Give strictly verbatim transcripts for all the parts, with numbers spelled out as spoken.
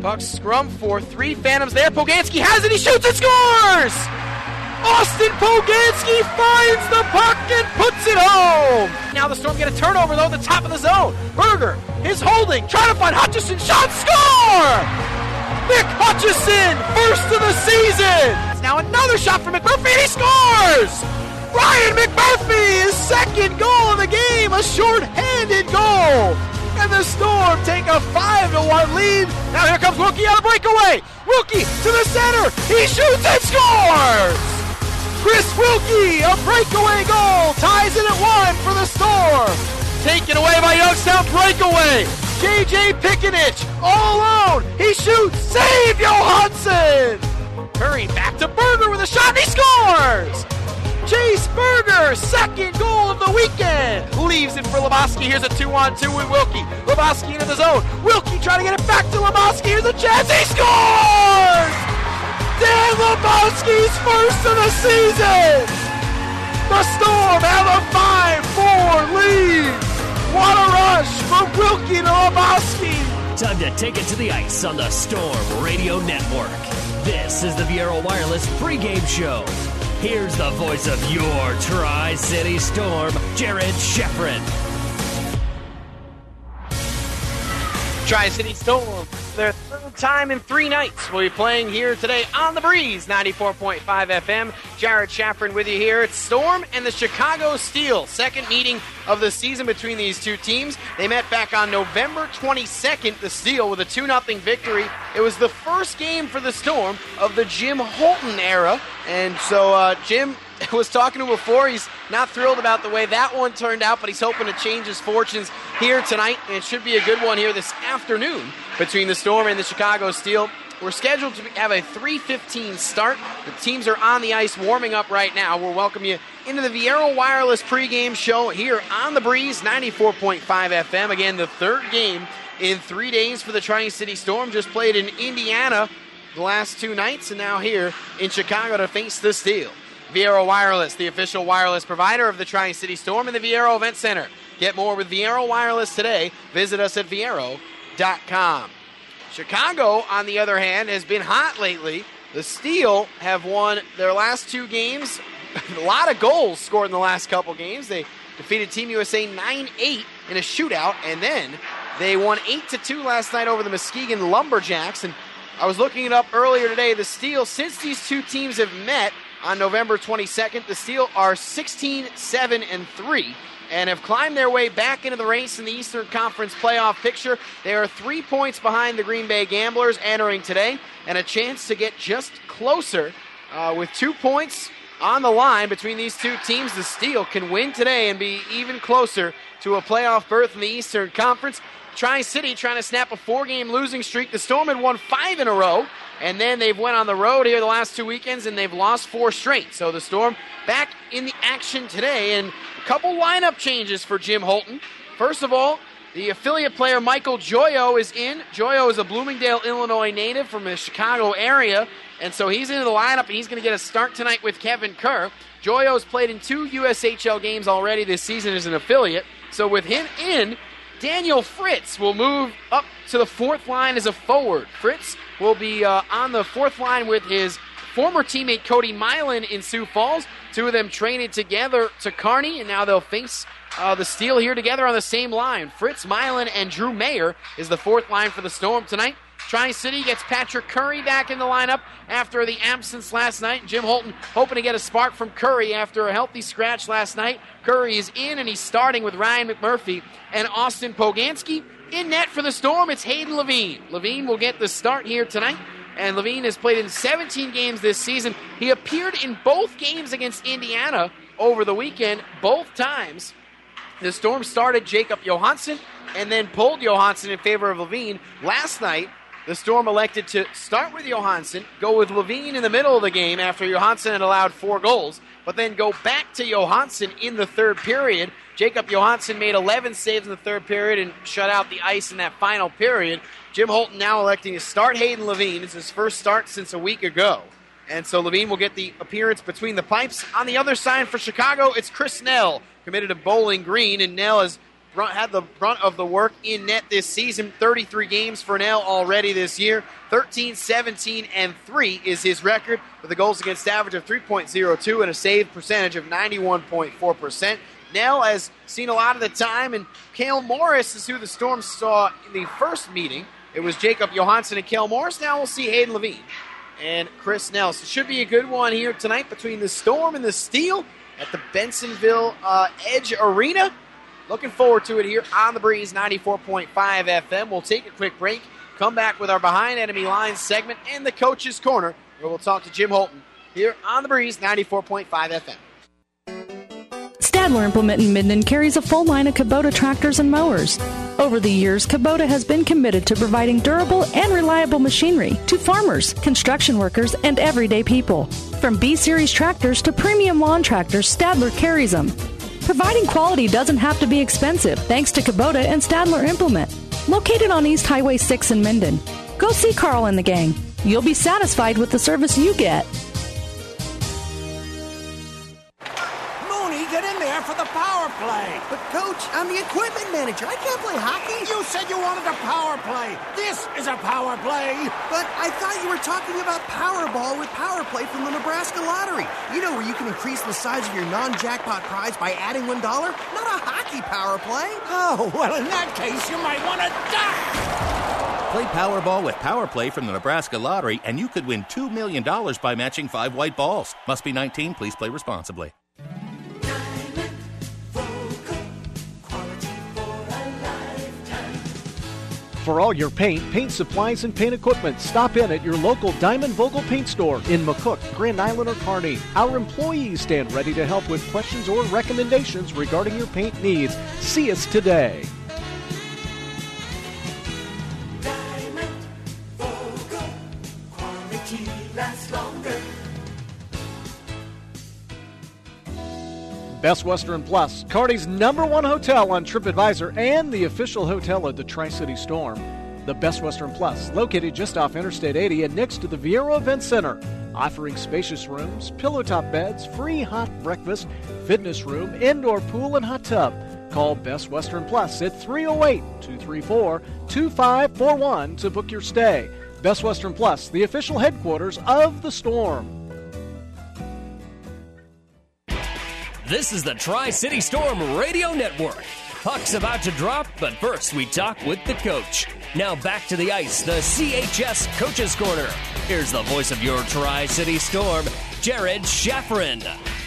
Bucks scrum for three Phantoms there. Poganski has it. He shoots and scores! Austin Poganski finds the puck and puts it home. Now the Storm get a turnover, though, at the top of the zone. Berger is holding, trying to find Hutchison. Shot, score! Nick Hutchison, first of the season. It's now another shot from McMurphy, and he scores! Ryan McMurphy, his second goal of the game, a short-handed goal. And the Storm take a five to one lead. Now here comes Wilkie on a breakaway. Wilkie to the center. He shoots and scores! Chris Wilkie, a breakaway goal, ties it at one for the Storm. Taken away by Youngstown, breakaway. J J Pickenich, all alone. He shoots, save Johansson. Curry back to Berger with a shot, and he scores! Chase Berger, second goal of the weekend. Leaves it for Lebowski. Here's a two-on-two with Wilkie. Lebowski into the zone. Wilkie trying to get it back to Lebowski. Here's a chance. He scores! Dan Lebowski's first of the season. The Storm have a five four lead. What a rush from Wilkie to Lebowski. Time to take it to the ice on the Storm Radio Network. This is the Viaero Wireless pregame show. Here's the voice of your Tri-City Storm, Jared Sheffrin. Tri-City Storm, their third time in three nights, will be playing here today on The Breeze, ninety-four point five F M. Jared Sheffrin with you here. It's Storm and the Chicago Steel, second meeting of the season between these two teams. They met back on November twenty-second, the Steel, with a two nothing victory. It was the first game for the Storm of the Jim Holton era, and so uh, Jim was talking to him before. He's not thrilled about the way that one turned out, but he's hoping to change his fortunes here tonight, and it should be a good one here this afternoon between the Storm and the Chicago Steel. We're scheduled to have a three fifteen start. The teams are on the ice warming up right now. We'll welcome you into the Viaero Wireless pregame show here on The Breeze, ninety-four point five F M. Again, the third game in three days for the Tri-City Storm. Just played in Indiana the last two nights, and now here in Chicago to face the Steel. Viaero Wireless, the official wireless provider of the Tri-City Storm and the Viaero Event Center. Get more with Viaero Wireless today. Visit us at viaero dot com. Chicago, on the other hand, has been hot lately. The Steel have won their last two games. A lot of goals scored in the last couple games. They defeated Team U S A nine eight in a shootout, and then they won eight to two last night over the Muskegon Lumberjacks. And I was looking it up earlier today. The Steel, since these two teams have met on November twenty-second, the Steel are sixteen seven and three. And have climbed their way back into the race in the Eastern Conference playoff picture. They are three points behind the Green Bay Gamblers entering today, and a chance to get just closer uh, with two points on the line between these two teams. The Steel can win today and be even closer to a playoff berth in the Eastern Conference. Tri-City trying to snap a four-game losing streak. The Storm had won five in a row, and then they've went on the road here the last two weekends, and they've lost four straight. So the Storm back in the action today, and a couple lineup changes for Jim Holton. First of all, the affiliate player Michael Joyo is in. Joyo is a Bloomingdale, Illinois native from the Chicago area, and so he's into the lineup, and he's going to get a start tonight with Kevin Kerr. Joyo's played in two U S H L games already this season as an affiliate, so with him in, Daniel Fritz will move up to the fourth line as a forward. Fritz will be uh, on the fourth line with his former teammate Cody Milan in Sioux Falls. Two of them traded together to Kearney, and now they'll face uh, the Steel here together on the same line. Fritz, Milan, and Drew Mayer is the fourth line for the Storm tonight. Tri-City gets Patrick Curry back in the lineup after the absence last night. Jim Holton hoping to get a spark from Curry after a healthy scratch last night. Curry is in, and he's starting with Ryan McMurphy and Austin Poganski. In net for the Storm, it's Hayden Levine. Levine will get the start here tonight, and Levine has played in seventeen games this season. He appeared in both games against Indiana over the weekend, both times. The Storm started Jacob Johansson and then pulled Johansson in favor of Levine. Last night, the Storm elected to start with Johansson, go with Levine in the middle of the game after Johansson had allowed four goals, but then go back to Johansson in the third period. Jacob Johansson made eleven saves in the third period and shut out the ice in that final period. Jim Holton now electing to start Hayden Levine. It's his first start since a week ago. And so Levine will get the appearance between the pipes. On the other side for Chicago, it's Chris Nell, committed to Bowling Green, and Nell has brunt, had the brunt of the work in net this season. thirty-three games for Nell already this year. thirteen, seventeen, and three is his record with a goals against average of three point oh two and a save percentage of ninety-one point four percent. Nell has seen a lot of the time, and Cale Morris is who the Storm saw in the first meeting. It was Jacob Johansson and Cale Morris. Now we'll see Hayden Levine and Chris Nelson. Should be a good one here tonight between the Storm and the Steel at the Bensonville uh, Edge Arena. Looking forward to it here on the Breeze ninety-four point five F M. We'll take a quick break, come back with our Behind Enemy Lines segment and the Coach's Corner, where we'll talk to Jim Holton here on the Breeze ninety-four point five F M. Stadler Implement in Minden carries a full line of Kubota tractors and mowers. Over the years, Kubota has been committed to providing durable and reliable machinery to farmers, construction workers, and everyday people. From B-Series tractors to premium lawn tractors, Stadler carries them. Providing quality doesn't have to be expensive thanks to Kubota and Stadler Implement. Located on East Highway six in Minden. Go see Carl and the gang. You'll be satisfied with the service you get. Get in there for the power play. But, Coach, I'm the equipment manager. I can't play hockey. You said you wanted a power play. This is a power play. But I thought you were talking about Powerball with Power Play from the Nebraska Lottery. You know, where you can increase the size of your non-jackpot prize by adding one dollar? Not a hockey power play. Oh, well, in that case, you might want to die. Play Powerball with Power Play from the Nebraska Lottery, and you could win two million dollars by matching five white balls. Must be nineteen. Please play responsibly. For all your paint, paint supplies, and paint equipment, stop in at your local Diamond Vogel paint store in McCook, Grand Island, or Kearney. Our employees stand ready to help with questions or recommendations regarding your paint needs. See us today. Diamond Vogel, quality lasts longer. Best Western Plus, Kearney's number one hotel on TripAdvisor and the official hotel of the Tri-City Storm. The Best Western Plus, located just off Interstate eighty and next to the Viero Event Center, offering spacious rooms, pillow-top beds, free hot breakfast, fitness room, indoor pool, and hot tub. Call Best Western Plus at three oh eight, two three four, two five four one to book your stay. Best Western Plus, the official headquarters of the Storm. This is the Tri-City Storm Radio Network. Puck's about to drop, but first we talk with the coach. Now back to the ice, the C H S Coach's Corner. Here's the voice of your Tri-City Storm, Jared Schafferin.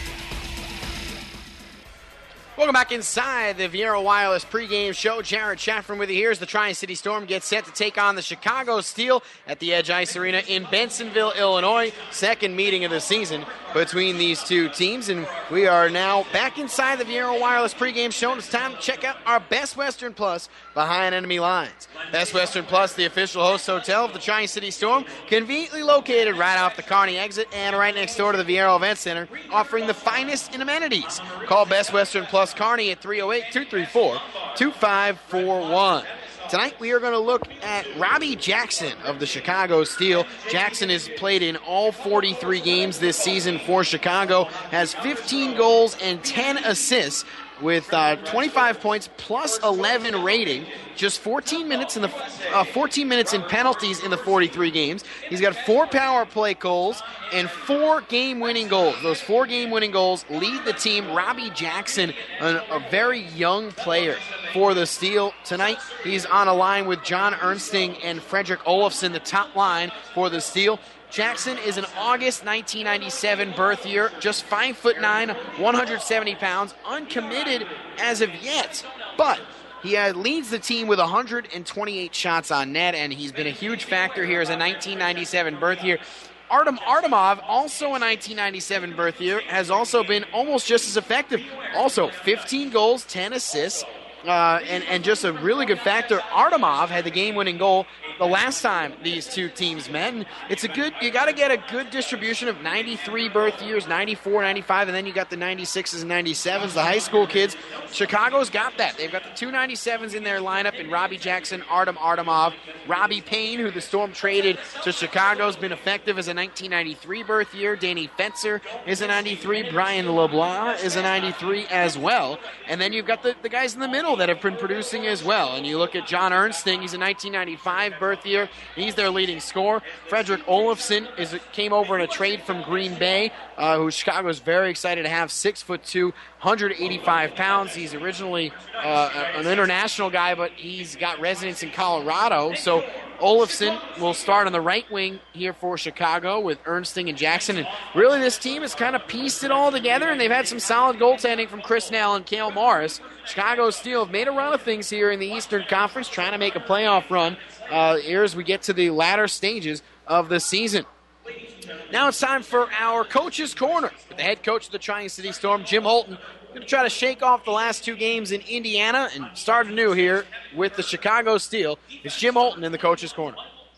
Welcome back inside the Viero Wireless pregame show. Jared Schafferin with you here as the Tri-City Storm gets set to take on the Chicago Steel at the Edge Ice Arena in Bensonville, Illinois. Second meeting of the season between these two teams, and we are now back inside the Viero Wireless pregame show. It's time to check out our Best Western Plus Behind Enemy Lines. Best Western Plus, the official host hotel of the Tri-City Storm, conveniently located right off the Kearney exit and right next door to the Viero Event Center, offering the finest in amenities. Call Best Western Plus Kearney at three oh eight, two three four, two five four one. Tonight we are going to look at Robbie Jackson of the Chicago Steel. Jackson has played in all forty-three games this season for Chicago, has fifteen goals and ten assists with uh, twenty-five points plus eleven rating. Just fourteen minutes in the uh, fourteen minutes in penalties in the forty-three games. He's got four power play goals and four game-winning goals. Those four game-winning goals lead the team. Robbie Jackson, a, a very young player for the Steel. Tonight, he's on a line with John Ernsting and Frederick Olofsson, the top line for the Steel. Jackson is an August nineteen ninety-seven birth year, just five foot nine, one hundred seventy pounds, uncommitted as of yet, but he uh, leads the team with one hundred twenty-eight shots on net, and he's been a huge factor here as a nineteen ninety-seven birth year. Artem Artemov, also a nineteen ninety-seven birth year, has also been almost just as effective. Also, fifteen goals, ten assists, uh, and, and just a really good factor. Artemov had the game-winning goal the last time these two teams met. And it's a good, you got to get a good distribution of ninety-three birth years, ninety-four, ninety-five, and then you got the ninety-sixes and ninety-sevens, the high school kids. Chicago's got that. They've got the two ninety-sevens in their lineup, and Robbie Jackson, Artem Artemov, Robbie Payne, who the Storm traded to Chicago, has been effective as a nineteen ninety-three birth year. Danny Fetzer is a ninety-three. Brian LeBlanc is a ninety-three as well. And then you've got the, the guys in the middle that have been producing as well. And you look at John Ernsting, he's a nineteen ninety-five birth year. He's their leading scorer. Frederick Olofsson is came over in a trade from Green Bay, uh, who Chicago is very excited to have. Six foot two, one hundred eighty-five pounds. He's originally uh, an international guy, but he's got residence in Colorado. So Olofsson will start on the right wing here for Chicago with Ernsting and Jackson. And really this team has kind of pieced it all together, and they've had some solid goaltending from Chris Nell and Cale Morris. Chicago Steel have made a run of things here in the Eastern Conference, trying to make a playoff run uh, here as we get to the latter stages of the season. Now it's time for our Coach's Corner with the head coach of the Tri-City Storm, Jim Holton. Going to try to shake off the last two games in Indiana and start anew here with the Chicago Steel. It's Jim Holton in the Coach's Corner.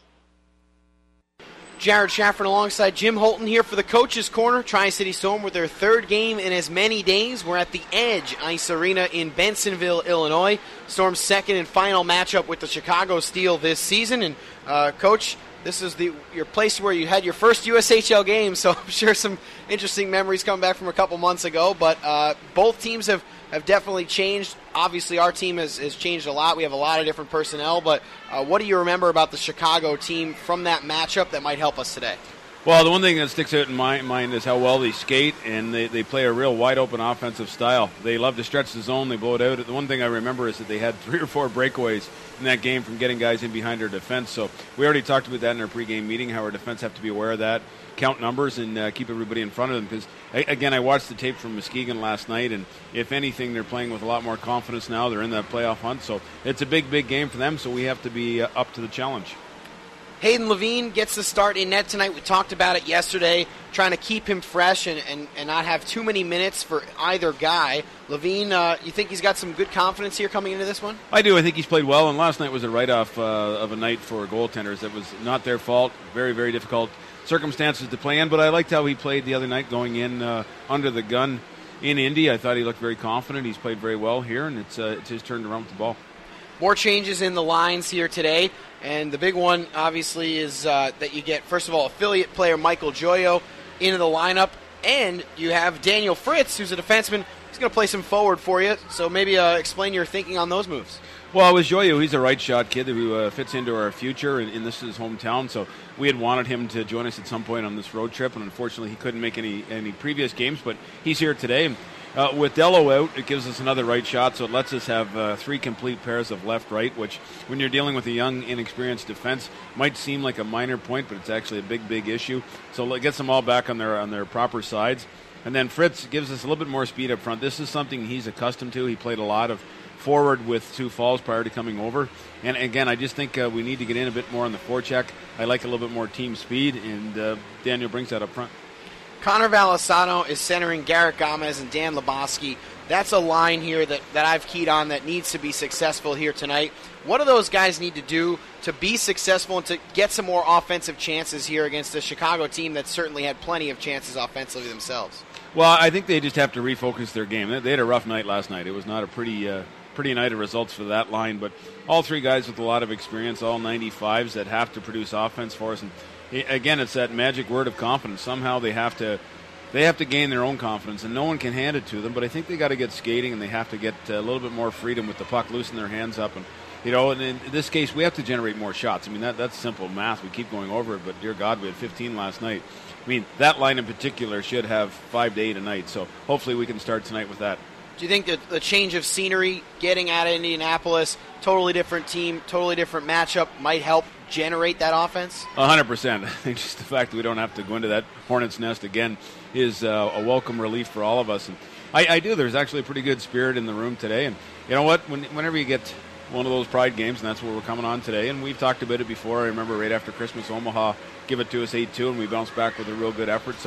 Jared Shaffron alongside Jim Holton here for the Coach's Corner. Tri-City Storm with their third game in as many days. We're at the Edge Ice Arena in Bensenville, Illinois. Storm's second and final matchup with the Chicago Steel this season. And, uh, Coach, this is the your place where you had your first U S H L game, so I'm sure some interesting memories come back from a couple months ago. But uh, both teams have, have definitely changed. Obviously, our team has, has changed a lot. We have a lot of different personnel. But uh, what do you remember about the Chicago team from that matchup that might help us today? Well, the one thing that sticks out in my mind is how well they skate, and they, they play a real wide-open offensive style. They love to stretch the zone. They blow it out. The one thing I remember is that they had three or four breakaways in that game from getting guys in behind their defense. So we already talked about that in our pregame meeting, how our defense have to be aware of that, count numbers, and uh, keep everybody in front of them. Because, again, I watched the tape from Muskegon last night, and if anything, they're playing with a lot more confidence now. They're in that playoff hunt. So it's a big, big game for them, so we have to be uh, up to the challenge. Hayden Levine gets the start in net tonight. We talked about it yesterday, trying to keep him fresh and, and, and not have too many minutes for either guy. Levine, uh, you think he's got some good confidence here coming into this one? I do. I think he's played well, and last night was a write-off uh, of a night for goaltenders. It was not their fault. Very, very difficult circumstances to play in, but I liked how he played the other night going in uh, under the gun in Indy. I thought he looked very confident. He's played very well here, and it's, uh, it's his turn to run with the ball. More changes in the lines here today, and the big one, obviously, is uh, that you get, first of all, affiliate player Michael Joyo into the lineup, and you have Daniel Fritz, who's a defenseman. He's going to play some forward for you, so maybe uh, explain your thinking on those moves. Well, with Joyo, he's a right-shot kid who uh, fits into our future, and, and this is his hometown, so we had wanted him to join us at some point on this road trip, and unfortunately he couldn't make any, any previous games, but he's here today. Uh, with Dello out, it gives us another right shot, so it lets us have uh, three complete pairs of left-right, which, when you're dealing with a young, inexperienced defense, might seem like a minor point, but it's actually a big, big issue. So it gets them all back on their on their proper sides. And then Fritz gives us a little bit more speed up front. This is something he's accustomed to. He played a lot of forward with Sioux Falls prior to coming over. And again, I just think uh, we need to get in a bit more on the forecheck. I like a little bit more team speed, and uh, Daniel brings that up front. Connor Valisano is centering Garrett Gomez and Dan Lebowski. That's a line here that, that I've keyed on that needs to be successful here tonight. What do those guys need to do to be successful and to get some more offensive chances here against a Chicago team that certainly had plenty of chances offensively themselves? Well, I think they just have to refocus their game. They had a rough night last night. It was not a pretty uh, pretty night of results for that line, but all three guys with a lot of experience, all ninety-fives that have to produce offense for us. And again, it's that magic word of confidence. Somehow they have to they have to gain their own confidence, and no one can hand it to them. But I think they got to get skating, and they have to get a little bit more freedom with the puck, loosen their hands up. And, you know, and in this case, we have to generate more shots. I mean, that that's simple math. We keep going over it, but dear God, we had fifteen last night. I mean, that line in particular should have five to eight a night. So hopefully we can start tonight with that. Do you think that the change of scenery, getting out of Indianapolis, totally different team, totally different matchup, might help generate that offense? A hundred percent. I think just the fact that we don't have to go into that hornet's nest again is uh, a welcome relief for all of us. And I, I do. There's actually a pretty good spirit in the room today. And you know what? When, whenever you get one of those pride games, and that's what we're coming on today, and we've talked about it before. I remember right after Christmas, Omaha give it to us eight two, and we bounced back with a real good effort. So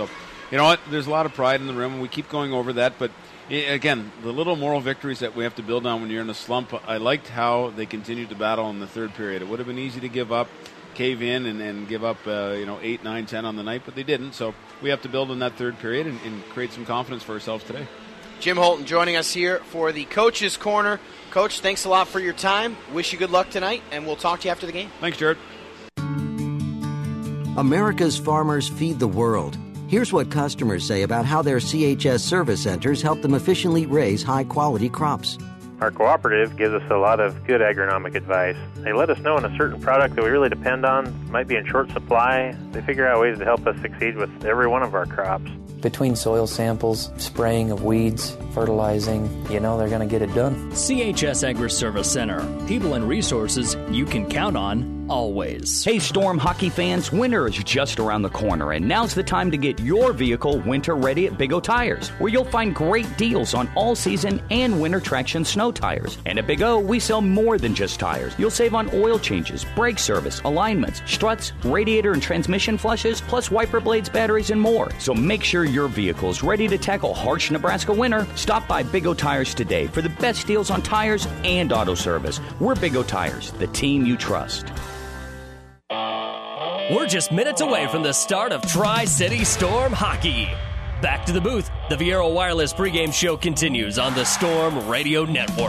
You know what? There's a lot of pride in the room, and we keep going over that, but again, the little moral victories that we have to build on when you're in a slump. I liked how they continued to battle in the third period. It would have been easy to give up, cave in, and, and give up, uh, you know, eight, nine, ten on the night, but they didn't. So we have to build on that third period and, and create some confidence for ourselves today. Jim Holton joining us here for the Coach's Corner. Coach, thanks a lot for your time. Wish you good luck tonight, and we'll talk to you after the game. Thanks, Jared. America's farmers feed the world. Here's what customers say about how their C H S service centers help them efficiently raise high-quality crops. Our cooperative gives us a lot of good agronomic advice. They let us know when a certain product that we really depend on might be in short supply. They figure out ways to help us succeed with every one of our crops. Between soil samples, spraying of weeds, fertilizing, you know they're going to get it done. C H S Agri Service Center. People and resources you can count on always. Hey, Storm hockey fans, winter is just around the corner, and now's the time to get your vehicle winter ready at Big O Tires, where you'll find great deals on all season and winter traction snow tires. And at Big O, we sell more than just tires. You'll save on oil changes, brake service, alignments, struts, radiator and transmission flushes, plus wiper blades, batteries, and more. So make sure your vehicle's ready to tackle harsh Nebraska winter. Stop by Big O Tires today for the best deals on tires and auto service. We're Big O Tires, the team you trust. We're just minutes away from the start of Tri-City Storm hockey. Back to the booth. The Viero Wireless pregame show continues on the Storm Radio Network.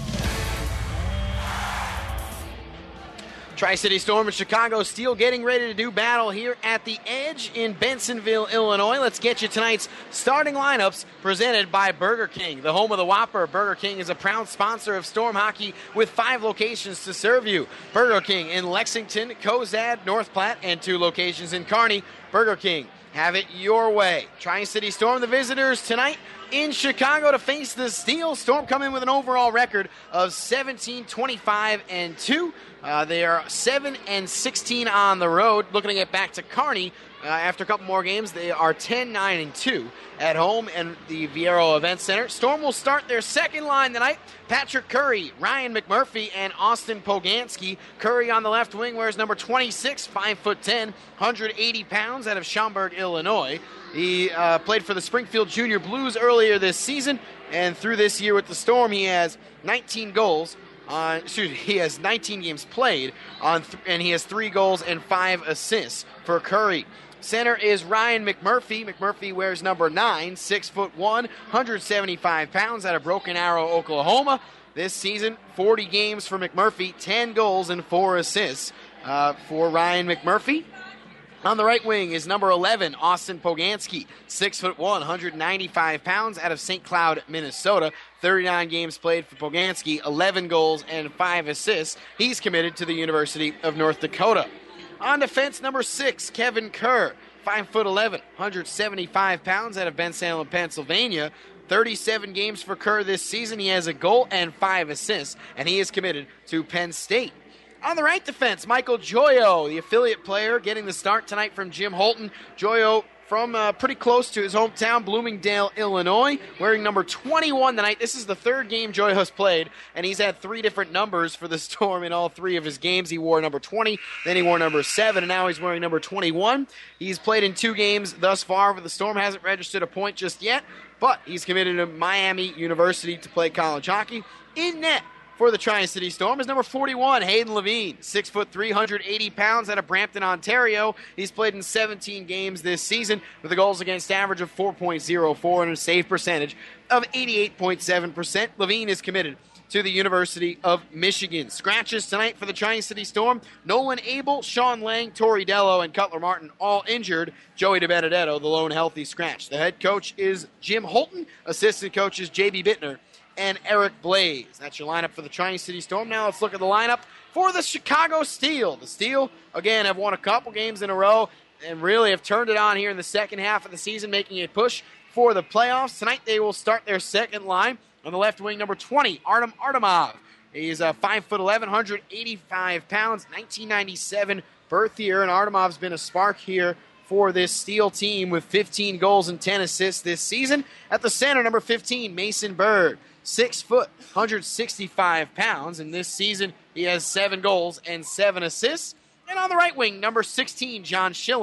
Tri-City Storm and Chicago Steel getting ready to do battle here at the Edge in Bensenville, Illinois. Let's get you tonight's starting lineups presented by Burger King, the home of the Whopper. Burger King is a proud sponsor of Storm hockey with five locations to serve you. Burger King in Lexington, Cozad, North Platte, and two locations in Kearney. Burger King, have it your way. Tri-City Storm, the visitors tonight in Chicago to face the Steel. Storm come in with an overall record of seventeen, twenty-five, and two. Uh, they are seven and sixteen on the road. Looking to get back to Kearney uh, after a couple more games, they are ten, nine, and two at home and the Viero Event Center. Storm will start their second line tonight. Patrick Curry, Ryan McMurphy, and Austin Poganski. Curry on the left wing wears number twenty-six, five foot ten, one hundred eighty pounds, out of Schaumburg, Illinois. He uh, played for the Springfield Junior Blues earlier this season, and through this year with the Storm, he has nineteen goals. On, excuse me, he has nineteen games played, on th- and he has three goals and five assists for Curry. Center is Ryan McMurphy. McMurphy wears number nine, six foot one, one hundred seventy-five pounds, out of Broken Arrow, Oklahoma. This season, forty games for McMurphy, ten goals and four assists uh, for Ryan McMurphy. On the right wing is number eleven, Austin Poganski, six foot one, one hundred ninety-five pounds, out of Saint Cloud, Minnesota. thirty-nine games played for Poganski, eleven goals and five assists. He's committed to the University of North Dakota. On defense, number six, Kevin Kerr, five foot eleven, one hundred seventy-five pounds, out of Bensalem, Pennsylvania. thirty-seven games for Kerr this season. He has a goal and five assists, and he is committed to Penn State. On the right defense, Michael Joyo, the affiliate player, getting the start tonight from Jim Holton. Joyo from uh, pretty close to his hometown, Bloomingdale, Illinois, wearing number twenty-one tonight. This is the third game Joyo has played, and he's had three different numbers for the Storm in all three of his games. He wore number twenty, then he wore number seven, and now he's wearing number twenty-one. He's played in two games thus far, but the Storm hasn't registered a point just yet, but he's committed to Miami University to play college hockey. In net for the Tri-City Storm is number forty-one, Hayden Levine, six foot three, one hundred eighty pounds, out of Brampton, Ontario. He's played in seventeen games this season with a goals against average of four point oh four and a save percentage of eighty-eight point seven percent. Levine is committed to the University of Michigan. Scratches tonight for the Tri-City Storm: Nolan Abel, Sean Lang, Tori Dello, and Cutler Martin all injured. Joey DiBenedetto, the lone healthy scratch. The head coach is Jim Holton. Assistant coaches J B Bittner and Eric Blaze. That's your lineup for the Tri-City Storm. Now let's look at the lineup for the Chicago Steel. The Steel, again, have won a couple games in a row and really have turned it on here in the second half of the season, making a push for the playoffs. Tonight they will start their second line. On the left wing, number twenty, Artem Artemov. He's uh, five foot eleven, one hundred eighty-five pounds, nineteen ninety-seven birth year, and Artemov's been a spark here for this Steel team with fifteen goals and ten assists this season. At the center, number fifteen, Mason Bird. Six foot, one hundred sixty-five pounds, and this season he has seven goals and seven assists. And on the right wing, number sixteen, John Schilling.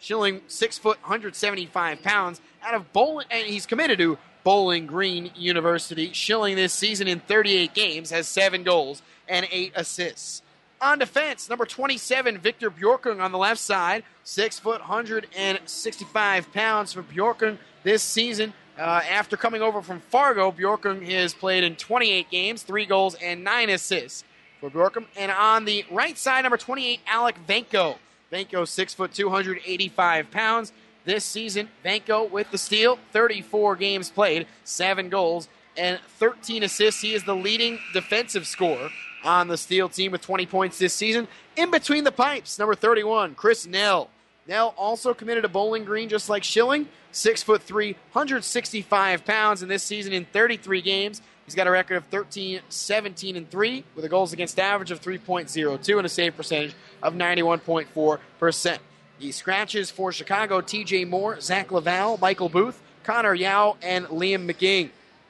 Schilling, six foot, one hundred seventy-five pounds, out of Bowling, and he's committed to Bowling Green University. Schilling this season in thirty-eight games has seven goals and eight assists. On defense, number twenty-seven, Victor Bjorkung on the left side, six foot, one hundred sixty-five pounds for Bjorkung this season. Uh, after coming over from Fargo, Bjorkung has played in twenty-eight games, three goals and nine assists for Bjorkung. And on the right side, number twenty-eight, Alec Venko. Venko, six foot, two hundred eighty-five pounds. This season, Venko with the steal, thirty-four games played, seven goals and thirteen assists. He is the leading defensive scorer on the Steel team with twenty points this season. In between the pipes, number thirty-one, Chris Nell. Nell also committed to Bowling Green just like Schilling, six foot three, one hundred sixty-five pounds, and this season in thirty-three games, he's got a record of thirteen, seventeen, and three with a goals against average of three point oh two and a save percentage of ninety-one point four percent. He scratches for Chicago, T J Moore, Zach Laval, Michael Booth, Connor Yao, and Liam McGing.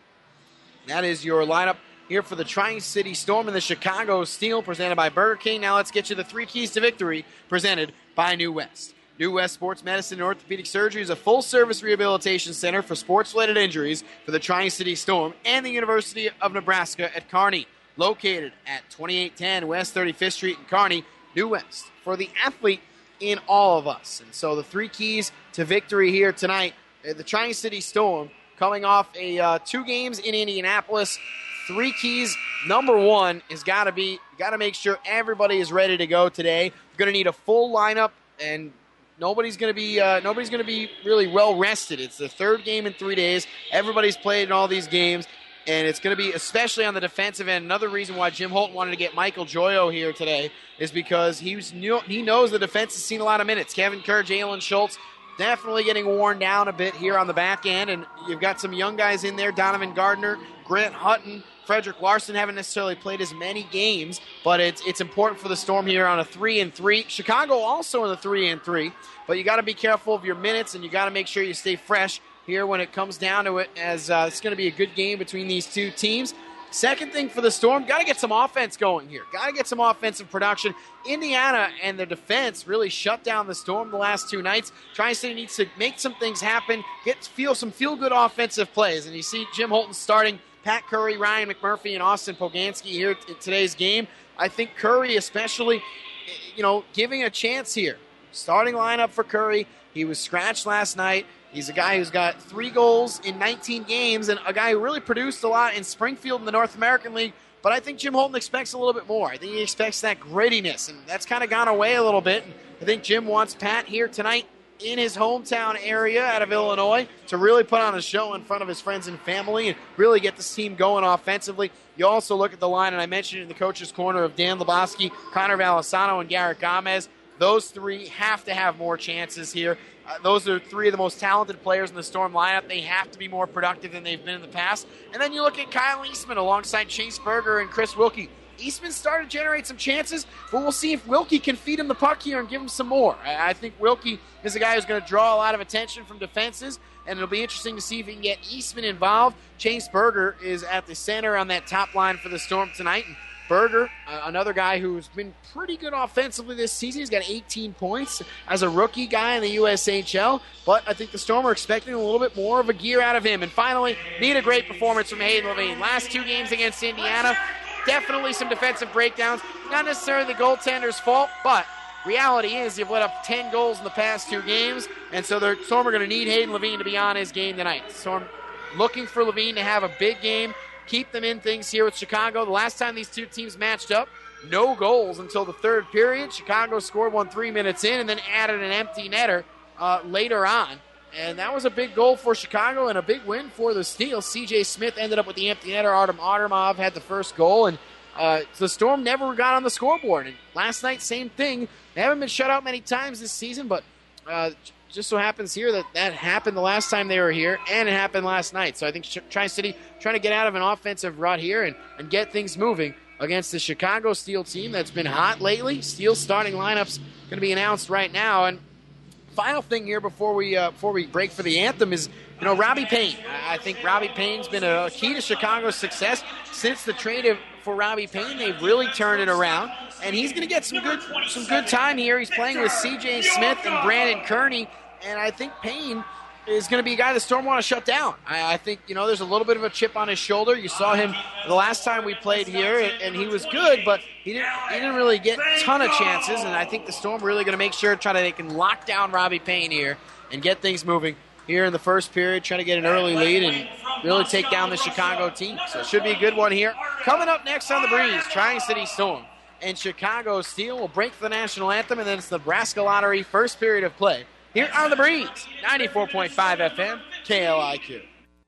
That is your lineup here for the Tri-City Storm and the Chicago Steel, presented by Burger King. Now let's get you the three keys to victory, presented by New West. New West Sports Medicine and Orthopedic Surgery is a full-service rehabilitation center for sports-related injuries for the Tri-City Storm and the University of Nebraska at Kearney. Located at twenty-eight ten West thirty-fifth Street in Kearney, New West, for the athlete in all of us. And so the three keys to victory here tonight, the Tri-City Storm coming off a uh, two games in Indianapolis. Three keys. Number one is got to be, got to make sure everybody is ready to go today. You're going to need a full lineup, and nobody's going to be uh, nobody's going to be really well rested. It's the third game in three days. Everybody's played in all these games, and it's going to be, especially on the defensive end. Another reason why Jim Holton wanted to get Michael Joyo here today is because he was new, he knows the defense has seen a lot of minutes. Kevin Kerr, Jalen Schultz, definitely getting worn down a bit here on the back end, and you've got some young guys in there, Donovan Gardner, Grant Hutton, Frederick Larson haven't necessarily played as many games, but it's it's important for the Storm here on a three and three. Chicago also in the three and three, but you got to be careful of your minutes, and you got to make sure you stay fresh here when it comes down to it, as uh, it's going to be a good game between these two teams. Second thing for the Storm, got to get some offense going here. Got to get some offensive production. Indiana and their defense really shut down the Storm the last two nights. Tri-City needs to make some things happen, get feel some feel-good offensive plays. And you see Jim Holton starting Pat Curry, Ryan McMurphy, and Austin Poganski here in today's game. I think Curry especially, you know, giving a chance here. Starting lineup for Curry. He was scratched last night. He's a guy who's got three goals in nineteen games and a guy who really produced a lot in Springfield in the North American League. But I think Jim Holton expects a little bit more. I think he expects that grittiness, and that's kind of gone away a little bit. And I think Jim wants Pat here tonight in his hometown area out of Illinois to really put on a show in front of his friends and family and really get this team going offensively. You also look at the line, and I mentioned in the coach's corner, of Dan Lebowski, Connor Valisano, and Garrett Gomez. Those three have to have more chances here. Uh, those are three of the most talented players in the Storm lineup. They have to be more productive than they've been in the past. And then you look at Kyle Eastman alongside Chase Berger and Chris Wilkie. Eastman started to generate some chances, but we'll see if Wilkie can feed him the puck here and give him some more. I, I think Wilkie is a guy who's going to draw a lot of attention from defenses, and it'll be interesting to see if he can get Eastman involved. Chase Berger is at the center on that top line for the Storm tonight. And Berger, uh, another guy who's been pretty good offensively this season. He's got eighteen points as a rookie guy in the U S H L, but I think the Storm are expecting a little bit more of a gear out of him. And finally, need a great performance from Hayden Levine. Last two games against Indiana, definitely some defensive breakdowns. Not necessarily the goaltender's fault, but reality is you've let up ten goals in the past two games, and so the Storm are going to need Hayden Levine to be on his game tonight. Storm looking for Levine to have a big game, keep them in things here with Chicago. The last time these two teams matched up, no goals until the third period. Chicago scored one three minutes in and then added an empty netter uh, later on. And that was a big goal for Chicago and a big win for the Steel. C J Smith ended up with the empty netter. Artem Artemov had the first goal, and uh, the Storm never got on the scoreboard. And last night, same thing. They haven't been shut out many times this season, but uh, just so happens here that that happened the last time they were here, and it happened last night. So I think Tri-City trying to get out of an offensive rut here and, and get things moving against the Chicago Steel team that's been hot lately. Steel starting lineup's going to be announced right now. And final thing here before we uh, before we break for the anthem is, you know, Robbie Payne. I think Robbie Payne's been a key to Chicago's success since the trade of, for Robbie Payne. They've really turned it around. and he's going to get some good some good time here. He's playing with C J Smith and Brandon Kearney, and I think Payne is going to be a guy the Storm want to shut down. I, I think, you know, there's a little bit of a chip on his shoulder. You saw him the last time we played here, and, and he was good, but he didn't he didn't really get a ton of chances, and I think the Storm really going to make sure try to they can lock down Robbie Payne here and get things moving here in the first period, try to get an early lead and really take down the Chicago team. So it should be a good one here. Coming up next on the Breeze, Tri-City Storm and Chicago Steel will break the national anthem, and then it's the Nebraska Lottery first period of play here on the Breeze, ninety-four point five F M, K L I Q.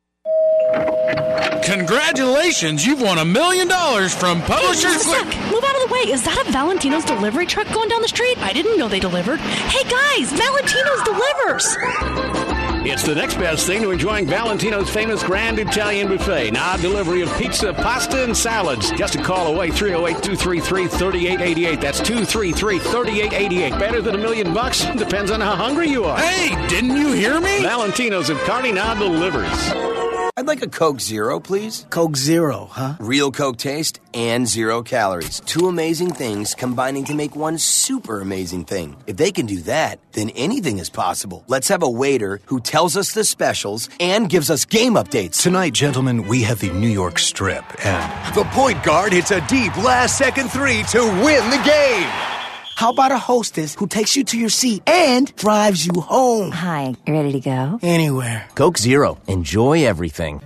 Congratulations, you've won a million dollars from Publishers. Hey, Quick. Move out of the way. Is that a Valentino's delivery truck going down the street? I didn't know they delivered. Hey, guys, Valentino's delivers. It's the next best thing to enjoying Valentino's famous Grand Italian Buffet. Now delivery of pizza, pasta, and salads. Just a call away, three oh eight, two three three, three eight eight eight. That's two three three, three eight eight eight. Better than a million bucks? Depends on how hungry you are. Hey, didn't you hear me? Valentino's of Kearney now delivers. I'd like a Coke Zero, please. Coke Zero, huh? Real Coke taste and zero calories. Two amazing things combining to make one super amazing thing. If they can do that, then anything is possible. Let's have a waiter who tells us the specials and gives us game updates. Tonight, gentlemen, we have the New York Strip, and the point guard hits a deep last-second three to win the game. How about a hostess who takes you to your seat and drives you home? Hi, ready to go? Anywhere. Coke Zero. Enjoy everything.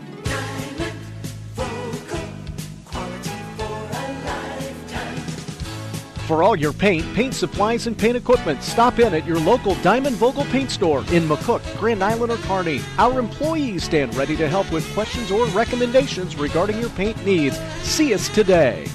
For all your paint, paint supplies, and paint equipment, stop in at your local Diamond Vogel Paint Store in McCook, Grand Island, or Kearney. Our employees stand ready to help with questions or recommendations regarding your paint needs. See us today.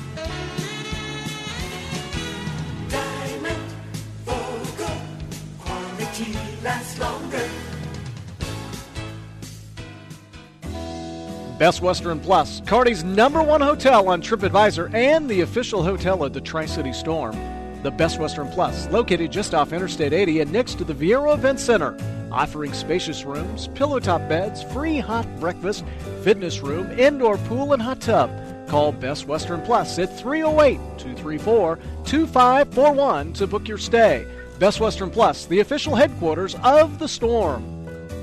Best Western Plus, Kearney's number one hotel on TripAdvisor and the official hotel of the Tri-City Storm. The Best Western Plus, located just off Interstate eighty and next to the Viero Event Center, offering spacious rooms, pillow-top beds, free hot breakfast, fitness room, indoor pool, and hot tub. Call Best Western Plus at three oh eight, two three four, two five four one to book your stay. Best Western Plus, the official headquarters of the Storm.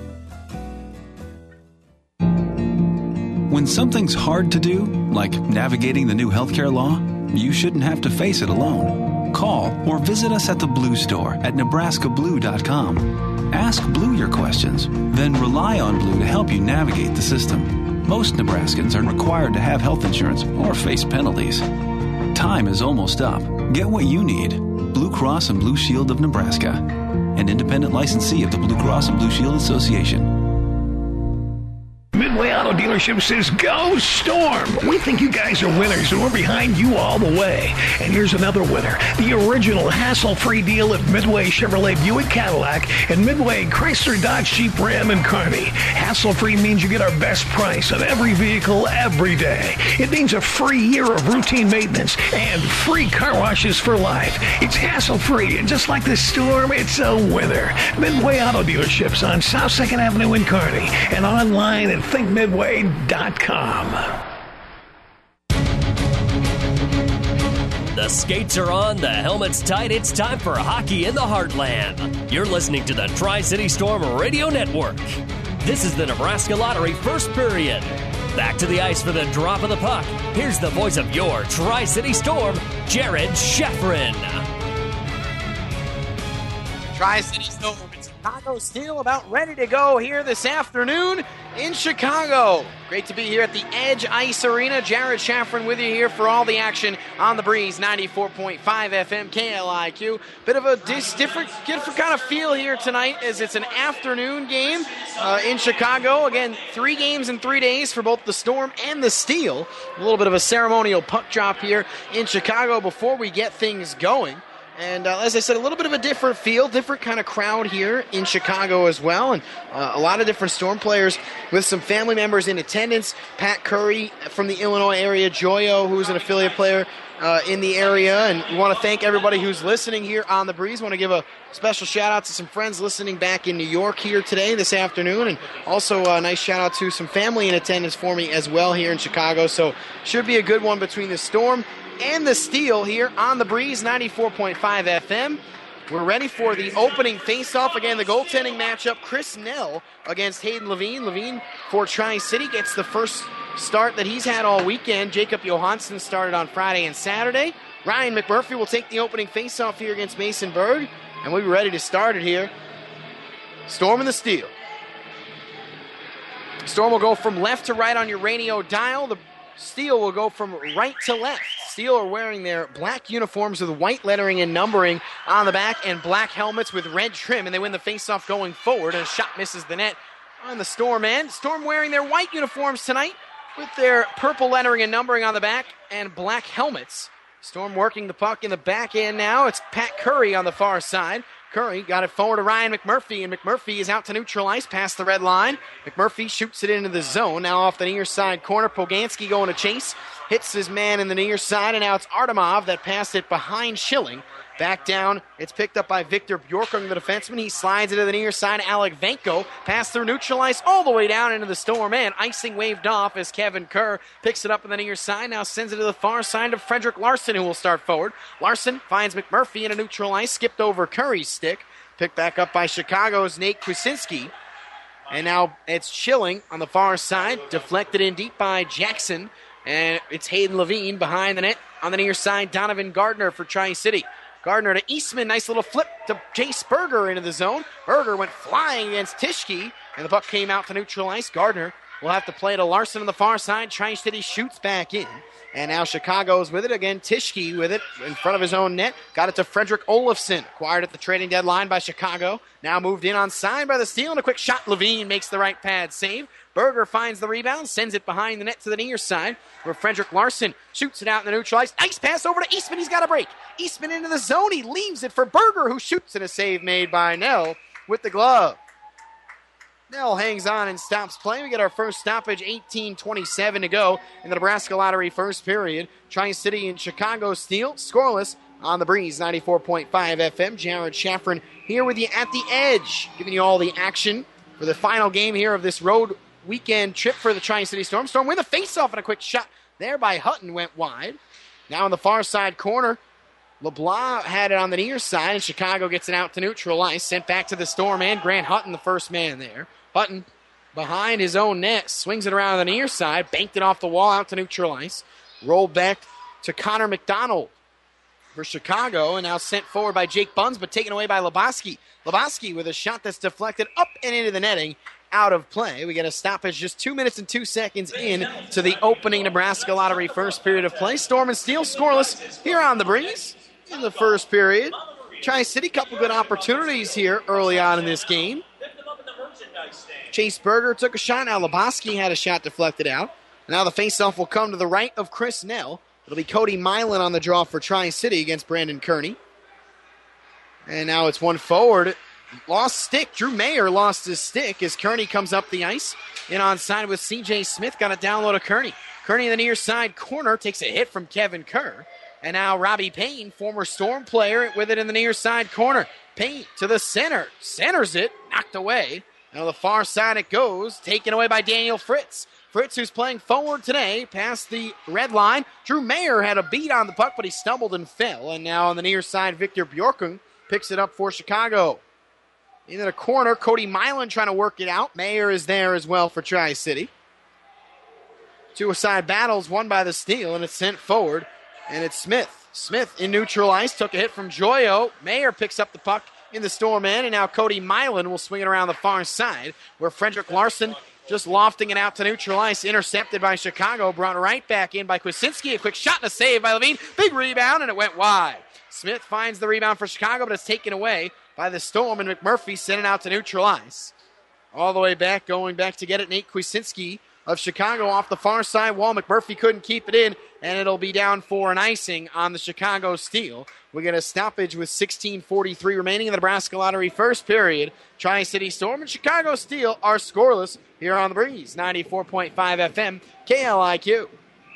When something's hard to do, like navigating the new healthcare law, you shouldn't have to face it alone. Call or visit us at the Blue Store at Nebraska Blue dot com. Ask Blue your questions, then rely on Blue to help you navigate the system. Most Nebraskans are required to have health insurance or face penalties. Time is almost up. Get what you need. Blue Cross and Blue Shield of Nebraska, an independent licensee of the Blue Cross and Blue Shield Association. Midway Auto Dealership says, go Storm! We think you guys are winners, and we're behind you all the way. And here's another winner. The original hassle-free deal at Midway Chevrolet Buick Cadillac and Midway Chrysler Dodge Jeep Ram and Kearney. Hassle-free means you get our best price on every vehicle every day. It means a free year of routine maintenance and free car washes for life. It's hassle-free, and just like the Storm, it's a winner. Midway Auto Dealerships on South second Avenue in Kearney and online at think midway dot com. The skates are on, the helmet's tight. It's time for hockey in the heartland. You're listening to the Tri-City Storm Radio Network. This is the Nebraska Lottery first period. Back to the ice for the drop of the puck. Here's the voice of your Tri-City Storm, Jared Sheffrin. Tri-City Storm and Chicago Steel about ready to go here this afternoon in Chicago. Great to be here at the Edge Ice Arena. Jared Sheffrin with you here for all the action on the Breeze, ninety-four point five F M, K L I Q. Bit of a dis- different, different kind of feel here tonight as it's an afternoon game uh, in Chicago. Again, three games in three days for both the Storm and the Steel. A little bit of a ceremonial puck drop here in Chicago before we get things going. And uh, as I said, a little bit of a different feel, different kind of crowd here in Chicago as well. And uh, a lot of different Storm players with some family members in attendance. Pat Curry from the Illinois area, Joyo, who's an affiliate player uh, in the area. And we want to thank everybody who's listening here on The Breeze. Want to give a special shout out to some friends listening back in New York here today, this afternoon. And also a nice shout out to some family in attendance for me as well here in Chicago. So should be a good one between the Storm and the steal here on the Breeze, ninety-four point five F M. We're ready for the opening faceoff. Again, the goaltending matchup, Chris Nell against Hayden Levine. Levine for Tri-City gets the first start that he's had all weekend. Jacob Johansson started on Friday and Saturday. Ryan McMurphy will take the opening faceoff here against Mason Berg, and we'll be ready to start it here. Storm and the steal. Storm will go from left to right on your radio dial. The Steel will go from right to left. Steel are wearing their black uniforms with white lettering and numbering on the back and black helmets with red trim, and they win the faceoff going forward, and a shot misses the net on the Storm end. Storm wearing their white uniforms tonight with their purple lettering and numbering on the back and black helmets. Storm working the puck in the back end now. It's Pat Curry on the far side. Curry got it forward to Ryan McMurphy, and McMurphy is out to neutral ice past the red line. McMurphy shoots it into the zone. Now off the near side corner. Poganski going to chase. Hits his man in the near side, and now it's Artemov that passed it behind Schilling. Back down, it's picked up by Victor Bjorkung, the defenseman. He slides it to the near side. Alec Venko pass through neutral ice all the way down into the Storm, and icing waved off as Kevin Kerr picks it up in the near side. Now sends it to the far side to Frederick Larson, who will start forward. Larson finds McMurphy in a neutral ice, skipped over Curry's stick. Picked back up by Chicago's Nate Kucinski. And now it's Schilling on the far side, deflected in deep by Jackson. And it's Hayden Levine behind the net on the near side. Donovan Gardner for Tri-City. Gardner to Eastman. Nice little flip to Chase Berger into the zone. Berger went flying against Tischke, and the puck came out to neutral ice. Gardner will have to play to Larson on the far side. Tri-City shoots back in. And now Chicago's with it. Again, Tischke with it in front of his own net. Got it to Frederick Olofsson. Acquired at the trading deadline by Chicago. Now moved in on side by the steal. And a quick shot. Levine makes the right pad save. Berger finds the rebound. Sends it behind the net to the near side, where Frederick Larson shoots it out in the neutral ice. Nice pass over to Eastman. He's got a break. Eastman into the zone. He leaves it for Berger, who shoots in a save made by Nell with the glove. Nell hangs on and stops play. We get our first stoppage, eighteen twenty-seven to go in the Nebraska Lottery first period. Tri-City and Chicago Steel scoreless on the Breeze, ninety-four point five F M. Jared Shaffron here with you at the edge, giving you all the action for the final game here of this road weekend trip for the Tri-City Storm. Storm with a face-off and a quick shot there by Hutton went wide. Now in the far side corner, LeBlanc had it on the near side, and Chicago gets it out to neutral ice. Sent back to the Storm, and Grant Hutton, the first man there. Hutton behind his own net, swings it around on the near side, banked it off the wall out to neutral ice. Rolled back to Connor McDonald for Chicago, and now sent forward by Jake Buns, but taken away by Lebowski. Lebowski with a shot that's deflected up and into the netting, out of play. We get a stoppage just two minutes and two seconds in to the opening Nebraska Lottery first period of play. Storm and Steel scoreless here on the Breeze in the first period. Tri-City, couple good opportunities here early on in this game. Chase Berger took a shot. Now Lebowski had a shot deflected out. Now the faceoff will come to the right of Chris Nell. It'll be Cody Milan on the draw for Tri-City against Brandon Kearney. And now it's one forward. Lost stick. Drew Mayer lost his stick as Kearney comes up the ice. In on side with C J Smith. Got a down low to Kearney. Kearney in the near side corner takes a hit from Kevin Kerr. And now Robbie Payne, former Storm player, with it in the near side corner. Payne to the center. Centers it. Knocked away. Now the far side it goes. Taken away by Daniel Fritz. Fritz, who's playing forward today, past the red line. Drew Mayer had a beat on the puck, but he stumbled and fell. And now on the near side, Victor Bjorkung picks it up for Chicago. In the corner, Cody Milan trying to work it out. Mayer is there as well for Tri-City. Two side battles, won by the steal, and it's sent forward. And it's Smith. Smith in neutral ice, took a hit from Joyo. Mayer picks up the puck in the Storm end, and now Cody Milan will swing it around the far side, where Frederick Larson just lofting it out to neutral ice, intercepted by Chicago, brought right back in by Kwasinski. A quick shot and a save by Levine. Big rebound, and it went wide. Smith finds the rebound for Chicago, but it's taken away by the Storm, and McMurphy sent it out to neutral ice. All the way back, going back to get it, Nate Kwasinski of Chicago off the far side wall. McMurphy couldn't keep it in, and it'll be down for an icing on the Chicago Steel. We get a stoppage with sixteen forty-three remaining in the Nebraska Lottery first period. Tri-City Storm and Chicago Steel are scoreless here on the Breeze, ninety-four point five F M, K L I Q.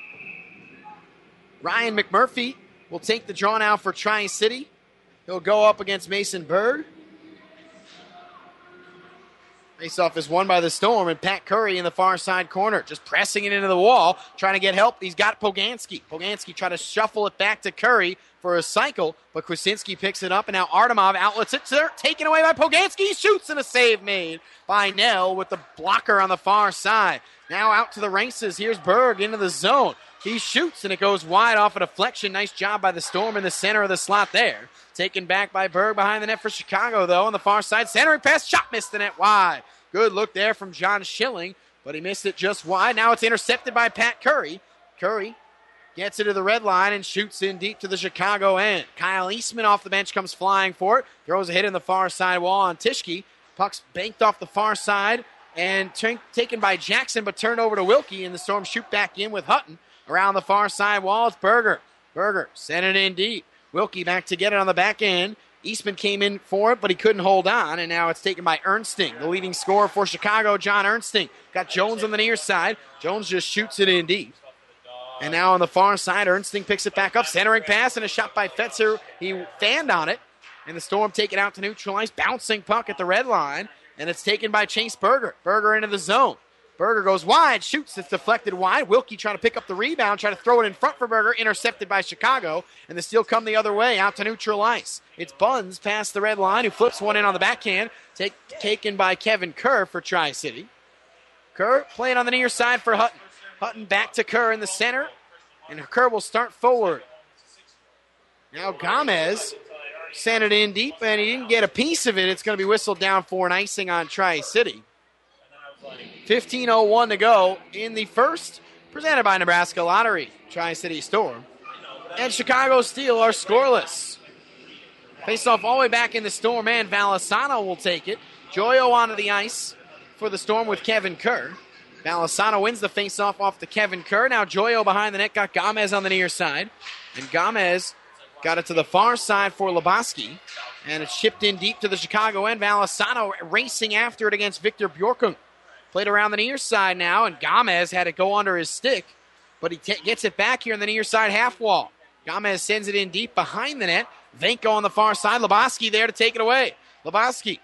Ryan McMurphy will take the draw now for Tri-City. He'll go up against Mason Berg. Faceoff is won by the Storm, and Pat Curry in the far side corner, just pressing it into the wall, trying to get help. He's got Poganski. Poganski trying to shuffle it back to Curry for a cycle, but Krasinski picks it up, and now Artemov outlets it. They're taken away by Poganski. He shoots, and a save made by Nell with the blocker on the far side. Now out to the races. Here's Berg into the zone. He shoots, and it goes wide off a deflection. Nice job by the Storm in the center of the slot there. Taken back by Berg behind the net for Chicago, though, on the far side. Centering pass, shot missed the net wide. Good look there from John Schilling, but he missed it just wide. Now it's intercepted by Pat Curry. Curry gets it to the red line and shoots in deep to the Chicago end. Kyle Eastman off the bench comes flying for it. Throws a hit in the far side wall on Tischke. Puck's banked off the far side and t- taken by Jackson, but turned over to Wilkie, and the Storm shoot back in with Hutton. Around the far side wall, it's Berger. Berger sent it in deep. Wilkie back to get it on the back end. Eastman came in for it, but he couldn't hold on, and now it's taken by Ernsting. The leading scorer for Chicago, John Ernsting. Got Jones on the near side. Jones just shoots it in deep. And now on the far side, Ernsting picks it back up. Centering pass and a shot by Fetzer. He fanned on it, and the Storm take it out to neutralize. Bouncing puck at the red line, and it's taken by Chase Berger. Berger into the zone. Berger goes wide, shoots, it's deflected wide. Wilkie trying to pick up the rebound, try to throw it in front for Berger, intercepted by Chicago, and the steal come the other way, out to neutral ice. It's Buns past the red line, who flips one in on the backhand, take, taken by Kevin Kerr for Tri-City. Kerr playing on the near side for Hutton. Hutton back to Kerr in the center, and Kerr will start forward. Now Gomez sent it in deep, and he didn't get a piece of it. It's going to be whistled down for an icing on Tri-City. fifteen oh one to go in the first, presented by Nebraska Lottery. Tri-City Storm and Chicago Steel are scoreless. Face-off all the way back in the Storm, and Valisano will take it. Joyo onto the ice for the Storm with Kevin Kerr. Valisano wins the face-off off to Kevin Kerr. Now Joyo behind the net, got Gomez on the near side. And Gomez got it to the far side for Leboski. And it's shipped in deep to the Chicago end. Valisano racing after it against Victor Bjorkung. Played around the near side now, and Gomez had to go under his stick, but he t- gets it back here in the near side half wall. Gomez sends it in deep behind the net. Venko on the far side. Leboski there to take it away. Leboski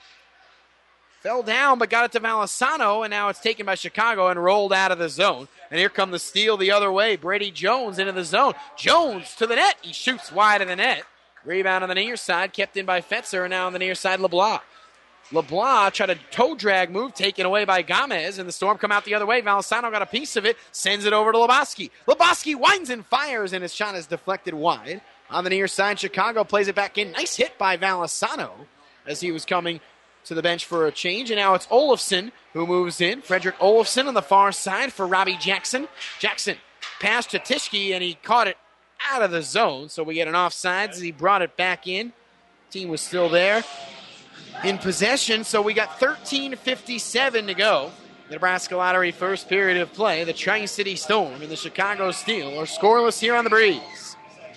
fell down, but got it to Valisano, and now it's taken by Chicago and rolled out of the zone. And here come the steal the other way. Brady Jones into the zone. Jones to the net. He shoots wide of the net. Rebound on the near side, kept in by Fetzer, and now on the near side, LeBlanc. LeBlanc tried a toe drag move, taken away by Gomez, and the Storm come out the other way. Valisano got a piece of it, sends it over to Leboski. Leboski winds and fires, and his shot is deflected wide. On the near side, Chicago plays it back in. Nice hit by Valisano as he was coming to the bench for a change. And now it's Olofsson who moves in. Frederick Olofsson on the far side for Robbie Jackson. Jackson passed to Tischke, and he caught it out of the zone. So we get an offsides as he brought it back in. Team was still there in possession, so we got thirteen fifty-seven to go. The Nebraska Lottery first period of play. The Tri-City Storm and the Chicago Steel are scoreless here on the Breeze.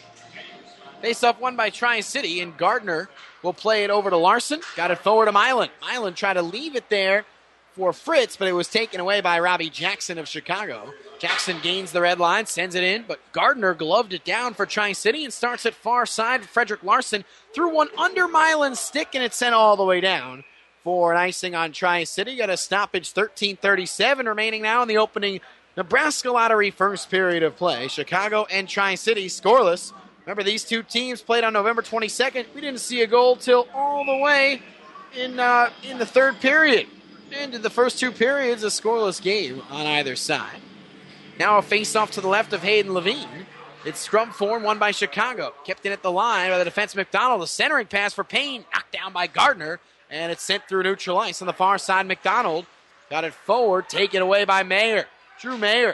Face-off won by Tri-City, and Gardner will play it over to Larson. Got it forward to Milan. Milan tried to leave it there for Fritz, but it was taken away by Robbie Jackson of Chicago. Jackson gains the red line, sends it in, but Gardner gloved it down for Tri-City and starts at far side. Frederick Larson threw one under Milan's stick, and it sent all the way down for an icing on Tri-City. Got a stoppage, thirteen thirty-seven remaining now in the opening Nebraska Lottery first period of play. Chicago and Tri-City scoreless. Remember, these two teams played on November twenty-second. We didn't see a goal till all the way in uh, in the third period. Into the first two periods, a scoreless game on either side. Now a face-off to the left of Hayden Levine. It's scrum form, won by Chicago. Kept in at the line by the defense McDonald. A centering pass for Payne, knocked down by Gardner, and it's sent through neutral ice. On the far side, McDonald got it forward, taken away by Mayer. Drew Mayer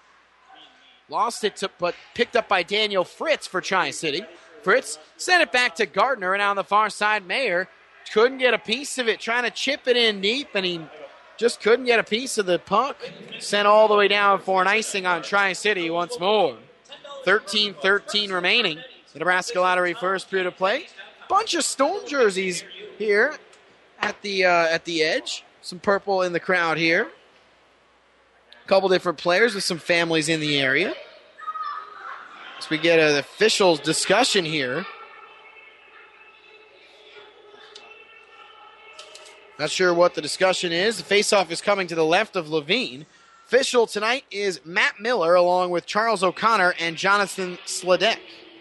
lost it, to, but picked up by Daniel Fritz for Tri-City. Fritz sent it back to Gardner, and on the far side, Mayer couldn't get a piece of it, trying to chip it in deep, and he just couldn't get a piece of the puck. Sent all the way down for an icing on Tri-City once more. thirteen thirteen remaining. The Nebraska Lottery first period of play. Bunch of Storm jerseys here at the uh, at the edge. Some purple in the crowd here. A couple different players with some families in the area. So we get an officials discussion here. Not sure what the discussion is. The faceoff is coming to the left of Levine. Official tonight is Matt Miller along with Charles O'Connor and Jonathan Sladek.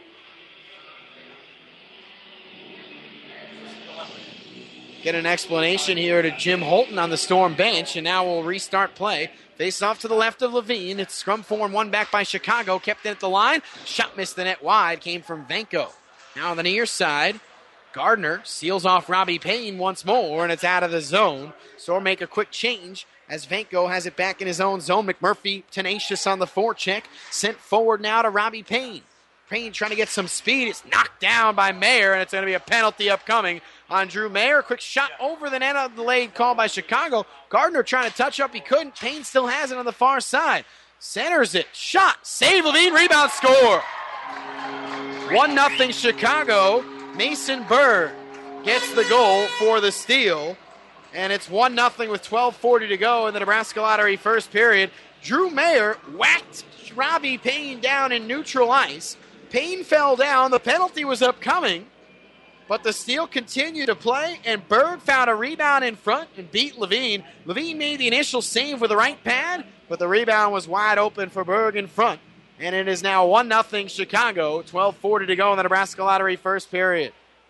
Get an explanation here to Jim Holton on the Storm bench, and now we'll restart play. Face off to the left of Levine. It's scrum form, one back by Chicago. Kept in at the line. Shot missed the net wide. Came from Venko. Now on the near side, Gardner seals off Robbie Payne once more, and it's out of the zone. Storm make a quick change as Venko has it back in his own zone. McMurphy tenacious on the forecheck. Sent forward now to Robbie Payne. Payne trying to get some speed. It's knocked down by Mayer, and it's going to be a penalty upcoming on Drew Mayer. Quick shot over the net, a delayed call by Chicago. Gardner trying to touch up. He couldn't. Payne still has it on the far side. Centers it. Shot. Save Levine. Rebound. Score. one nothing Chicago. Mason Berg gets the goal for the steal. And it's one nothing with twelve forty to go in the Nebraska Lottery first period. Drew Mayer whacked Robbie Payne down in neutral ice. Payne fell down. The penalty was upcoming. But the steal continued to play, and Berg found a rebound in front and beat Levine. Levine made the initial save with the right pad, but the rebound was wide open for Berg in front. And it is now one nothing Chicago, twelve forty to go in the Nebraska Lottery first period.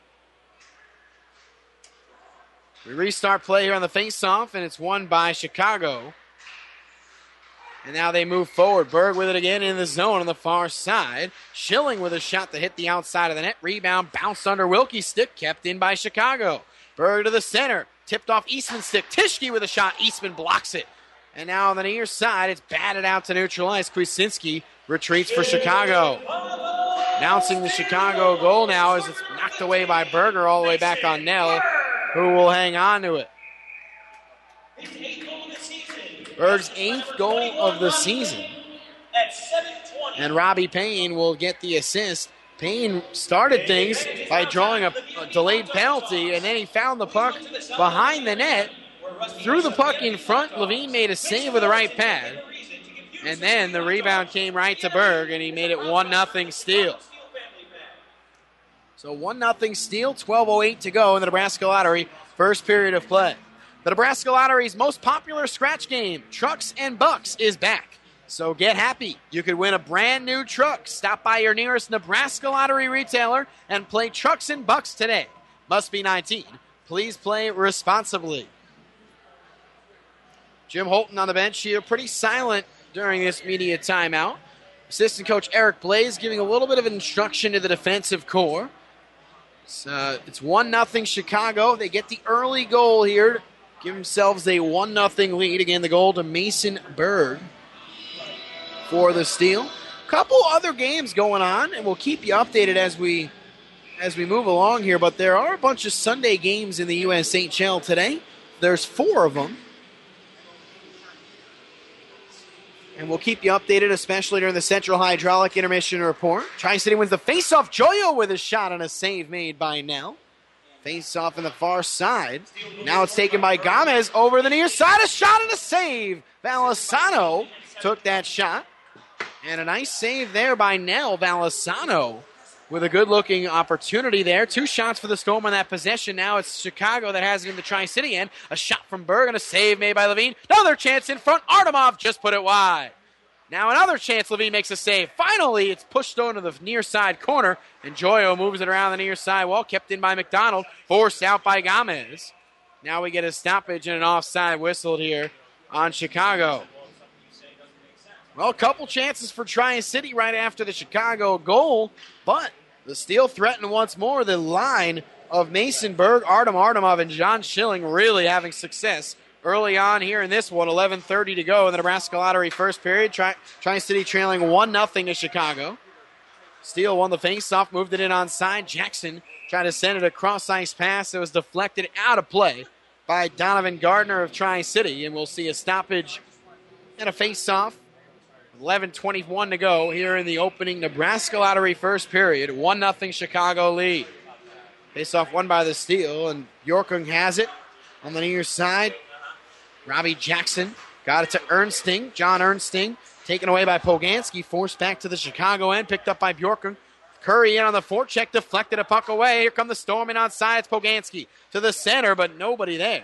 We restart play here on the faceoff, and it's won by Chicago. And now they move forward. Berg with it again in the zone on the far side. Schilling with a shot that hit the outside of the net. Rebound bounced under Wilkie's stick, kept in by Chicago. Berg to the center. Tipped off Eastman's stick. Tischke with a shot. Eastman blocks it. And now on the near side, it's batted out to neutral ice. Kwiecinski retreats for Chicago. Announcing the Chicago goal now as it's knocked away by Berger all the way back on Nell, who will hang on to it. Berg's eighth goal of the season. And Robbie Payne will get the assist. Payne started things by drawing a, a delayed penalty, and then he found the puck behind the net, threw the puck in front. Levine made a save with the right pad. And then the rebound came right to Berg, and he made it one nothing steal. So one nothing steal, twelve oh eight to go in the Nebraska Lottery first period of play. The Nebraska Lottery's most popular scratch game, Trucks and Bucks, is back. So get happy. You could win a brand new truck. Stop by your nearest Nebraska Lottery retailer and play Trucks and Bucks today. Must be nineteen. Please play responsibly. Jim Holton on the bench here, pretty silent during this media timeout. Assistant coach Eric Blaze giving a little bit of instruction to the defensive core. It's, uh, it's one nothing Chicago. They get the early goal here. Give themselves a one nothing lead. Again, the goal to Mason Berg for the steal. Couple other games going on, and we'll keep you updated as we as we move along here. But there are a bunch of Sunday games in the U S H L today. There's four of them. And we'll keep you updated, especially during the Central Hydraulic Intermission Report. Tri-City wins the face-off. Joyo with a shot and a save made by Nell. Face-off in the far side. Now it's taken by Gomez over the near side. A shot and a save. Valisano took that shot. And a nice save there by Nell. Valisano with a good-looking opportunity there. Two shots for the Storm on that possession. Now it's Chicago that has it in the Tri-City end. A shot from Berg and a save made by Levine. Another chance in front. Artemov just put it wide. Now another chance. Levine makes a save. Finally, it's pushed on to the near side corner, and Joyo moves it around the near side wall. Kept in by McDonald. Forced out by Gomez. Now we get a stoppage and an offside whistled here on Chicago. Well, a couple chances for Tri-City right after the Chicago goal, but the steal threatened once more. The line of Mason Berg, Artem Artemov, and John Schilling really having success early on here in this one. eleven thirty to go in the Nebraska Lottery first period. Tri- Tri-City trailing one nothing to Chicago. Steele won the faceoff, moved it in onside. Jackson tried to send it a cross-ice pass. It was deflected out of play by Donovan Gardner of Tri-City, and we'll see a stoppage and a faceoff. eleven twenty-one to go here in the opening Nebraska Lottery first period. one nothing Chicago lead. Face-off won by the Steel, and Bjorkung has it on the near side. Robbie Jackson got it to Ernsting. John Ernsting taken away by Poganski. Forced back to the Chicago end. Picked up by Bjorkung. Curry in on the forecheck. Deflected a puck away. Here come the Storm in onside. It's Poganski to the center, but nobody there.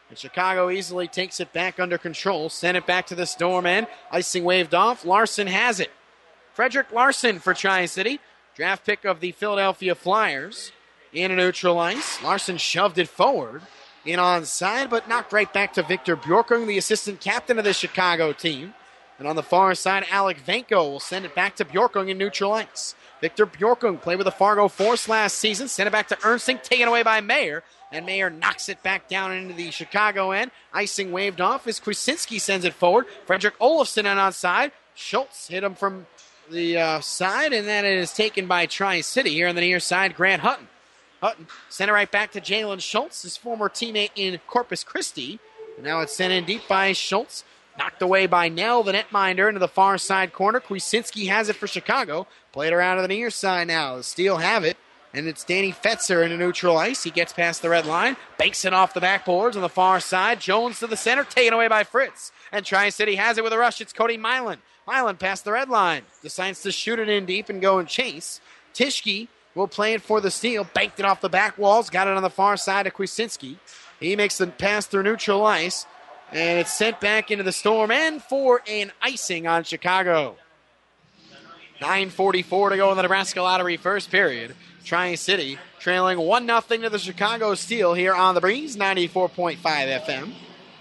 And Chicago easily takes it back under control. Send it back to the Storm end. Icing waved off. Larson has it. Frederick Larson for Tri-City. Draft pick of the Philadelphia Flyers. In a neutral ice. Larson shoved it forward. In onside, but knocked right back to Victor Bjorkung, the assistant captain of the Chicago team. And on the far side, Alec Venko will send it back to Bjorkung in neutral ice. Victor Bjorkung played with the Fargo Force last season. Sent it back to Ernsting, taken away by Mayer. And Mayer knocks it back down into the Chicago end. Icing waved off as Krasinski sends it forward. Frederick Olofsson on onside. Schultz hit him from the uh, side, and then it is taken by Tri-City here on the near side. Grant Hutton. Hutton sent it right back to Jalen Schultz, his former teammate in Corpus Christi. And now it's sent in deep by Schultz. Knocked away by Nell, the netminder, into the far side corner. Kwasinski has it for Chicago. Played around to the near side now. The Steel have it. And it's Danny Fetzer in a neutral ice. He gets past the red line. Banks it off the backboards on the far side. Jones to the center. Taken away by Fritz. And Tri-City has it with a rush. It's Cody Milan. Milan past the red line. Decides to shoot it in deep and go and chase. Tischke will play it for the Steel. Banked it off the back walls. Got it on the far side to Kwasinski. He makes the pass through neutral ice. And it's sent back into the Storm and for an icing on Chicago. nine forty-four to go in the Nebraska Lottery first period. Tri-City trailing one nothing to the Chicago Steel here on the Breeze, ninety-four point five F M.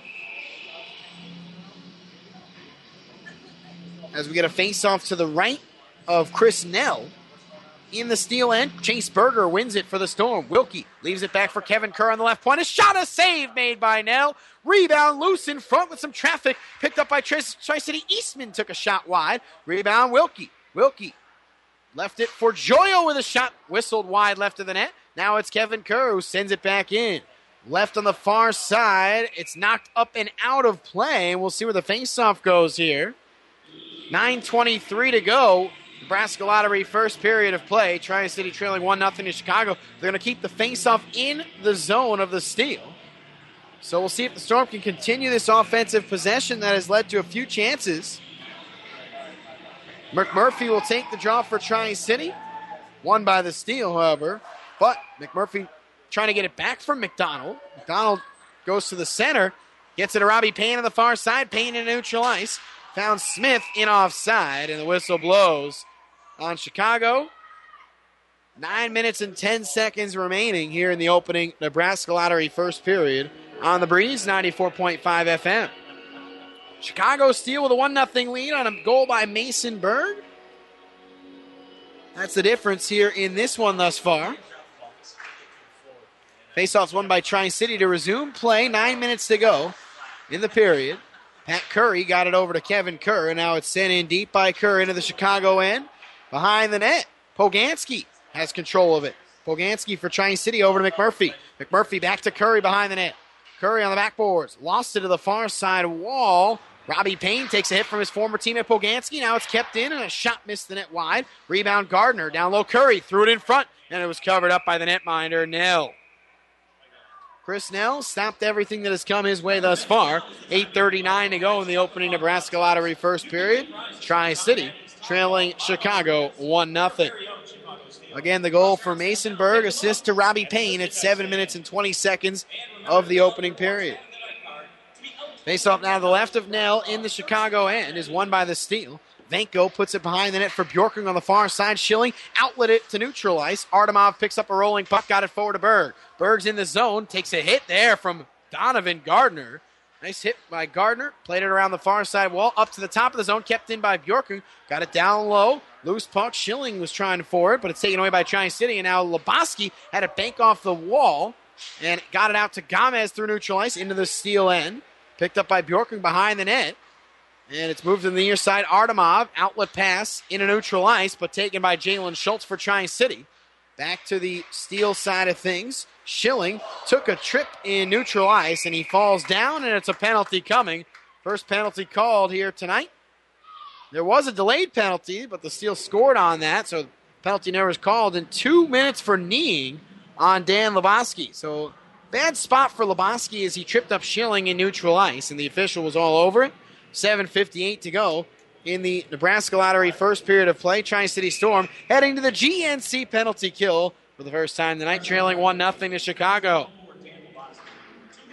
As we get a face-off to the right of Chris Nell. In the Steel end, Chase Berger wins it for the Storm. Wilkie leaves it back for Kevin Kerr on the left point. A shot, a save made by Nell. Rebound loose in front with some traffic. Picked up by Tri-City. Eastman took a shot wide. Rebound Wilkie. Wilkie left it for Joyo with a shot. Whistled wide left of the net. Now it's Kevin Kerr who sends it back in. Left on the far side. It's knocked up and out of play. We'll see where the faceoff goes here. nine twenty-three to go. Nebraska Lottery first period of play. Tri-City trailing one nothing to Chicago. They're going to keep the faceoff in the zone of the Steel. So we'll see if the Storm can continue this offensive possession that has led to a few chances. McMurphy will take the draw for Tri-City. Won by the Steel, however. But McMurphy trying to get it back from McDonald. McDonald goes to the center. Gets it to Robbie Payne on the far side. Payne in neutral ice. Found Smith in offside, and the whistle blows on Chicago. Nine minutes and ten seconds remaining here in the opening Nebraska Lottery first period on the Breeze, ninety-four point five F M. Chicago Steel with a one nothing lead on a goal by Mason Berg. That's the difference here in this one thus far. Faceoff's won by Tri-City to resume play. Nine minutes to go in the period. Pat Curry got it over to Kevin Kerr, and now it's sent in deep by Kerr into the Chicago end. Behind the net, Poganski has control of it. Poganski for Tri-City over to McMurphy. McMurphy back to Curry behind the net. Curry on the backboards. Lost it to the far side wall. Robbie Payne takes a hit from his former teammate Poganski. Now it's kept in, and a shot missed the net wide. Rebound Gardner. Down low Curry. Threw it in front, and it was covered up by the netminder, Nell. Chris Nell stopped everything that has come his way thus far. eight thirty-nine to go in the opening Nebraska Lottery first period. Tri-City trailing Chicago one nothing. Again, the goal for Mason Berg, assist to Robbie Payne at seven minutes and twenty seconds of the opening period. Face-off now to the left of Nell in the Chicago end is won by the Steel. Venko puts it behind the net for Bjorkung on the far side. Schilling outlet it to neutral ice. Artemov picks up a rolling puck, got it forward to Berg. Berg's in the zone, takes a hit there from Donovan Gardner. Nice hit by Gardner. Played it around the far side wall, up to the top of the zone, kept in by Bjorkung. Got it down low. Loose puck. Schilling was trying for it, but it's taken away by Tri-City. And now Lebowski had it bank off the wall and got it out to Gomez through neutral ice into the Steel end. Picked up by Bjorkung behind the net. And it's moved to the near side. Artemov, outlet pass into neutral ice, but taken by Jalen Schultz for Tri-City. Back to the Steel side of things. Schilling took a trip in neutral ice, and he falls down, and it's a penalty coming. First penalty called here tonight. There was a delayed penalty, but the Steel scored on that, so penalty never was called. And two minutes for kneeing on Dan Lebowski. So bad spot for Lebowski as he tripped up Schilling in neutral ice, and the official was all over it. seven fifty-eight to go in the Nebraska Lottery first period of play. Tri-City Storm heading to the G N C penalty kill for the first time tonight, trailing one nothing to Chicago.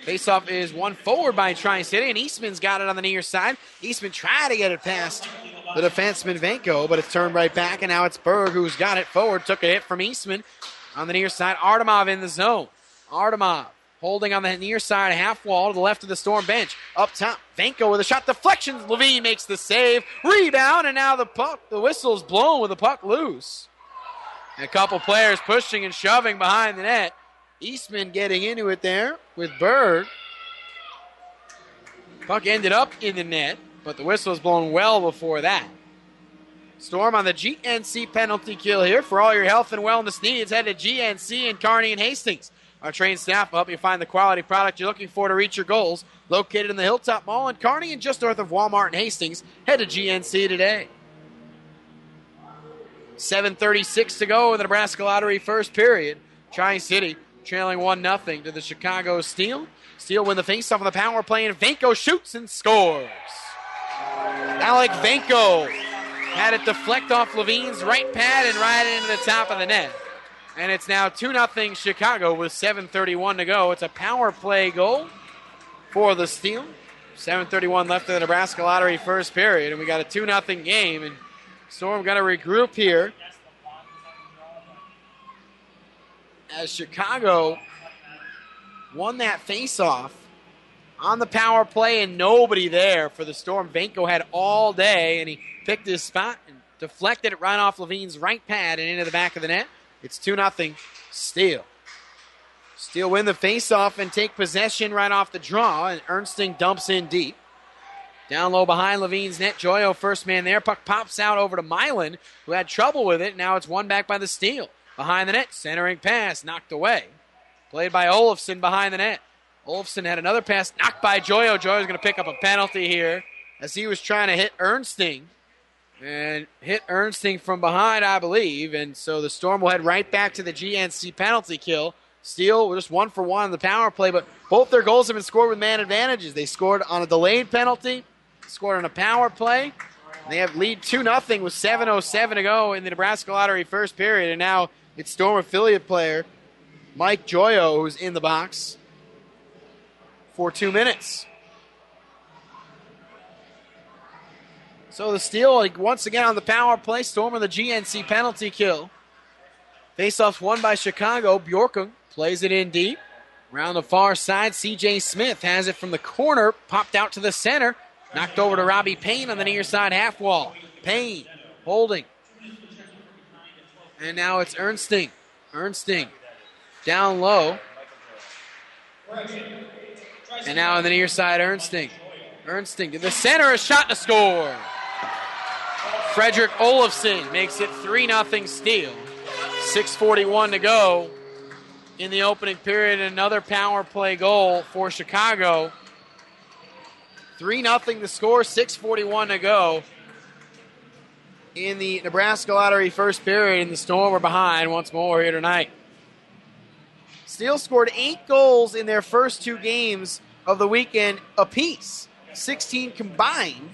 Faceoff is won forward by Tri-City, and Eastman's got it on the near side. Eastman tried to get it past the defenseman Venko, but it's turned right back, and now it's Berg who's got it forward. Took a hit from Eastman on the near side. Artemov in the zone. Artemov holding on the near side half wall to the left of the Storm bench. Up top, Venko with a shot deflection. Levine makes the save. Rebound, and now the puck, the whistle's blown with the puck loose. And a couple players pushing and shoving behind the net. Eastman getting into it there with Berg. Puck ended up in the net, but the whistle was blown well before that. Storm on the G N C penalty kill here. For all your health and wellness needs, head to G N C in Kearney and Hastings. Our trained staff will help you find the quality product you're looking for to reach your goals. Located in the Hilltop Mall in Kearney and just north of Walmart in Hastings. Head to G N C today. seven thirty-six to go in the Nebraska Lottery first period. Tri-City trailing one nothing to the Chicago Steel. Steel win the faceoff on the power play, and Venko shoots and scores. Alec Venko had it deflect off Levine's right pad and right into the top of the net. And it's now two nothing Chicago with seven thirty-one to go. It's a power play goal for the Steel. seven thirty-one left in the Nebraska Lottery first period, and we got a two nothing game. And Storm got to regroup here as Chicago won that faceoff on the power play and nobody there for the Storm. Venko had all day, and he picked his spot and deflected it right off Levine's right pad and into the back of the net. It's two nothing Steel. Steel win the faceoff and take possession right off the draw, and Ernsting dumps in deep. Down low behind Levine's net, Joyo first man there. Puck pops out over to Milan, who had trouble with it. Now it's won back by the Steel. Behind the net, centering pass, knocked away. Played by Olofsson behind the net. Olofsson had another pass knocked by Joyo. Joyo's going to pick up a penalty here as he was trying to hit Ernsting. And hit Ernsting from behind, I believe. And so the Storm will head right back to the G N C penalty kill. Steel just one for one on the power play, but both their goals have been scored with man advantages. They scored on a delayed penalty, scored on a power play. They have lead two nothing with seven oh seven to go in the Nebraska Lottery first period. And now it's Storm affiliate player Mike Joyo who's in the box for two minutes. So the Steel once again on the power play. Storm on the G N C penalty kill. Faceoffs won by Chicago. Bjorkum plays it in deep. Around the far side, C J Smith has it from the corner. Popped out to the center. Knocked over to Robbie Payne on the near side half wall. Payne holding. And now it's Ernsting. Ernsting down low. And now on the near side, Ernsting. Ernsting to the center, a shot to score. Frederick Olofsson makes it three nothing Steel. six forty-one to go in the opening period. Another power play goal for Chicago. three nothing to score, six forty-one to go in the Nebraska Lottery first period. And the Storm are behind once more here tonight. Steel scored eight goals in their first two games of the weekend apiece. sixteen combined.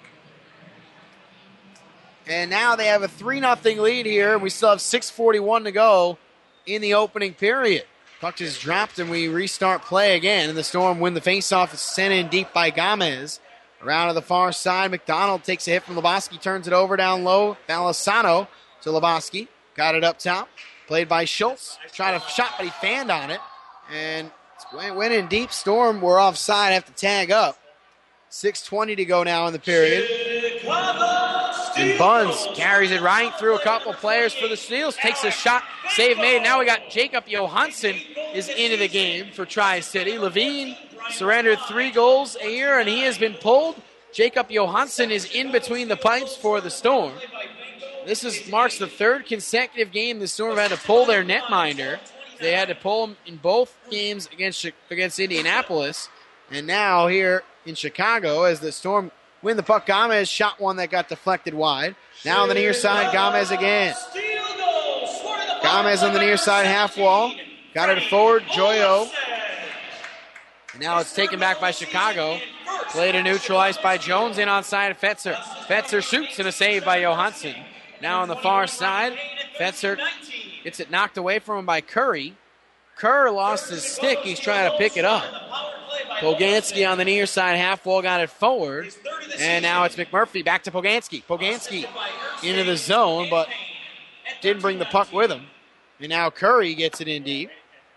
And now they have a three nothing lead here. We still have six forty-one to go in the opening period. Puck is dropped and we restart play again. And the Storm win the faceoff. It's sent in deep by Gomez. Around to the far side, McDonald takes a hit from Lebowski, turns it over down low. Balisano to Lebowski. Got it up top. Played by Schultz. Tried a shot, but he fanned on it. And it went in deep. Storm were offside, have to tag up. six twenty to go now in the period. And Buns carries it right through a couple players for the Steels. Takes a shot. Save made. Now we got Jacob Johansson is into the game for Tri-City. Levine surrendered three goals a year, and he has been pulled. Jacob Johansson is in between the pipes for the Storm. This is marks the third consecutive game the Storm have had to pull their netminder. They had to pull him in both games against against Indianapolis. And now here in Chicago as the Storm win the puck. Gomez shot one that got deflected wide. Now on the near side, Gomez again. Gomez on the near side half wall. Got it forward, Joyo. And now it's taken back by Chicago. Played and neutralized by Jones in on side of Fetzer. Fetzer shoots and a save by Johansson. Now on the far side, Fetzer gets it knocked away from him by Curry. Kerr lost his stick. He's trying to pick it up. Poganski on the near side, half wall, got it forward. And now it's McMurphy back to Poganski. Poganski into the zone, but didn't bring the puck with him. And now Curry gets it in deep.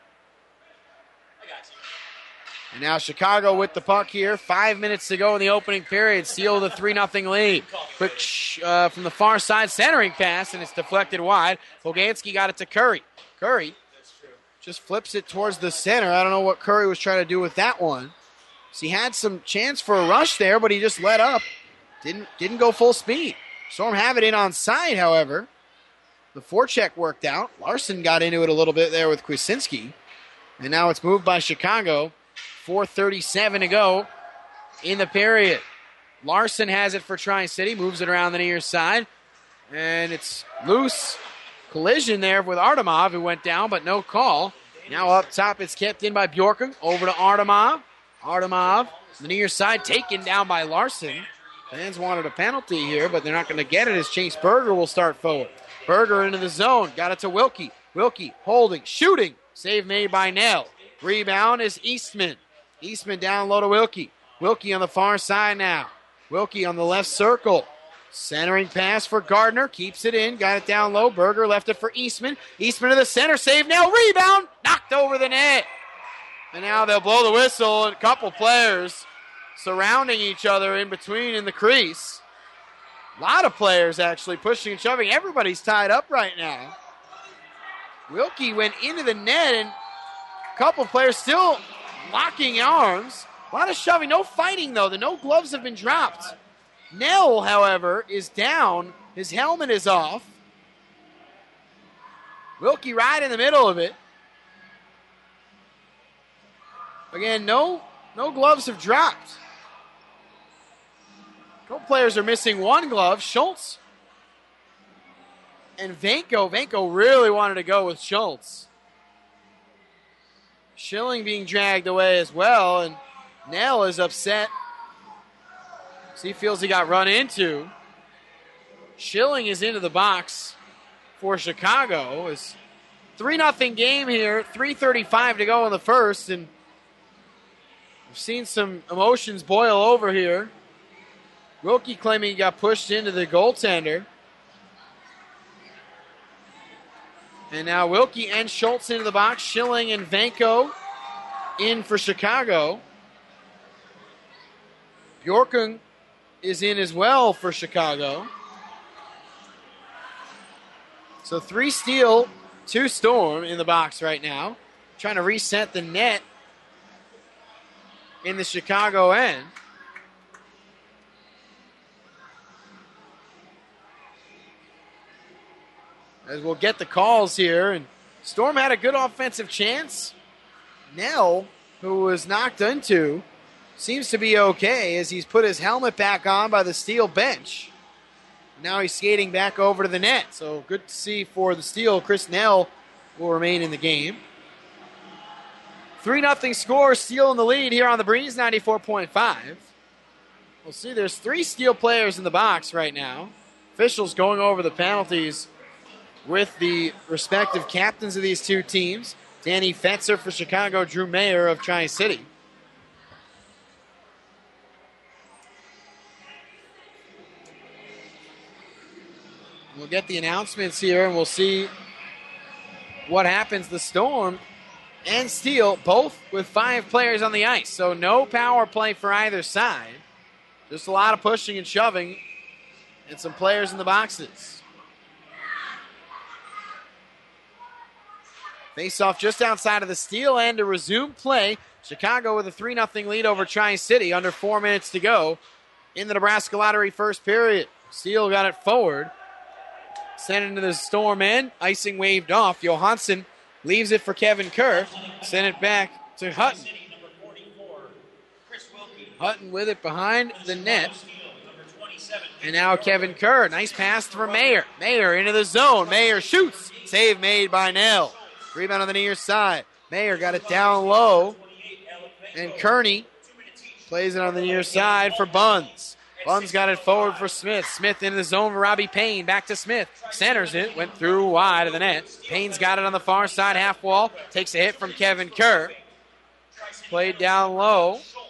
And now Chicago with the puck here. Five minutes to go in the opening period. Seal the three nothing lead. Quick sh- uh, from the far side centering pass, and it's deflected wide. Poganski got it to Curry. Curry just flips it towards the center. I don't know what Curry was trying to do with that one. So he had some chance for a rush there, but he just let up. Didn't, didn't go full speed. Storm have it in on side, however. The forecheck worked out. Larson got into it a little bit there with Kwasinski. And now it's moved by Chicago. four thirty-seven to go in the period. Larson has it for Tri-City, moves it around the near side, and it's loose. Collision there with Artemov, who went down, but no call. Now up top, it's kept in by Bjorken, over to Artemov. Artemov, the near side, taken down by Larson. Fans wanted a penalty here, but they're not going to get it as Chase Berger will start forward. Berger into the zone, got it to Wilkie. Wilkie holding, shooting, save made by Nell. Rebound is Eastman. Eastman down low to Wilkie. Wilkie on the far side now. Wilkie on the left circle. Centering pass for Gardner. Keeps it in. Got it down low. Berger left it for Eastman. Eastman to the center. Save now. Rebound. Knocked over the net. And now they'll blow the whistle. And a couple players surrounding each other in between in the crease. A lot of players actually pushing and shoving. Everybody's tied up right now. Wilkie went into the net, and a couple players still locking arms. A lot of shoving. No fighting, though. The no gloves have been dropped. Nell, however, is down. His helmet is off. Wilkie right in the middle of it. Again, no, no gloves have dropped. A couple players are missing one glove. Schultz and Vanko. Vanko really wanted to go with Schultz. Schilling being dragged away as well, and Nell is upset. So he feels he got run into. Schilling is into the box for Chicago. It's three nothing game here, three thirty-five to go in the first, and we've seen some emotions boil over here. Wilkie claiming he got pushed into the goaltender. And now Wilkie and Schultz into the box. Schilling and Vanko in for Chicago. Bjorken is in as well for Chicago. So three Steel, two Storm in the box right now. Trying to reset the net in the Chicago end. As we'll get the calls here. And Storm had a good offensive chance. Nell, who was knocked into, seems to be okay as he's put his helmet back on by the Steel bench. Now he's skating back over to the net. So good to see for the Steel. Chris Nell will remain in the game. three nothing score. Steel in the lead here on the Breeze, ninety-four point five. We'll see there's three Steel players in the box right now. Officials going over the penalties with the respective captains of these two teams. Danny Fetzer for Chicago, Drew Mayer of Tri-City. We'll get the announcements here, and we'll see what happens. The Storm and Steel, both with five players on the ice. So no power play for either side. Just a lot of pushing and shoving and some players in the boxes. Face-off just outside of the Steel end to resume play. Chicago with a three nothing lead over Tri-City. Under four minutes to go in the Nebraska Lottery first period. Steel got it forward. Sent into the Storm end. Icing waved off. Johansson leaves it for Kevin Kerr. Sent it back to Hutton. Hutton with it behind the net. And now Kevin Kerr. Nice pass for Mayer. Mayer into the zone. Mayer shoots. Save made by Nell. Rebound on the near side. Mayer got it down low. And Kearney plays it on the near side for Buns. Buns got it forward for Smith. Smith into the zone for Robbie Payne. Back to Smith. Centers it. Went through wide of the net. Payne's got it on the far side half wall. Takes a hit from Kevin Kerr. Played down low.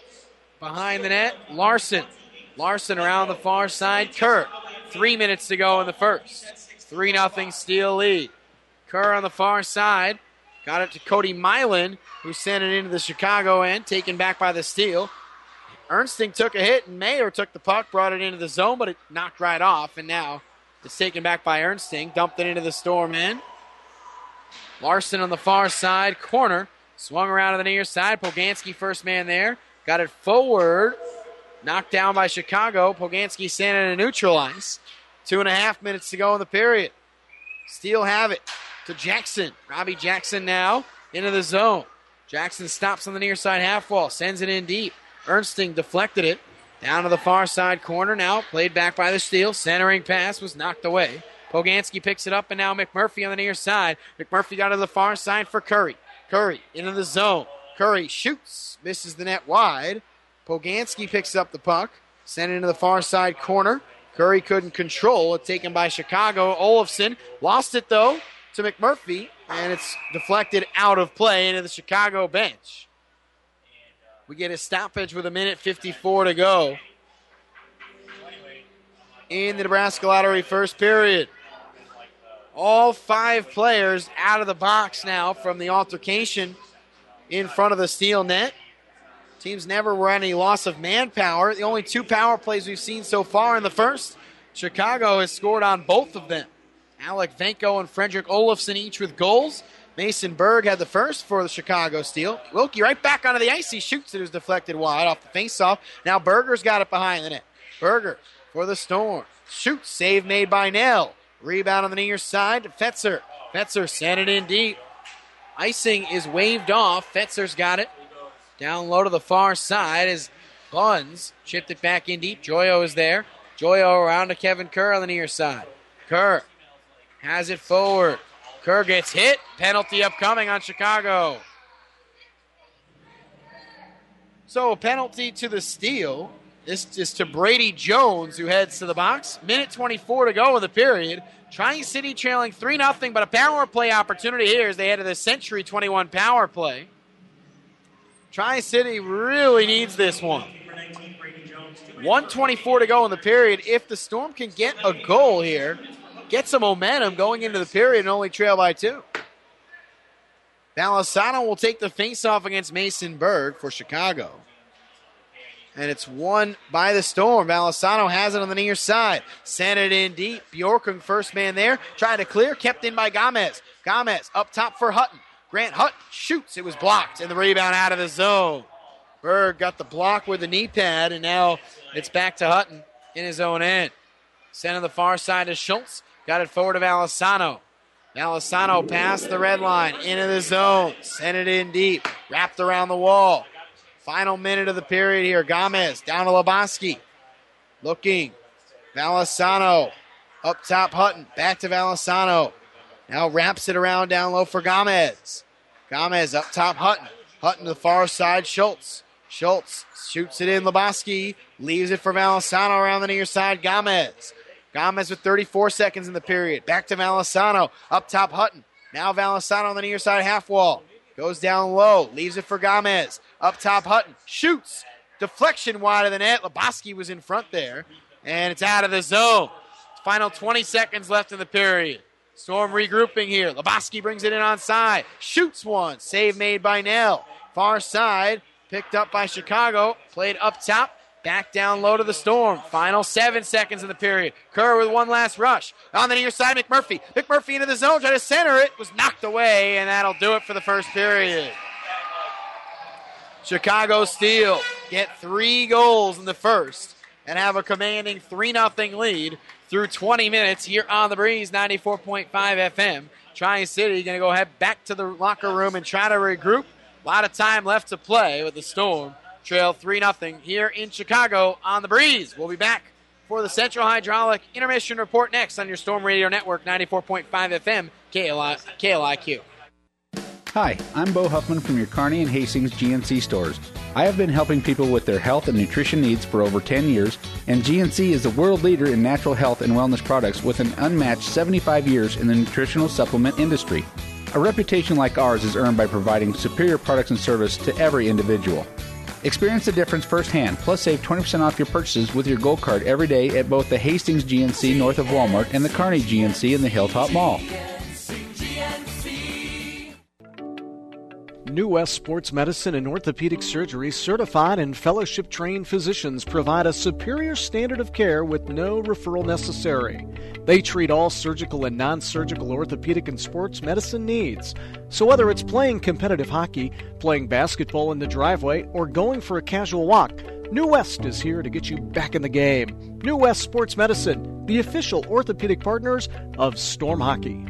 behind the net. Larson. Larson around the far side. Kerr. Three minutes to go in the first. three nothing Steel lead. Kerr on the far side. Got it to Cody Milan, who sent it into the Chicago end, taken back by the Steel. Ernsting took a hit, and Mayer took the puck, brought it into the zone, but it knocked right off, and now it's taken back by Ernsting, dumped it into the Storm end. Larson on the far side, corner, swung around to the near side. Poganski first man there, got it forward, knocked down by Chicago. Poganski sent it to neutral ice. Two and a half minutes to go in the period. Steel have it to Jackson. Robbie Jackson now into the zone. Jackson stops on the near side half wall, sends it in deep. Ernsting deflected it down to the far side corner. Now played back by the Steel. Centering pass was knocked away. Poganski picks it up, and now McMurphy on the near side. McMurphy got to the far side for Curry. Curry into the zone. Curry shoots, misses the net wide. Poganski picks up the puck, sent it into the far side corner. Curry couldn't control it, taken by Chicago. Olofsson lost it, though, to McMurphy, and it's deflected out of play into the Chicago bench. We get a stoppage with a minute fifty-four to go in the Nebraska Lottery first period. All five players out of the box now from the altercation in front of the Steel net. Teams never were any loss of manpower. The only two power plays we've seen so far in the first, Chicago has scored on both of them. Alec Venko and Frederick Olofsson each with goals. Mason Berg had the first for the Chicago Steel. Wilkie right back onto the ice. He shoots it. It was deflected wide off the faceoff. Now Berger's got it behind the net. Berger for the Storm. Shoots. Save made by Nell. Rebound on the near side to Fetzer. Fetzer sent it in deep. Icing is waved off. Fetzer's got it. Down low to the far side as Buns chipped it back in deep. Joyo is there. Joyo around to Kevin Kerr on the near side. Kerr has it forward. Kerr gets hit. Penalty upcoming on Chicago. So a penalty to the Steel. This is to Brady Jones, who heads to the box. Minute twenty-four to go in the period. Tri-City trailing three nothing, but a power play opportunity here as they head to the Century twenty-one power play. Tri-City really needs this one. one twenty-four to go in the period. If the Storm can get a goal here, get some momentum going into the period and only trail by two. Balisano will take the faceoff against Mason Berg for Chicago. And it's won by the Storm. Balisano has it on the near side. Sent it in deep. Bjorkung first man there. Trying to clear. Kept in by Gomez. Gomez up top for Hutton. Grant Hutton shoots. It was blocked. And the rebound out of the zone. Berg got the block with the knee pad. And now it's back to Hutton in his own end. Sent on the far side to Schultz. Got it forward to Balisano. Balisano past the red line. Into the zone. Sent it in deep. Wrapped around the wall. Final minute of the period here. Gomez down to Lebowski. Looking. Balisano. Up top Hutton. Back to Balisano. Now wraps it around down low for Gomez. Gomez up top Hutton. Hutton to the far side. Schultz. Schultz shoots it in. Lebowski leaves it for Balisano around the near side. Gomez. Gomez with thirty-four seconds in the period. Back to Balisano. Up top Hutton. Now Balisano on the near side half wall. Goes down low. Leaves it for Gomez. Up top, Hutton shoots. Deflection wide of the net. Lebowski was in front there. And it's out of the zone. Final twenty seconds left in the period. Storm regrouping here. Lebowski brings it in on side. Shoots one. Save made by Nell. Far side. Picked up by Chicago. Played up top. Back down low to the Storm. Final seven seconds in the period. Kerr with one last rush. On the near side, McMurphy. McMurphy into the zone. Tried to center it. Was knocked away. And that'll do it for the first period. Chicago Steel get three goals in the first and have a commanding three nothing lead through twenty minutes here on the Breeze, ninety-four point five F M. Tri-City going to go head back to the locker room and try to regroup. A lot of time left to play with the Storm. Trail three nothing here in Chicago on the Breeze. We'll be back for the Central Hydraulic Intermission Report next on your Storm Radio Network, ninety-four point five F M, K L I Q. Hi, I'm Bo Huffman from your Kearney and Hastings G N C stores. I have been helping people with their health and nutrition needs for over ten years, and G N C is the world leader in natural health and wellness products with an unmatched seventy-five years in the nutritional supplement industry. A reputation like ours is earned by providing superior products and service to every individual. Experience the difference firsthand, plus save twenty percent off your purchases with your Gold Card every day at both the Hastings G N C north of Walmart and the Kearney G N C in the Hilltop Mall. New West Sports Medicine and Orthopedic Surgery certified and fellowship-trained physicians provide a superior standard of care with no referral necessary. They treat all surgical and non-surgical orthopedic and sports medicine needs. So whether it's playing competitive hockey, playing basketball in the driveway, or going for a casual walk, New West is here to get you back in the game. New West Sports Medicine, the official orthopedic partners of Storm Hockey.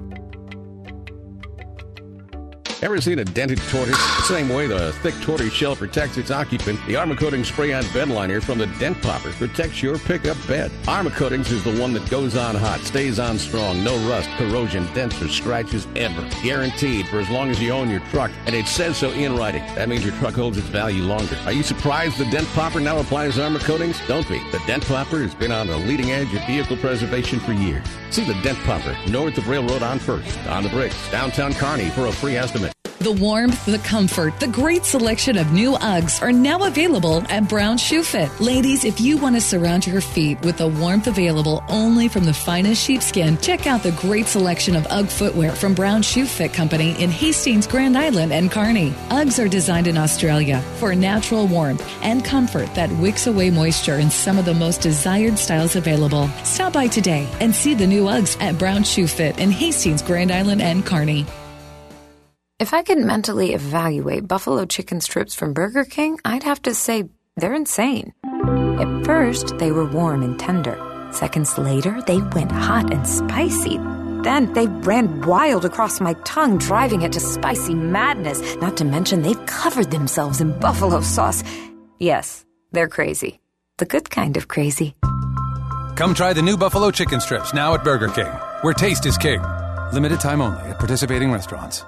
Ever seen a dented tortoise? The same way the thick tortoise shell protects its occupant, the Armor Coatings Spray-On Bed Liner from the Dent Poppers protects your pickup bed. Armor Coatings is the one that goes on hot, stays on strong, no rust, corrosion, dents, or scratches ever. Guaranteed for as long as you own your truck, and it says so in writing. That means your truck holds its value longer. Are you surprised the Dent Popper now applies Armor Coatings? Don't be. The Dent Popper has been on the leading edge of vehicle preservation for years. See the Dent Popper north of Railroad on First, on the Bricks, downtown Kearney for a free estimate. The warmth, the comfort, the great selection of new Uggs are now available at Brown Shoe Fit. Ladies, if you want to surround your feet with the warmth available only from the finest sheepskin, check out the great selection of Ugg footwear from Brown Shoe Fit Company in Hastings, Grand Island, and Kearney. Uggs are designed in Australia for natural warmth and comfort that wicks away moisture in some of the most desired styles available. Stop by today and see the new Uggs at Brown Shoe Fit in Hastings, Grand Island, and Kearney. If I could mentally evaluate buffalo chicken strips from Burger King, I'd have to say they're insane. At first, they were warm and tender. Seconds later, they went hot and spicy. Then they ran wild across my tongue, driving it to spicy madness. Not to mention, they've covered themselves in buffalo sauce. Yes, they're crazy. The good kind of crazy. Come try the new buffalo chicken strips now at Burger King, where taste is king. Limited time only at participating restaurants.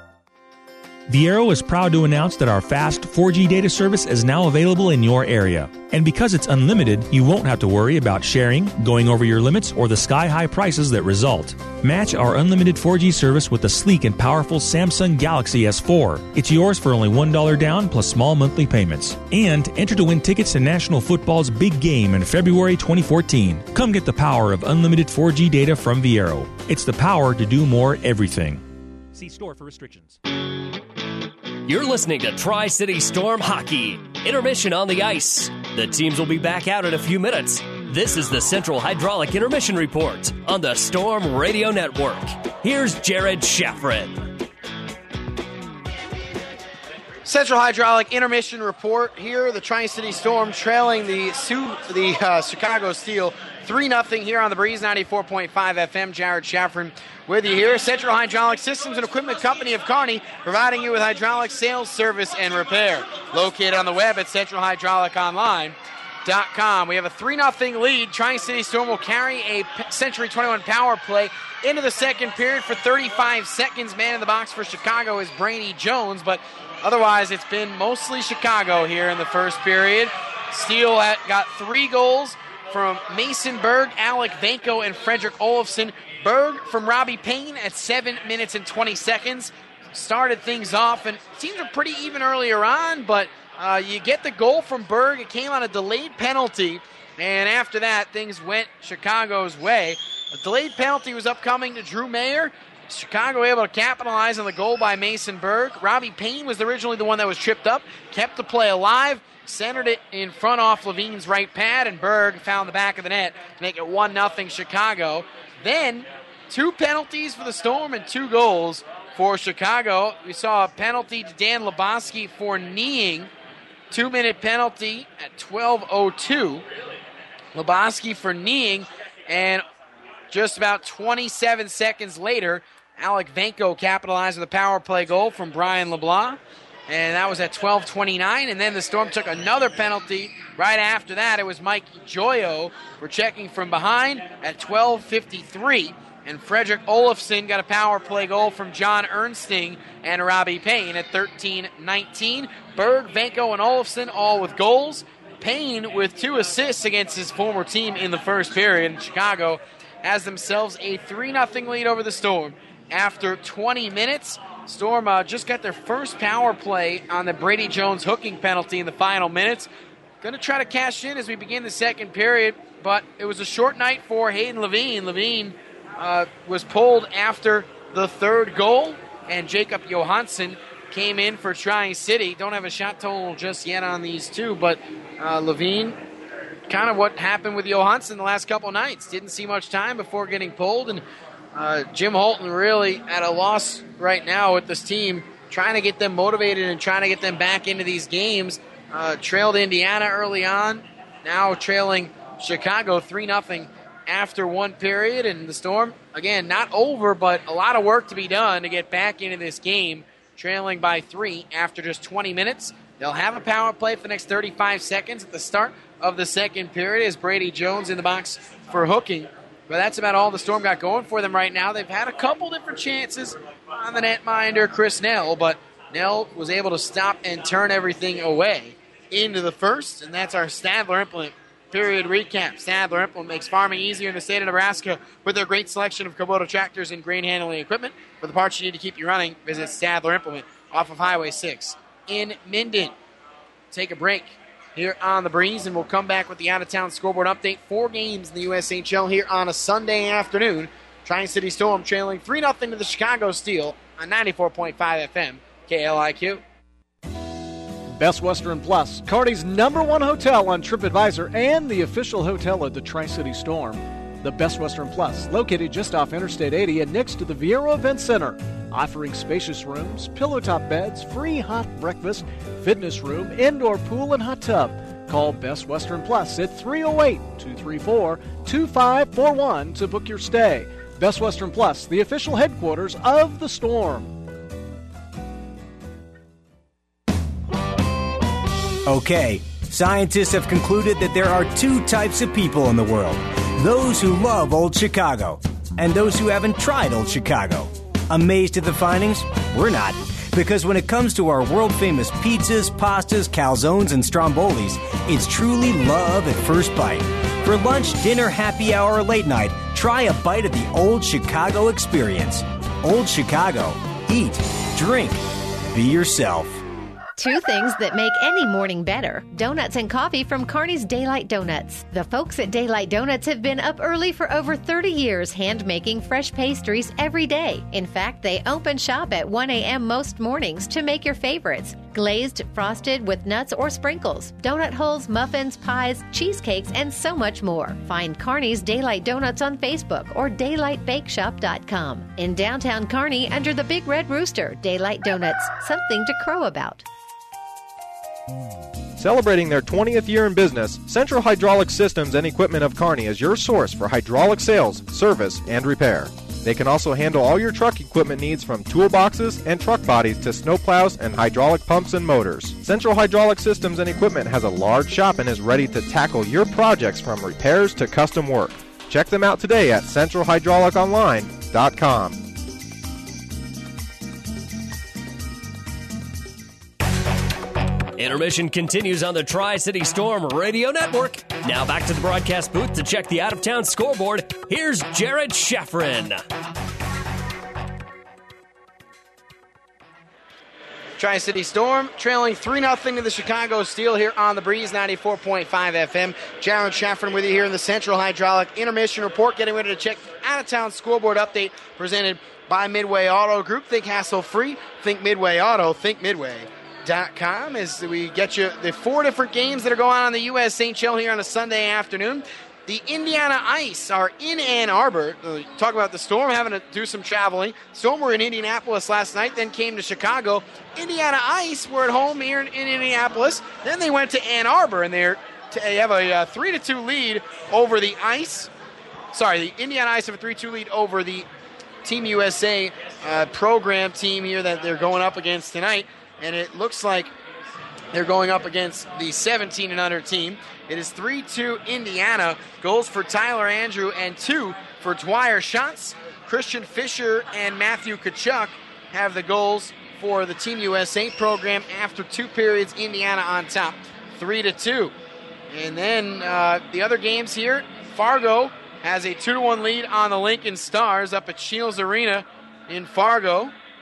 Viero is proud to announce that our fast four G data service is now available in your area. And because it's unlimited, you won't have to worry about sharing, going over your limits, or the sky-high prices that result. Match our unlimited four G service with the sleek and powerful Samsung Galaxy S four. It's yours for only one dollar down plus small monthly payments. And enter to win tickets to National Football's big game in February twenty fourteen. Come get the power of unlimited four G data from Viero. It's the power to do more everything. See store for restrictions. You're listening to Tri-City Storm Hockey. Intermission on the ice. The teams will be back out in a few minutes. This is the Central Hydraulic Intermission Report on the Storm Radio Network. Here's Jared Shaffrin. Central Hydraulic Intermission Report here. The Tri-City Storm trailing the Sioux, the uh, Chicago Steel three nothing here on the Breeze ninety-four point five F M. Jared Shaffrin with you here. Central Hydraulic Systems and Equipment Company of Kearney, providing you with hydraulic sales, service, and repair. Located on the web at central hydraulic online dot com. We have a three nothing lead. Tri-City Storm will carry a Century twenty-one power play into the second period for thirty-five seconds. Man in the box for Chicago is Brainy Jones, but otherwise it's been mostly Chicago here in the first period. Steel got three goals from Mason Berg, Alec Vanko, and Frederick Olofsson. Berg from Robbie Payne at seven minutes and twenty seconds. Started things off, and teams were pretty even earlier on, but uh, you get the goal from Berg. It came on a delayed penalty, and after that, things went Chicago's way. A delayed penalty was upcoming to Drew Mayer. Chicago able to capitalize on the goal by Mason Berg. Robbie Payne was originally the one that was tripped up, kept the play alive, centered it in front off Levine's right pad, and Berg found the back of the net to make it one nothing Chicago. Then, two penalties for the Storm and two goals for Chicago. We saw a penalty to Dan Lebowski for kneeing. Two-minute penalty at twelve oh two. Lebowski for kneeing, and just about twenty-seven seconds later, Alec Vanko capitalized with a power play goal from Brian LeBlanc. And that was at twelve twenty-nine, and then the Storm took another penalty right after that. It was Mike Joyo for checking from behind at twelve fifty-three, and Frederick Olofsson got a power play goal from John Ernsting and Robbie Payne at thirteen nineteen. Berg, Vanko, and Olofsson all with goals. Payne with two assists against his former team in the first period, and Chicago has themselves a three nothing lead over the Storm after twenty minutes. Storm uh, just got their first power play on the Brady Jones hooking penalty in the final minutes. Going to try to cash in as we begin the second period, but it was a short night for Hayden Levine. Levine uh, was pulled after the third goal, and Jacob Johansson came in for Tri-City. Don't have a shot total just yet on these two, but uh, Levine, kind of what happened with Johansson the last couple nights. Didn't see much time before getting pulled, and uh, Jim Holton really at a loss right now with this team, trying to get them motivated and trying to get them back into these games. Uh, trailed Indiana early on, now trailing Chicago three nothing after one period, and the Storm, again, not over, but a lot of work to be done to get back into this game, trailing by three after just twenty minutes. They'll have a power play for the next thirty-five seconds at the start of the second period as Brady Jones in the box for hooking. But that's about all the Storm got going for them right now. They've had a couple different chances on the netminder, Chris Nell, but Nell was able to stop and turn everything away into the first, and that's our Stadler Implement period recap. Stadler Implement makes farming easier in the state of Nebraska with their great selection of Kubota tractors and grain handling equipment. For the parts you need to keep you running, visit Stadler Implement off of Highway six in Minden. Take a break here on The Breeze, and we'll come back with the out-of-town scoreboard update. Four games in the U S H L here on a Sunday afternoon. Tri-City Storm trailing three nothing to the Chicago Steel on ninety-four point five F M K L I Q. Best Western Plus, Kearney's number one hotel on TripAdvisor and the official hotel of the Tri-City Storm. The Best Western Plus, located just off Interstate eighty and next to the Viero Event Center, offering spacious rooms, pillow-top beds, free hot breakfast, fitness room, indoor pool, and hot tub. Call Best Western Plus at three oh eight, two three four, two five four one to book your stay. Best Western Plus, the official headquarters of the Storm. Okay, scientists have concluded that there are two types of people in the world. Those who love Old Chicago, and those who haven't tried Old Chicago. Amazed at the findings? We're not. Because when it comes to our world-famous pizzas, pastas, calzones, and strombolis, it's truly love at first bite. For lunch, dinner, happy hour, or late night, try a bite of the Old Chicago experience. Old Chicago. Eat, drink, be yourself. Two things that make any morning better. Donuts and coffee from Kearney's Daylight Donuts. The folks at Daylight Donuts have been up early for over thirty years hand-making fresh pastries every day. In fact, they open shop at one a.m. most mornings to make your favorites. Glazed, frosted with nuts or sprinkles, donut holes, muffins, pies, cheesecakes, and so much more. Find Kearney's Daylight Donuts on Facebook or daylight bake shop dot com. In downtown Kearney, under the Big Red Rooster, Daylight Donuts. Something to crow about. Celebrating their twentieth year in business, Central Hydraulic Systems and Equipment of Kearney is your source for hydraulic sales, service, and repair. They can also handle all your truck equipment needs from toolboxes and truck bodies to snowplows and hydraulic pumps and motors. Central Hydraulic Systems and Equipment has a large shop and is ready to tackle your projects from repairs to custom work. Check them out today at central hydraulic online dot com. Intermission continues on the Tri-City Storm Radio Network. Now back to the broadcast booth to check the out-of-town scoreboard. Here's Jared Sheffrin. Tri-City Storm trailing three nothing to the Chicago Steel here on the Breeze, ninety-four point five F M. Jared Sheffrin with you here in the Central Hydraulic Intermission Report, getting ready to check the out-of-town scoreboard update presented by Midway Auto Group. Think hassle-free, think Midway Auto, think Midway. Dot com as we get you the four different games that are going on in the U S H L here on a Sunday afternoon. The Indiana Ice are in Ann Arbor. Uh, talk about the Storm having to do some traveling. Storm were in Indianapolis last night, then came to Chicago. Indiana Ice were at home here in, in Indianapolis. Then they went to Ann Arbor, and they're t- they have a uh, three to two lead over the Ice. Sorry, the Indiana Ice have a three two lead over the Team U S A uh, program team here that they're going up against tonight. And it looks like they're going up against the seventeen and under team. It is three two Indiana. Goals for Tyler Andrew and two for Dwyer Schatz. Christian Fisher and Matthew Kachuk have the goals for the Team U S A program. After two periods, Indiana on top, three to two. And then uh, the other games here, Fargo has a two to one lead on the Lincoln Stars up at Shields Arena in Fargo.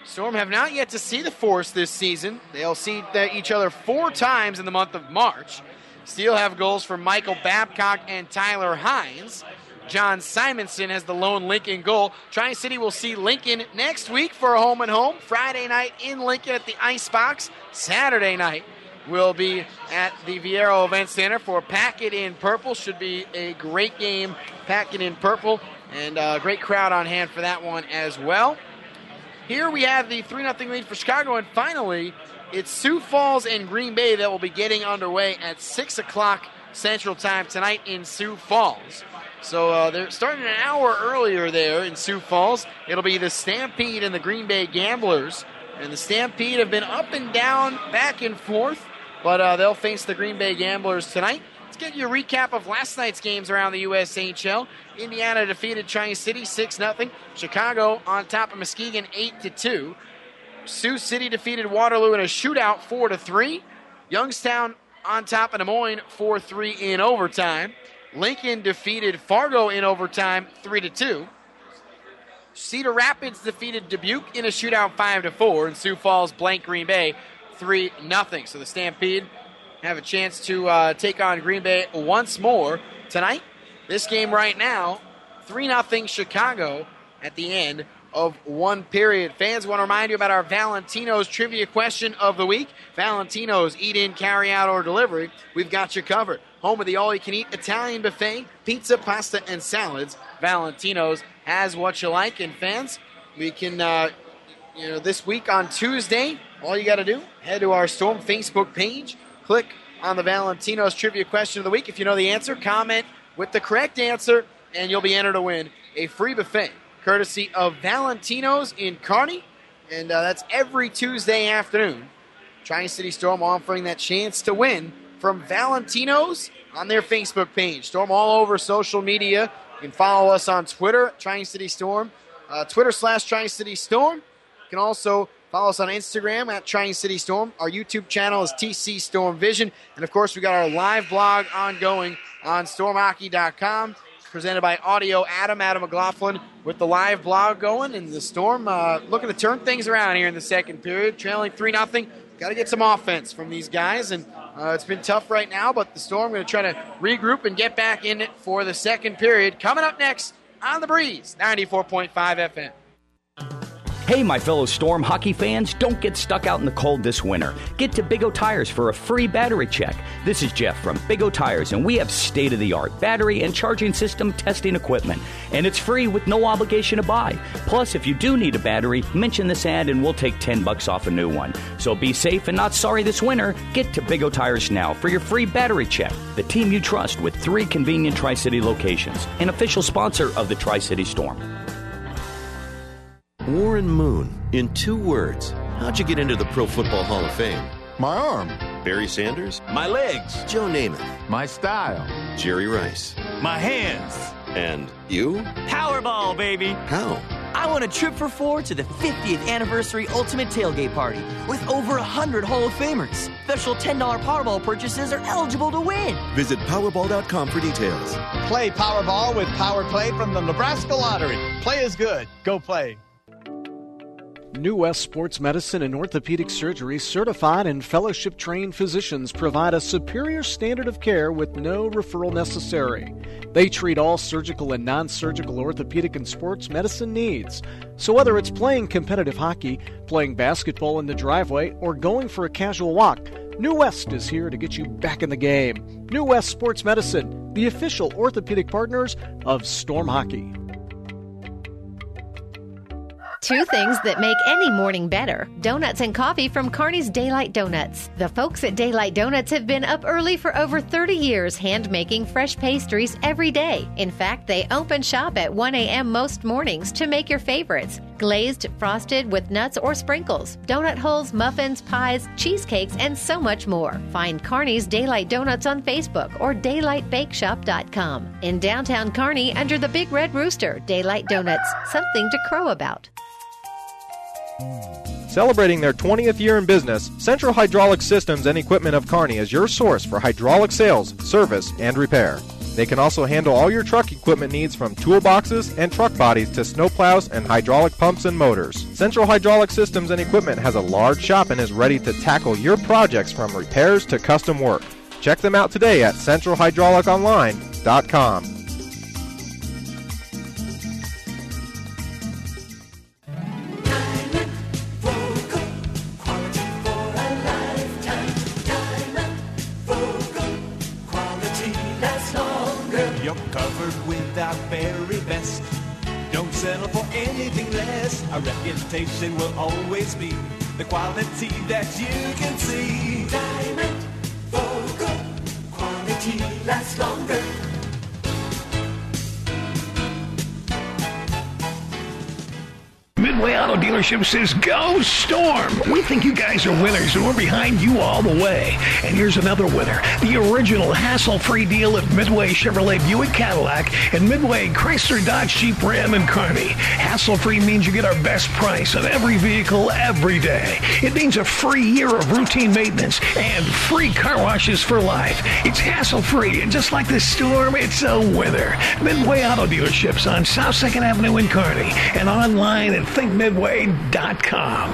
Storm have not yet to see the Force this season. They'll see each other four times in the month of March. Steel have goals from Michael Babcock and Tyler Hines. John Simonson has the lone Lincoln goal. Tri-City will see Lincoln next week for a home and home. Friday night in Lincoln at the Icebox. Saturday night will be at the Viero Event Center for Pack It in Purple. Should be a great game, Pack It in Purple, and a great crowd on hand for that one as well. Here we have the three nothing lead for Chicago, and finally, it's Sioux Falls and Green Bay that will be getting underway at six o'clock Central Time tonight in Sioux Falls. So uh, they're starting an hour earlier there in Sioux Falls. It'll be the Stampede and the Green Bay Gamblers. And the Stampede have been up and down, back and forth, but uh, they'll face the Green Bay Gamblers tonight. Let's get you a recap of last night's games around the U S H L. Indiana defeated Tri-City six nothing. Chicago on top of Muskegon eight to two. Sioux City defeated Waterloo in a shootout four to three. Youngstown on top of Des Moines four three in overtime. Lincoln defeated Fargo in overtime three to two. Cedar Rapids defeated Dubuque in a shootout five to four. And Sioux Falls blanked Green Bay three nothing. So the Stampede have a chance to uh, take on Green Bay once more tonight. This game right now, three nothing Chicago at the end of one period. Fans, want to remind you about our Valentino's trivia question of the week. Valentino's, eat in, carry out, or delivery. We've got you covered. Home of the all-you-can-eat Italian buffet, pizza, pasta, and salads. Valentino's has what you like. And fans, we can, uh, you know, this week on Tuesday, all you got to do, head to our Storm Facebook page, click on the Valentino's trivia question of the week. If you know the answer, comment with the correct answer, and you'll be entered to win a free buffet, courtesy of Valentino's in Kearney. And uh, that's every Tuesday afternoon. Tri-City Storm offering that chance to win from Valentino's on their Facebook page. Storm all over social media. You can follow us on Twitter, Tri-City Storm, uh, Twitter slash Tri-City Storm. You can also follow us on Instagram at Tri-City Storm. Our YouTube channel is T C Storm Vision. And, of course, we got our live blog ongoing on storm hockey dot com. Presented by Audio Adam, Adam McLaughlin, with the live blog going. And the Storm uh, looking to turn things around here in the second period, trailing three nothing. Got to get some offense from these guys, and uh, it's been tough right now, but the Storm going to try to regroup and get back in it for the second period. Coming up next on The Breeze, ninety-four point five F M. Hey, my fellow Storm hockey fans, don't get stuck out in the cold this winter. Get to Big O Tires for a free battery check. This is Jeff from Big O Tires, and we have state-of-the-art battery and charging system testing equipment. And it's free with no obligation to buy. Plus, if you do need a battery, mention this ad and we'll take ten bucks off a new one. So be safe and not sorry this winter. Get to Big O Tires now for your free battery check. The team you trust with three convenient Tri-City locations. An official sponsor of the Tri-City Storm. Warren Moon, in two words, how'd you get into the Pro Football Hall of Fame? My arm. Barry Sanders? My legs. Joe Namath? My style. Jerry Rice? My hands. And you? Powerball, baby. How? I won a trip for four to the fiftieth anniversary Ultimate Tailgate Party with over one hundred Hall of Famers. Special ten dollars Powerball purchases are eligible to win. Visit Powerball dot com for details. Play Powerball with Power Play from the Nebraska Lottery. Play is good. Go play. New West Sports Medicine and Orthopedic Surgery certified and fellowship-trained physicians provide a superior standard of care with no referral necessary. They treat all surgical and non-surgical orthopedic and sports medicine needs. So whether it's playing competitive hockey, playing basketball in the driveway, or going for a casual walk, New West is here to get you back in the game. New West Sports Medicine, the official orthopedic partners of Storm Hockey. Two things that make any morning better. Donuts and coffee from Kearney's Daylight Donuts. The folks at Daylight Donuts have been up early for over thirty years, hand-making fresh pastries every day. In fact, they open shop at one a.m. most mornings to make your favorites. Glazed, frosted with nuts or sprinkles, donut holes, muffins, pies, cheesecakes, and so much more. Find Kearney's Daylight Donuts on Facebook or daylight bake shop dot com. In downtown Kearney, under the Big Red Rooster, Daylight Donuts, something to crow about. Celebrating their twentieth year in business, Central Hydraulic Systems and Equipment of Kearney is your source for hydraulic sales, service, and repair. They can also handle all your truck equipment needs from toolboxes and truck bodies to snowplows and hydraulic pumps and motors. Central Hydraulic Systems and Equipment has a large shop and is ready to tackle your projects from repairs to custom work. Check them out today at central hydraulic online dot com. You're covered with our very best. Don't settle for anything less. Our reputation will always be the quality that you can see. Diamond Focal, quality lasts longer. Midway Auto Dealership says, go Storm! We think you guys are winners, and we're behind you all the way. And here's another winner. The original hassle-free deal at Midway Chevrolet Buick Cadillac and Midway Chrysler Dodge Jeep Ram and Kearney. Hassle-free means you get our best price on every vehicle every day. It means a free year of routine maintenance and free car washes for life. It's hassle-free, and just like the Storm, it's a winner. Midway Auto Dealerships on South second Avenue in Kearney and online at think midway dot com.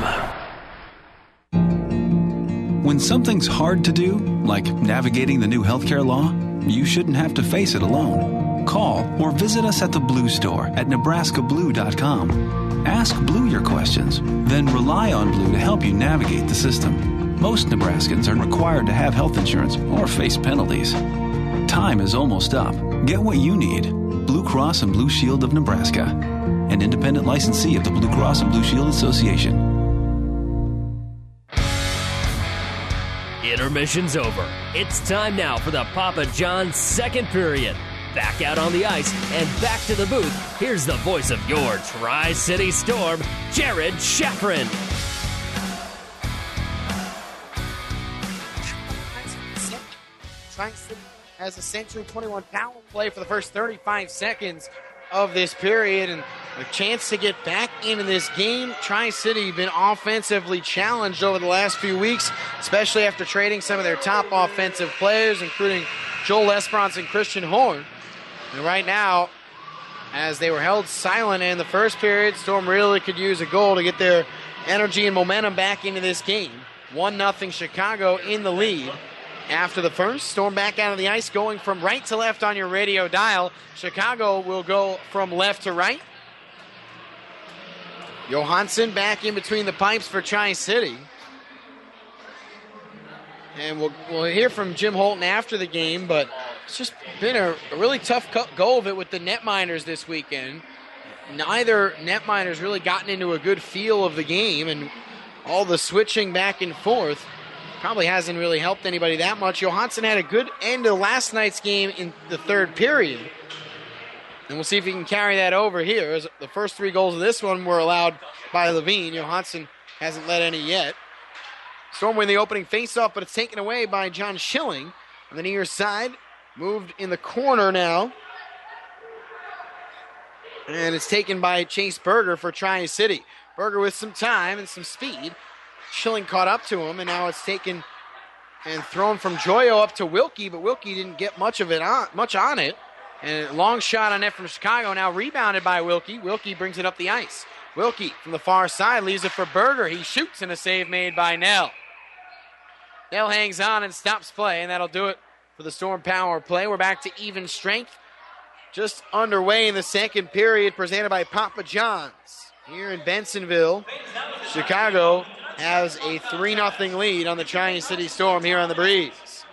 When something's hard to do, like navigating the new healthcare law, you shouldn't have to face it alone. Call or visit us at the Blue Store at nebraska blue dot com. Ask Blue your questions, then rely on Blue to help you navigate the system. Most Nebraskans are required to have health insurance or face penalties. Time is almost up. Get what you need. Blue Cross and Blue Shield of Nebraska, an independent licensee of the Blue Cross and Blue Shield Association. Intermission's over. It's time now for the Papa John's second period. Back out on the ice and back to the booth. Here's the voice of your Tri-City Storm, Jared Sheffrin. Tri-City has a Century twenty-one power play for the first thirty-five seconds of this period, and a chance to get back into this game. Tri-City been offensively challenged over the last few weeks, especially after trading some of their top offensive players, including Joel Esperance and Christian Horn. And right now, as they were held silent in the first period, Storm really could use a goal to get their energy and momentum back into this game. one nothing Chicago in the lead. After the first, Storm back out of the ice, going from right to left on your radio dial. Chicago will go from left to right. Johansson back in between the pipes for Tri-City. And we'll, we'll hear from Jim Holton after the game, but it's just been a, a really tough go of it with the netminders this weekend. Neither netminder's really gotten into a good feel of the game, and all the switching back and forth probably hasn't really helped anybody that much. Johansson had a good end of last night's game in the third period. And we'll see if he can carry that over here, as the first three goals of this one were allowed by Levine. Johansson hasn't let any yet. Storm win the opening faceoff, but it's taken away by John Schilling on the near side. Moved in the corner now. And it's taken by Chase Berger for Tri-City. Berger with some time and some speed. Schilling caught up to him, and now it's taken and thrown from Joyo up to Wilkie, but Wilkie didn't get much of it on, much on it. And a long shot on net from Chicago, now rebounded by Wilkie. Wilkie brings it up the ice. Wilkie from the far side leaves it for Berger. He shoots, and a save made by Nell. Nell hangs on and stops play, and that'll do it for the Storm power play. We're back to even strength. Just underway in the second period, presented by Papa John's. Here in Bensonville, Chicago has a three nothing lead on the Tri-City Storm here on the Breeze.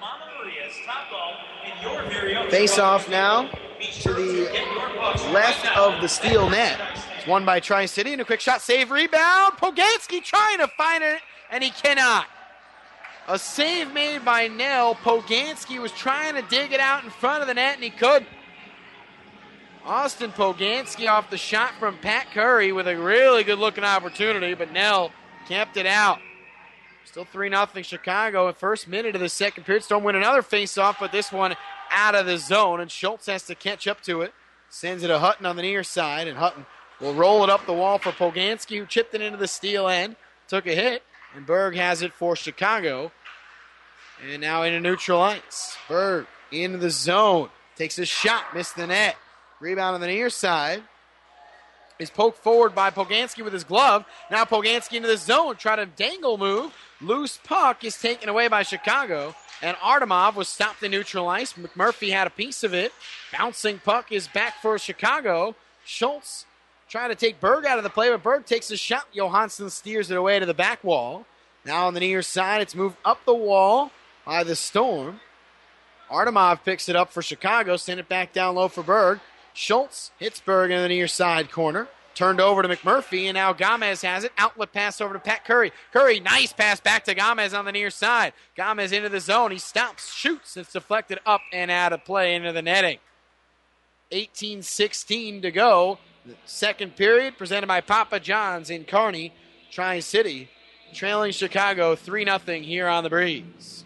Face off now to the left of the steel net. It's won by Tri-City, and a quick shot, save, rebound. Poganski trying to find it, and he cannot. A save made by Nell. Poganski was trying to dig it out in front of the net, and he couldn't. Austin Poganski off the shot from Pat Curry with a really good-looking opportunity, but Nell kept it out. Still three nothing Chicago. First minute of the second period. Storm win another face-off, but this one out of the zone, and Schultz has to catch up to it. Sends it to Hutton on the near side, and Hutton will roll it up the wall for Poganski, who chipped it into the steel end. Took a hit, and Berg has it for Chicago. And now into neutral ice. Berg into the zone. Takes a shot, missed the net. Rebound on the near side. is poked forward by Poganski with his glove. Now Poganski into the zone, try to dangle move. Loose puck is taken away by Chicago, and Artemov was stopped in neutral ice. McMurphy had a piece of it. Bouncing puck is back for Chicago. Schultz trying to take Berg out of the play, but Berg takes a shot. Johansson steers it away to the back wall. Now on the near side, it's moved up the wall by the Storm. Artemov picks it up for Chicago, send it back down low for Berg. Schultz hits Berg in the near side corner. Turned over to McMurphy, and now Gomez has it. Outlet pass over to Pat Curry. Curry, nice pass back to Gomez on the near side. Gomez into the zone. He stops, shoots. It's deflected up and out of play into the netting. eighteen sixteen to go. Second period presented by Papa John's in Kearney, Tri-City. Trailing Chicago three nothing here on the Breeze.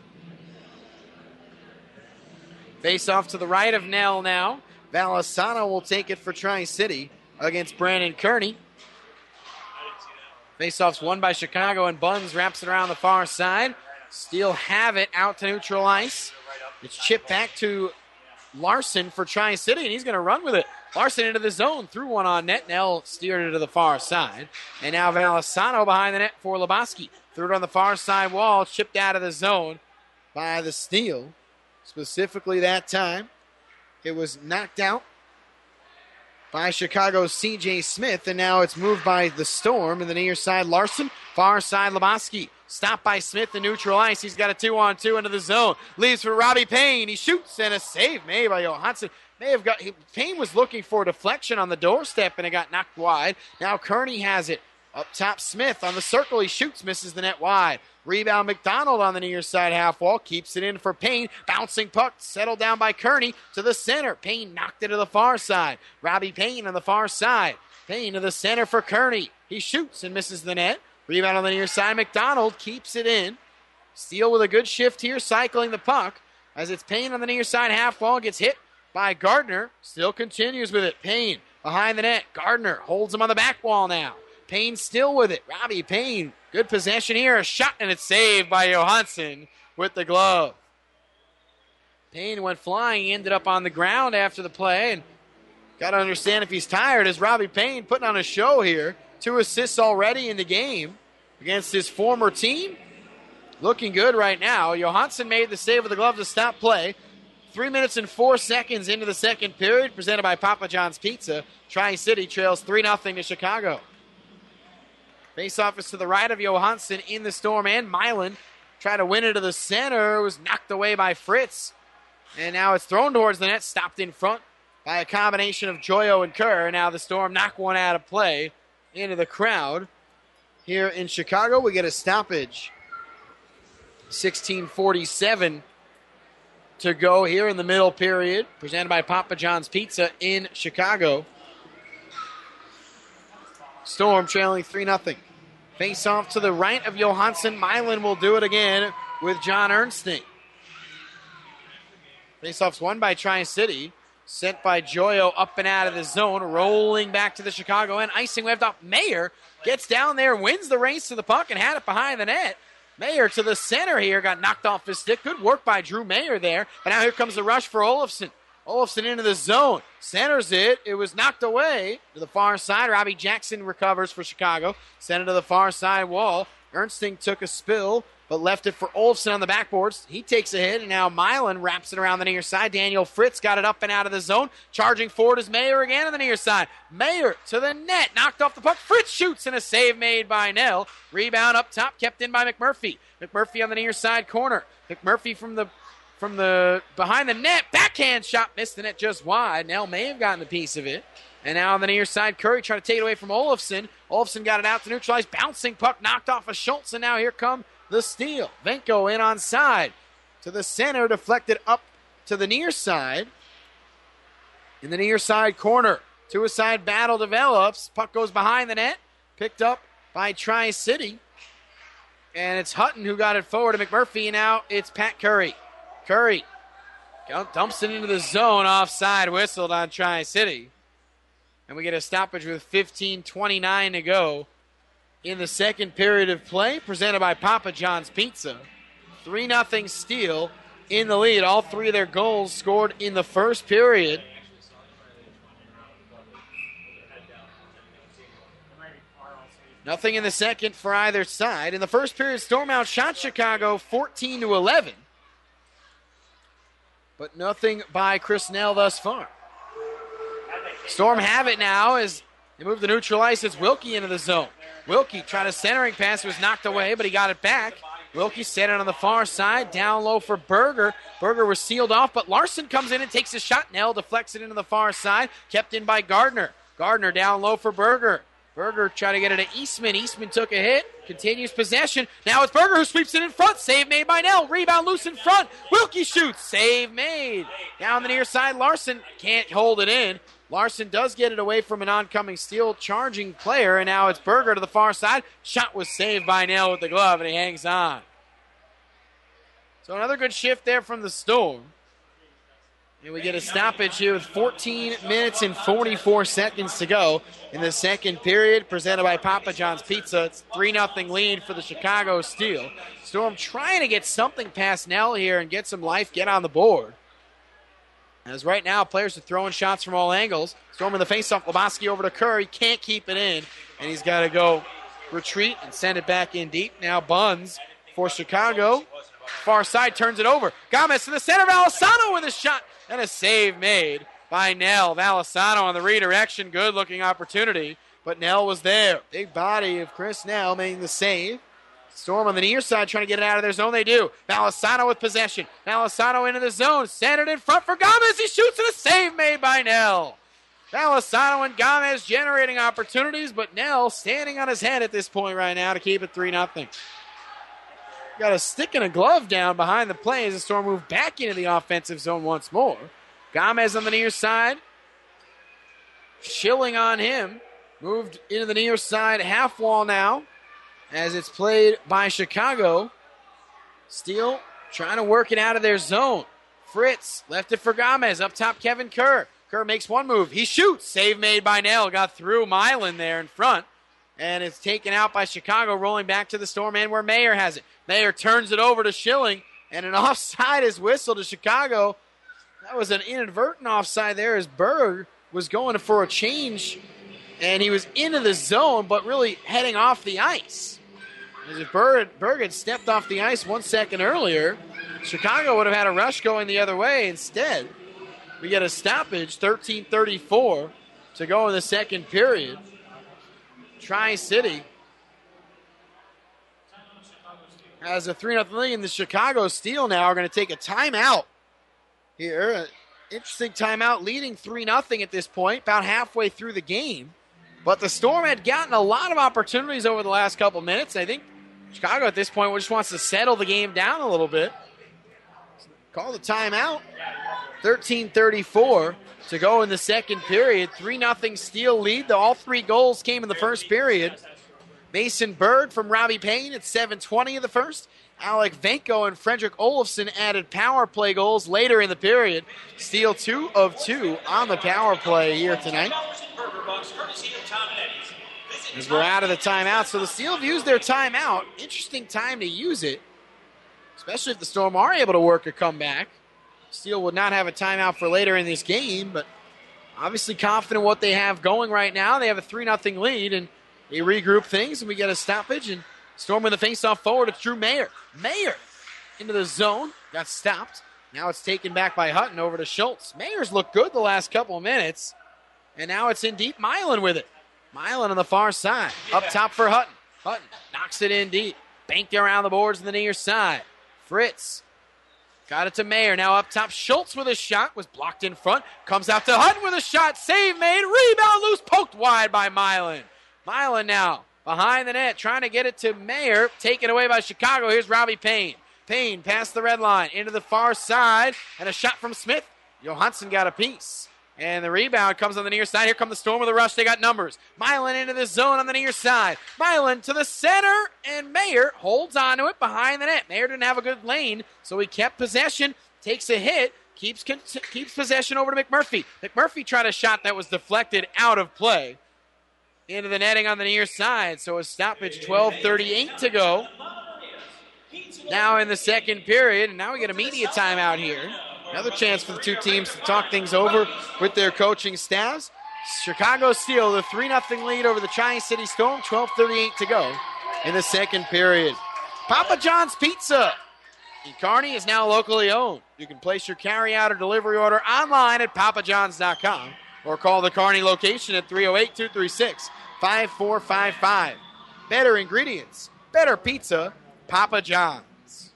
Face off to the right of Nell now. Valisano will take it for Tri-City against Brandon Kearney. Faceoff's won by Chicago, and Buns wraps it around the far side. Steel have it out to neutral ice. It's chipped back to Larson for Tri-City, and he's going to run with it. Larson into the zone, threw one on net. Nell steered it to the far side. And now Valisano behind the net for Lebowski. Threw it on the far side wall, chipped out of the zone by the Steel. Specifically that time, it was knocked out by Chicago's C J Smith, and now it's moved by the Storm. In the near side, Larson. Far side, Lebowski. Stopped by Smith in neutral ice. He's got a two-on-two into the zone. Leaves for Robbie Payne. He shoots, and a save made by Johansson. May have got he, Payne was looking for a deflection on the doorstep, and it got knocked wide. Now Kearney has it. Up top, Smith on the circle. He shoots, misses the net wide. Rebound, McDonald on the near side half wall. Keeps it in for Payne. Bouncing puck settled down by Kearney to the center. Payne knocked it to the far side. Robbie Payne on the far side. Payne to the center for Kearney. He shoots and misses the net. Rebound on the near side. McDonald keeps it in. Steele with a good shift here, cycling the puck. As it's Payne on the near side half wall. Gets hit by Gardner. Still continues with it. Payne behind the net. Gardner holds him on the back wall now. Payne still with it. Robbie Payne, good possession here. A shot, and it's saved by Johansson with the glove. Payne went flying. He ended up on the ground after the play. And got to understand if he's tired, as Robbie Payne putting on a show here. Two assists already in the game against his former team. Looking good right now. Johansson made the save with the glove to stop play. Three minutes and four seconds into the second period, presented by Papa John's Pizza. Tri-City trails three nothing to Chicago. Faceoff is to the right of Johansson in the Storm, and Milan tried to win it to the center. It was knocked away by Fritz. And now it's thrown towards the net, stopped in front by a combination of Joyo and Kerr. And now the Storm knock one out of play into the crowd. Here in Chicago, we get a stoppage. sixteen forty-seven to go here in the middle period, presented by Papa John's Pizza in Chicago. Storm trailing three nothing. Face off to the right of Johansson. Milan will do it again with John Ernsting. Face off's won by Tri-City. Sent by Joyo up and out of the zone. Rolling back to the Chicago end. Icing waved off. Mayer gets down there, wins the race to the puck, and had it behind the net. Mayer to the center here. Got knocked off his stick. Good work by Drew Mayer there. But now here comes the rush for Olofsson. Olofsson into the zone. Centers it. It was knocked away to the far side. Robbie Jackson recovers for Chicago. Sent it to the far side wall. Ernsting took a spill, but left it for Olofsson on the backboards. He takes a hit, and now Milan wraps it around the near side. Daniel Fritz got it up and out of the zone. Charging forward is Mayer again on the near side. Mayer to the net. Knocked off the puck. Fritz shoots, and a save made by Nell. Rebound up top, kept in by McMurphy. McMurphy on the near side corner. McMurphy from the From the behind the net, backhand shot, missed the net just wide. Nell may have gotten a piece of it. And now on the near side, Curry trying to take it away from Olofsson. Olofsson got it out to neutralize. Bouncing puck knocked off of Schultz, and now here come the steal. Venko in on side. To the center, deflected up to the near side. In the near side corner, two-a-side battle develops. Puck goes behind the net. Picked up by Tri-City. And it's Hutton who got it forward to McMurphy, and now it's Pat Curry. Curry dumps it into the zone, offside whistled on Tri-City. And we get a stoppage with fifteen twenty-nine to go in the second period of play, presented by Papa John's Pizza. three nothing Steel in the lead. All three of their goals scored in the first period. Nothing in the second for either side. In the first period, Storm outshot Chicago fourteen to eleven. But nothing by Chris Nell thus far. Storm have it now as they move the neutral ice. It's Wilkie into the zone. Wilkie tried a centering pass, was knocked away, but he got it back. Wilkie set it on the far side, down low for Berger. Berger was sealed off, but Larson comes in and takes a shot. Nell deflects it into the far side, kept in by Gardner. Gardner down low for Berger. Berger tried to get it to Eastman. Eastman took a hit, continues possession. Now it's Berger who sweeps it in front. Save made by Nell. Rebound loose in front. Wilkie shoots. Save made. Down the near side, Larson can't hold it in. Larson does get it away from an oncoming steal charging player, and now it's Berger to the far side. Shot was saved by Nell with the glove, and he hangs on. So another good shift there from the Storm. And we get a stoppage here with fourteen minutes and forty-four seconds to go in the second period, presented by Papa John's Pizza. It's three nothing lead for the Chicago Steel. Storm trying to get something past Nell here and get some life, get on the board. As right now, players are throwing shots from all angles. Storm in the faceoff. Lebowski over to Kerr. He can't keep it in, and he's got to go retreat and send it back in deep. Now Buns for Chicago. Far side turns it over. Gomez to the center. Valisano with a shot and a save made by Nell. Valisano on the redirection. Good looking opportunity, but Nell was there. Big body of Chris Nell making the save. Storm on the near side trying to get it out of their zone. They do. Valisano with possession. Valisano into the zone. Centered in front for Gomez. He shoots and a save made by Nell. Valisano and Gomez generating opportunities, but Nell standing on his head at this point right now to keep it three nothing. Got a stick and a glove down behind the play as the Storm move back into the offensive zone once more. Gomez on the near side. Schilling on him. Moved into the near side half wall now as it's played by Chicago. Steele trying to work it out of their zone. Fritz left it for Gomez. Up top, Kevin Kerr. Kerr makes one move. He shoots. Save made by Nell. Got through Milan there in front. And it's taken out by Chicago, rolling back to the Storm end where Mayer has it. Mayer turns it over to Schilling, and an offside is whistled to Chicago. That was an inadvertent offside there as Berg was going for a change, and he was into the zone, but really heading off the ice. As if Berg, Berg had stepped off the ice one second earlier, Chicago would have had a rush going the other way. Instead, we get a stoppage, thirteen thirty-four to go in the second period. Tri-City has a three nothing lead, and the Chicago Steel now are going to take a timeout here. An interesting timeout, leading three nothing at this point, about halfway through the game. But the Storm had gotten a lot of opportunities over the last couple minutes. I think Chicago at this point just wants to settle the game down a little bit. Call the timeout. thirteen thirty-four to go in the second period. three nothing Steel lead. All three goals came in the first period. Mason Bird from Robbie Payne at seven twenty of the first. Alec Venko and Frederick Olofsson added power play goals later in the period. Steel two of two on the power play here tonight. As we're out of the timeout. So the Steel have used their timeout. Interesting time to use it, especially if the Storm are able to work a comeback. Steel would not have a timeout for later in this game, but obviously confident in what they have going right now. They have a three nothing lead, and they regroup things, and we get a stoppage, and Storm with the face-off forward. It's Drew Mayer. Mayer into the zone. Got stopped. Now it's taken back by Hutton over to Schultz. Mayer's looked good the last couple of minutes, and now it's in deep. Milan with it. Milan on the far side. Up top for Hutton. Hutton knocks it in deep. Banked around the boards on the near side. Fritz got it to Mayer. Now up top, Schultz with a shot. Was blocked in front. Comes out to Hutton with a shot. Save made. Rebound loose. Poked wide by Milan. Milan now behind the net. Trying to get it to Mayer. Taken away by Chicago. Here's Robbie Payne. Payne past the red line. Into the far side. And a shot from Smith. Johansson got a piece. And the rebound comes on the near side. Here come the Storm with a rush. They got numbers. Milan into the zone on the near side. Milan to the center. And Mayer holds on to it behind the net. Mayer didn't have a good lane, so he kept possession. Takes a hit. Keeps keeps possession over to McMurphy. McMurphy tried a shot that was deflected out of play. Into the netting on the near side. So a stoppage, twelve thirty-eight to go. Now in the second period. And now we get a media timeout here. Another chance for the two teams to talk things over with their coaching staffs. Chicago Steel, the three nothing lead over the Tri-City Storm, twelve thirty-eight to go in the second period. Papa John's Pizza in Kearney is now locally owned. You can place your carry-out or delivery order online at papa johns dot com or call the Kearney location at three oh eight, two three six, five four five five. Better ingredients, better pizza, Papa John's.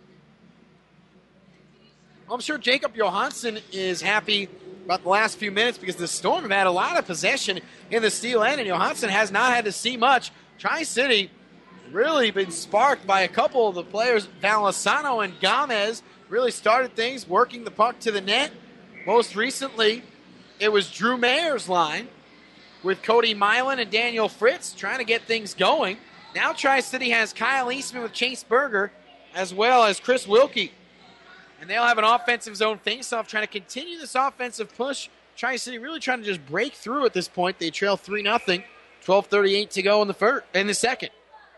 I'm sure Jacob Johansson is happy about the last few minutes because the Storm have had a lot of possession in the Steel end, and Johansson has not had to see much. Tri-City really been sparked by a couple of the players. Valisano and Gomez really started things, working the puck to the net. Most recently, it was Drew Mayer's line with Cody Milan and Daniel Fritz trying to get things going. Now Tri-City has Kyle Eastman with Chase Berger as well as Chris Wilkie. And they'll have an offensive zone faceoff trying to continue this offensive push. Tri-City really trying to just break through at this point. They trail three nothing. twelve thirty-eight to go in the first, in the second.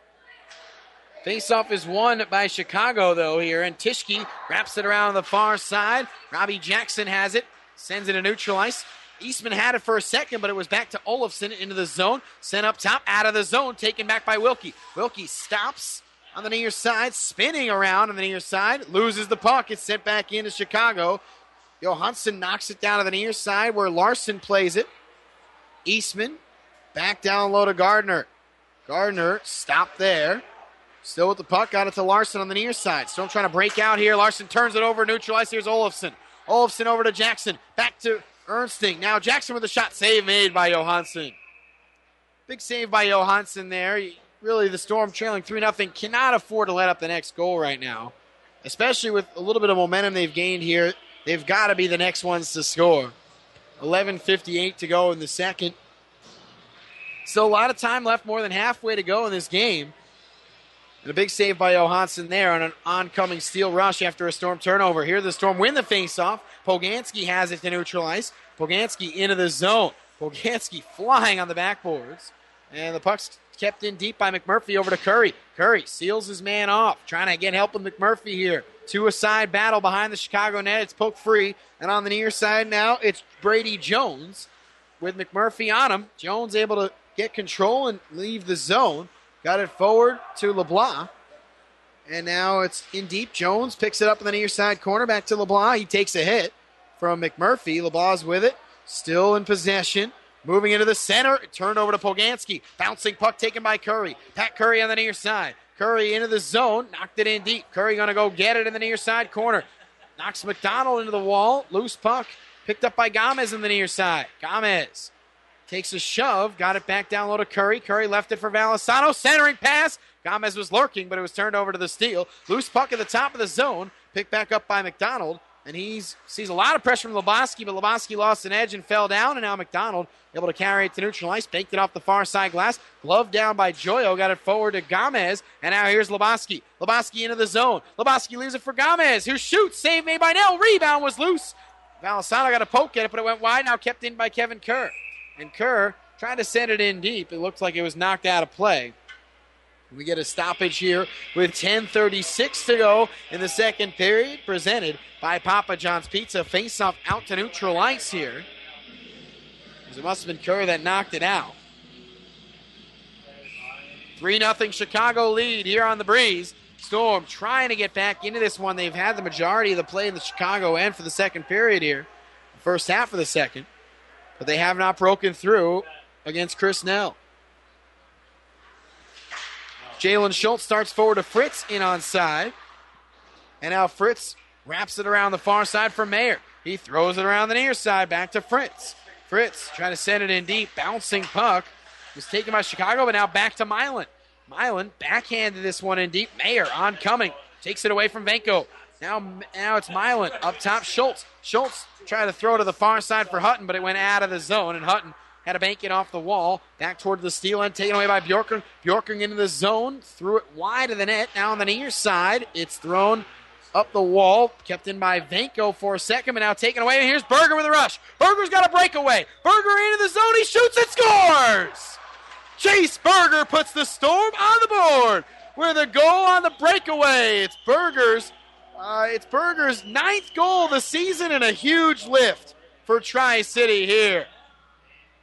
Faceoff is won by Chicago, though, here. And Tischke wraps it around the far side. Robbie Jackson has it. Sends it to neutral ice. Eastman had it for a second, but it was back to Olofsson into the zone. Sent up top, out of the zone, taken back by Wilkie. Wilkie stops on the near side, spinning around on the near side, loses the puck. It's sent back into Chicago. Johansson knocks it down to the near side where Larson plays it. Eastman back down low to Gardner. Gardner stopped there. Still with the puck, got it to Larson on the near side. Still trying to break out here. Larson turns it over, neutralized. Here's Olofsson. Olofsson over to Jackson. Back to Ernsting. Now Jackson with a shot. Save made by Johansson. Big save by Johansson there. Really, the Storm trailing three nothing cannot afford to let up the next goal right now. Especially with a little bit of momentum they've gained here. They've got to be the next ones to score. eleven fifty-eight to go in the second. Still a lot of time left, more than halfway to go in this game. And a big save by Johansson there on an oncoming Steel rush after a Storm turnover. Here the Storm win the faceoff. Poganski has it to neutralize. Poganski into the zone. Poganski flying on the backboards. And the puck's kept in deep by McMurphy over to Curry. Curry seals his man off, trying to get help with McMurphy here. Two-a-side battle behind the Chicago net. It's poked free. And on the near side now, it's Brady Jones with McMurphy on him. Jones able to get control and leave the zone. Got it forward to LeBlanc. And now it's in deep. Jones picks it up in the near side corner. Back to LeBlanc. He takes a hit from McMurphy. LeBlanc's with it. Still in possession. Moving into the center. Turned over to Poganski. Bouncing puck taken by Curry. Pat Curry on the near side. Curry into the zone. Knocked it in deep. Curry going to go get it in the near side corner. Knocks McDonald into the wall. Loose puck. Picked up by Gomez in the near side. Gomez takes a shove. Got it back down low to Curry. Curry left it for Valisano. Centering pass. Gomez was lurking, but it was turned over to the Steel. Loose puck at the top of the zone. Picked back up by McDonald. And he sees a lot of pressure from Lebowski, but Lebowski lost an edge and fell down. And now McDonald able to carry it to neutral ice. Banked it off the far side glass. Glove down by Joyo. Got it forward to Gomez. And now here's Lebowski. Lebowski into the zone. Lebowski leaves it for Gomez, who shoots. Save made by Nell. Rebound was loose. Valisano got a poke at it, but it went wide. Now kept in by Kevin Kerr. And Kerr tried to send it in deep. It looked like it was knocked out of play. We get a stoppage here with ten thirty-six to go in the second period, presented by Papa John's Pizza. Face-off out to neutral ice here. It must have been Kerr that knocked it out. three nothing Chicago lead here on the Breeze. Storm trying to get back into this one. They've had the majority of the play in the Chicago end for the second period here. First half of the second. But they have not broken through against Chris Nell. Jalen Schultz starts forward to Fritz in on side. And now Fritz wraps it around the far side for Mayer. He throws it around the near side back to Fritz. Fritz trying to send it in deep. Bouncing puck. Was taken by Chicago, but now back to Milan. Milan backhanded this one in deep. Mayer oncoming. Takes it away from Venko. Now, now it's Milan. Up top, Schultz. Schultz tried to throw to the far side for Hutton, but it went out of the zone, and Hutton had to bank it off the wall. Back toward the Steel end, taken away by Bjorken. Bjorken into the zone, threw it wide of the net. Now on the near side, it's thrown up the wall, kept in by Venko for a second, but now taken away. And here's Berger with a rush. Berger's got a breakaway. Berger into the zone, he shoots and scores! Chase Berger puts the Storm on the board with a goal on the breakaway. It's Berger's, uh, it's Berger's ninth goal of the season and a huge lift for Tri-City here.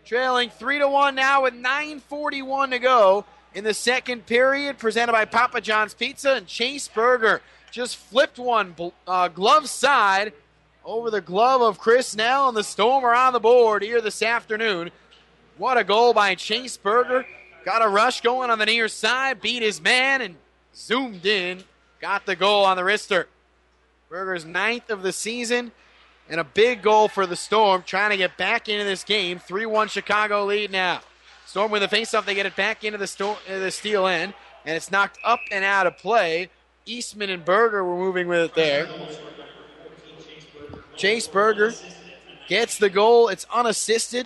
trailing three to one now with nine forty-one to go in the second period, presented by Papa John's Pizza, and Chase Berger just flipped one uh, glove side over the glove of Chris Snell, and the Storm are on the board here this afternoon. What a goal by Chase Berger. Got a rush going on the near side, beat his man, and zoomed in. Got the goal on the wrister. Berger's ninth of the season, and a big goal for the Storm, trying to get back into this game. three one Chicago lead now. Storm with the faceoff, they get it back into the, sto- into the steel end, and it's knocked up and out of play. Eastman and Berger were moving with it there. Chase Berger gets the goal. It's unassisted.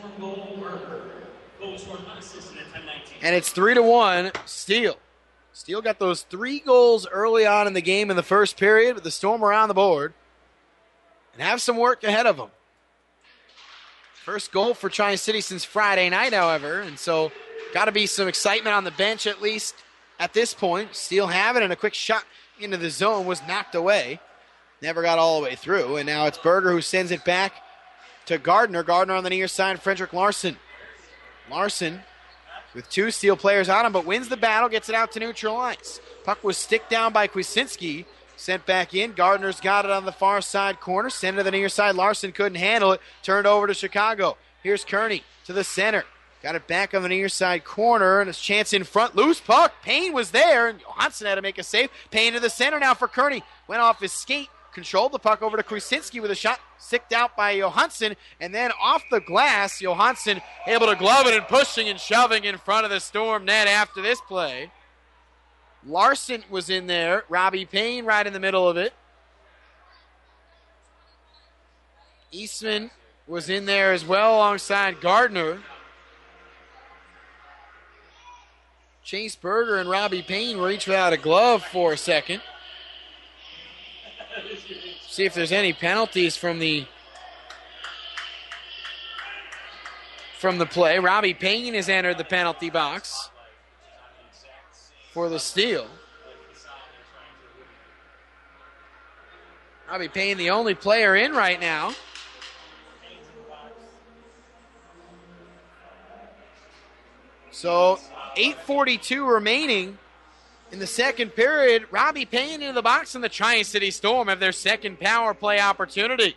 And it's three to one, Steele. Steele got those three goals early on in the game in the first period, but the Storm are on the board and have some work ahead of them. First goal for Tri-City since Friday night, however, and so got to be some excitement on the bench at least at this point. Steele have it, and a quick shot into the zone was knocked away. Never got all the way through, and now it's Berger who sends it back to Gardner. Gardner on the near side, Frederick Larson. Larson with two Steel players on him, but wins the battle, gets it out to neutral ice. Puck was sticked down by Kwasinski, sent back in. Gardner's got it on the far side corner, sent it to the near side. Larson couldn't handle it, turned over to Chicago. Here's Kearney to the center. Got it back on the near side corner, and his chance in front. Loose puck. Payne was there, and Johansson had to make a save. Payne to the center now for Kearney. Went off his skate. Controlled the puck over to Kwasinski with a shot sicked out by Johansson, and then off the glass, Johansson able to glove it and pushing and shoving in front of the Storm net after this play. Larson was in there. Robbie Payne right in the middle of it. Eastman was in there as well alongside Gardner. Chase Berger and Robbie Payne were each without a glove for a second. See if there's any penalties from the from the play. Robbie Payne has entered the penalty box for the Steel. Robbie Payne, the only player in right now. So eight forty-two remaining in the second period. Robbie Payne into the box, and the Tri-City Storm have their second power play opportunity.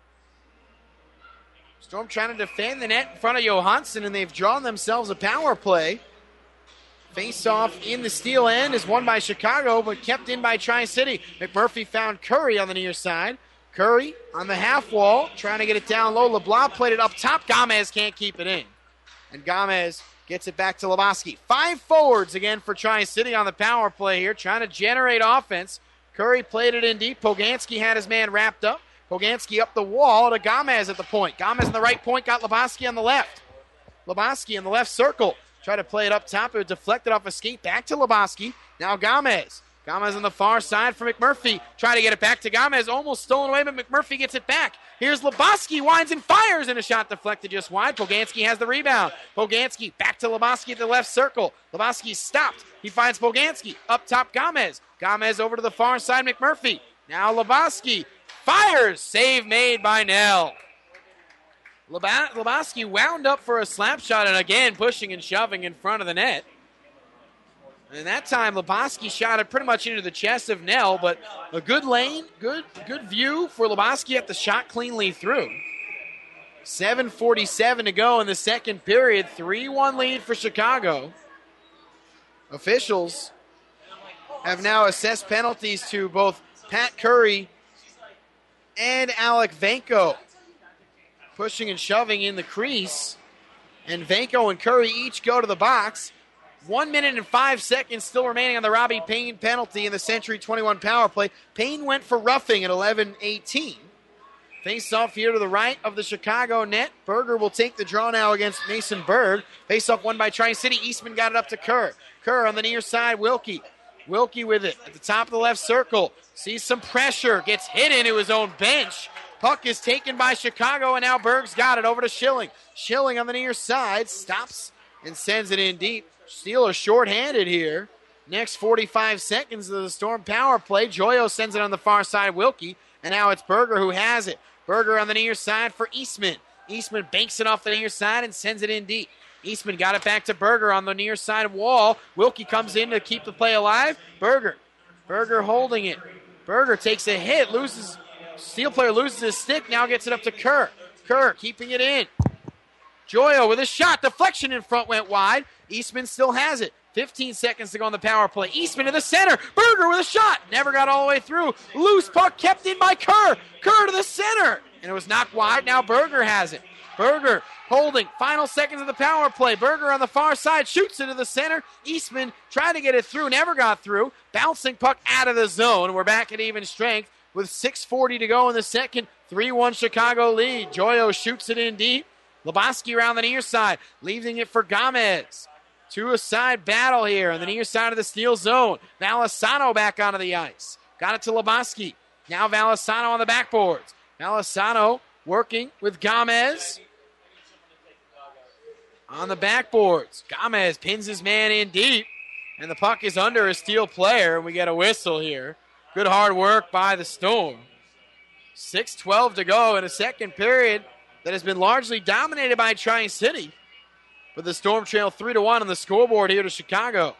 Storm trying to defend the net in front of Johansson, and they've drawn themselves a power play. Face-off in the Steel end is won by Chicago, but kept in by Tri-City. McMurphy found Curry on the near side. Curry on the half wall, trying to get it down low. LeBlanc played it up top. Gomez can't keep it in. And Gomez gets it back to Lebowski. Five forwards again for Tri-City on the power play here, trying to generate offense. Curry played it in deep. Poganski had his man wrapped up. Poganski up the wall to Gomez at the point. Gomez on the right point, got Lebowski on the left. Lebowski in the left circle. Tried to play it up top. It was deflected off a skate. Back to Lebowski. Now Gomez. Gomez on the far side for McMurphy. Try to get it back to Gomez. Almost stolen away, but McMurphy gets it back. Here's Lebowski. Winds and fires, and a shot deflected just wide. Poganski has the rebound. Poganski back to Lebowski at the left circle. Lebowski stopped. He finds Poganski. Up top, Gomez. Gomez over to the far side, McMurphy. Now Lebowski fires. Save made by Nell. Leba- Lebowski wound up for a slap shot, and again pushing and shoving in front of the net. And that time, Lebowski shot it pretty much into the chest of Nell, but a good lane, good good view for Lebowski at the shot cleanly through. seven forty-seven to go in the second period. three one lead for Chicago. Officials have now assessed penalties to both Pat Curry and Alec Vanko. Pushing and shoving in the crease. And Vanko and Curry each go to the box. One minute and five seconds still remaining on the Robbie Payne penalty in the Century twenty-one power play. Payne went for roughing at eleven eighteen. Face off here to the right of the Chicago net. Berger will take the draw now against Mason Berg. Face off won by Tri-City. Eastman got it up to Kerr. Kerr on the near side, Wilkie. Wilkie with it at the top of the left circle. Sees some pressure. Gets hit into his own bench. Puck is taken by Chicago, and now Berg's got it over to Schilling. Schilling on the near side. Stops and sends it in deep. Steelers shorthanded here. Next forty-five seconds of the Storm power play. Joyo sends it on the far side, Wilkie. And now it's Berger who has it. Berger on the near side for Eastman. Eastman banks it off the near side and sends it in deep. Eastman got it back to Berger on the near side wall. Wilkie comes in to keep the play alive. Berger. Berger holding it. Berger takes a hit, loses. Steel player loses his stick, now gets it up to Kerr. Kerr keeping it in. Joyo with a shot. Deflection in front went wide. Eastman still has it. fifteen seconds to go on the power play. Eastman to the center. Berger with a shot. Never got all the way through. Loose puck kept in by Kerr. Kerr to the center. And it was knocked wide. Now Berger has it. Berger holding. Final seconds of the power play. Berger on the far side shoots it to the center. Eastman tried to get it through. Never got through. Bouncing puck out of the zone. We're back at even strength with six forty to go in the second. three one Chicago lead. Joyo shoots it in deep. Lebowski around the near side. Leaving it for Gomez. Two-a-side battle here on the near side of the Steel zone. Valisano back onto the ice. Got it to Lebowski. Now Valisano on the backboards. Valisano working with Gomez on the backboards. Gomez pins his man in deep, and the puck is under a Steel player, and we get a whistle here. Good hard work by the Storm. six twelve to go in a second period that has been largely dominated by Tri-City. But the Storm trail three to one on the scoreboard here to Chicago.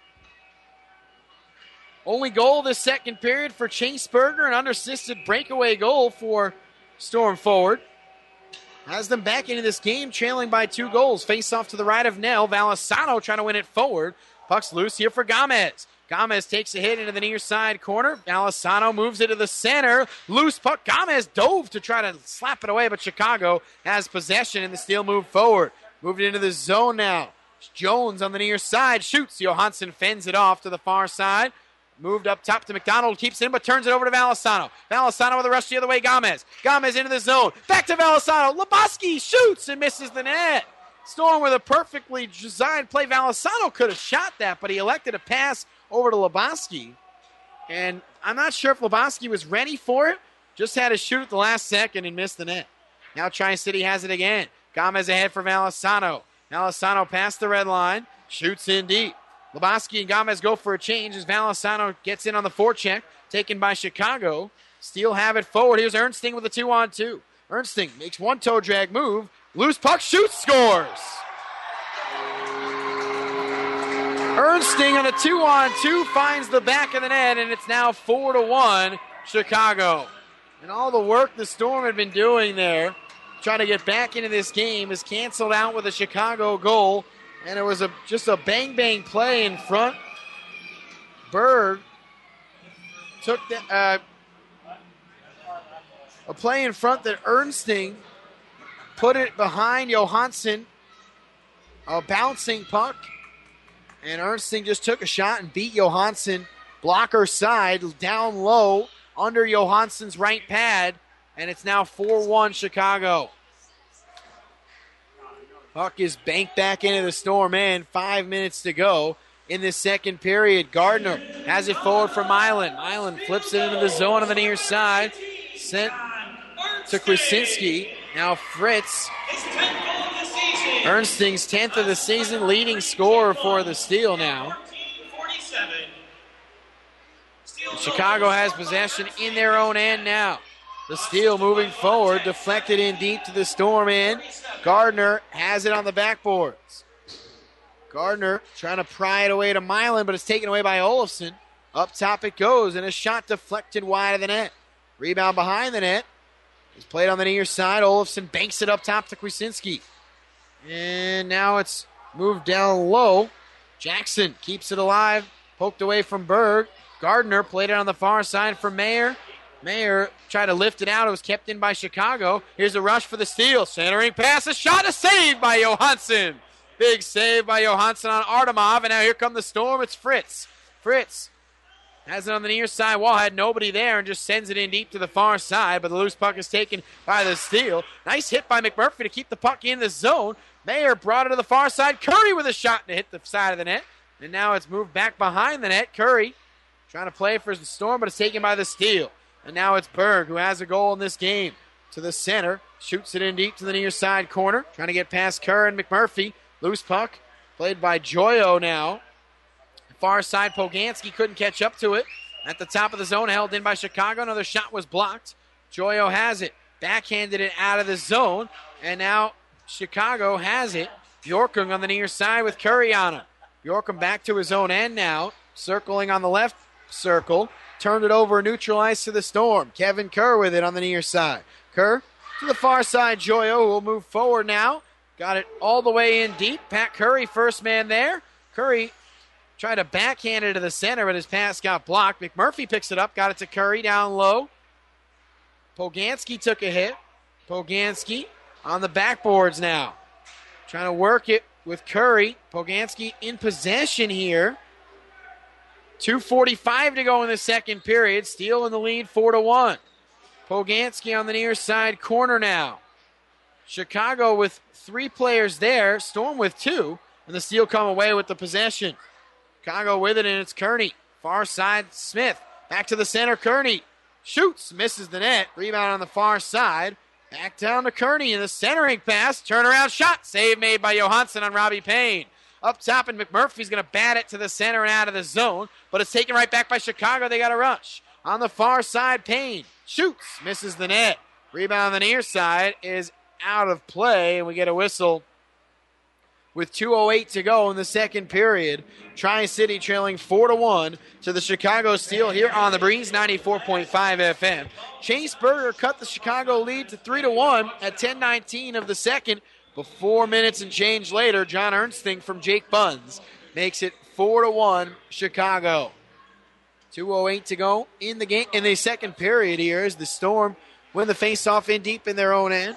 Only goal this second period for Chase Berger, an unassisted breakaway goal for Storm forward. Has them back into this game, trailing by two goals. Face off to the right of Nell. Valisano trying to win it forward. Puck's loose here for Gomez. Gomez takes a hit into the near side corner. Valisano moves it to the center. Loose puck. Gomez dove to try to slap it away, but Chicago has possession and the Steel move forward. Moved into the zone now. Jones on the near side shoots. Johansson fends it off to the far side. Moved up top to McDonald, keeps it in, but turns it over to Valisano. Valisano with a rush the other way, Gomez. Gomez into the zone. Back to Valisano. Lebowski shoots and misses the net. Storm with a perfectly designed play. Valisano could have shot that, but he elected to pass over to Lebowski. And I'm not sure if Lebowski was ready for it. Just had to shoot at the last second and missed the net. Now Tri-City has it again. Gomez ahead for Valisano. Valisano past the red line. Shoots in deep. Lebowski and Gomez go for a change as Valisano gets in on the forecheck. Taken by Chicago. Steel have it forward. Here's Ernsting with a two-on-two. Ernsting makes one toe drag move. Loose puck, shoots, scores. Ernsting on a two-on-two finds the back of the net, and it's now four to one Chicago. And all the work the Storm had been doing there, trying to get back into this game, is canceled out with a Chicago goal. And it was a just a bang-bang play in front. Berg took the, uh, a play in front that Ernsting put it behind Johansson. A bouncing puck. And Ernsting just took a shot and beat Johansson blocker side down low under Johansson's right pad. And it's now four one Chicago. Puck is banked back into the Storm end. Five minutes to go in the second period. Gardner has it forward for Milan. Milan flips it into the zone on the near side. Sent to Krasinski. Now Fritz. Ernsting's tenth of the season, leading scorer for the Steel now. Chicago has possession in their own end now. The Steel moving forward, deflected in deep to the Storm end. Gardner has it on the backboards. Gardner trying to pry it away to Milan, but it's taken away by Olofsson. Up top it goes, and a shot deflected wide of the net. Rebound behind the net. It's played on the near side. Olofsson banks it up top to Krasinski. And now it's moved down low. Jackson keeps it alive. Poked away from Berg. Gardner played it on the far side for Mayer. Mayer tried to lift it out. It was kept in by Chicago. Here's a rush for the Steel. Centering pass. A shot. A save by Johansson. Big save by Johansson on Artemov. And now here come the Storm. It's Fritz. Fritz has it on the near side wall. Had nobody there and just sends it in deep to the far side. But the loose puck is taken by the Steel. Nice hit by McMurphy to keep the puck in the zone. Mayer brought it to the far side. Curry with a shot to hit the side of the net. And now it's moved back behind the net. Curry trying to play for the Storm, but it's taken by the Steel. And now it's Berg who has a goal in this game. To the center. Shoots it in deep to the near side corner. Trying to get past Kerr and McMurphy. Loose puck. Played by Joyo now. Far side Poganski couldn't catch up to it. At the top of the zone, held in by Chicago. Another shot was blocked. Joyo has it. backhanded it out of the zone, and now Chicago has it. Bjorkum on the near side with Curry on him. Bjorkum back to his own end now, circling on the left circle. Turned it over, neutralized to the Storm. Kevin Kerr with it on the near side. Kerr to the far side. Joyo who will move forward now. Got it all the way in deep. Pat Curry, first man there. Curry tried to backhand it to the center, but his pass got blocked. McMurphy picks it up, got it to Curry down low. Poganski took a hit. Poganski on the backboards now. Trying to work it with Curry. Poganski in possession here. two forty-five to go in the second period. Steele in the lead, four to one. Poganski on the near side corner now. Chicago with three players there. Storm with two. And the Steel come away with the possession. Chicago with it, and it's Kearney. Far side, Smith. Back to the center, Kearney. Shoots, misses the net. Rebound on the far side. Back down to Kearney in the centering pass. Turnaround shot. Save made by Johansson on Robbie Payne. Up top, and McMurphy's going to bat it to the center and out of the zone. But it's taken right back by Chicago. They got a rush. On the far side, Payne shoots. Misses the net. Rebound on the near side is out of play, and we get a whistle with two oh eight to go in the second period. Tri-City trailing four to one to the Chicago Steel here on the Breeze ninety-four point five F M. Chase Berger cut the Chicago lead to three to one at ten nineteen of the second. But four minutes and change later, John Ernsting from Jake Buns makes it four to one Chicago. two oh eight to go in the game in the second period here as the Storm win the faceoff in deep in their own end.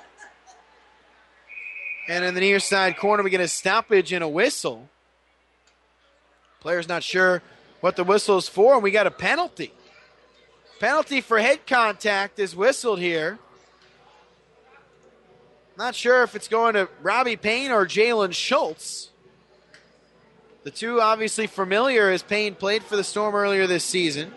And in the near side corner, we get a stoppage and a whistle. Player's not sure what the whistle is for, and we got a penalty. Penalty for head contact is whistled here. Not sure if it's going to Robbie Payne or Jalen Schultz. The two obviously familiar as Payne played for the Storm earlier this season.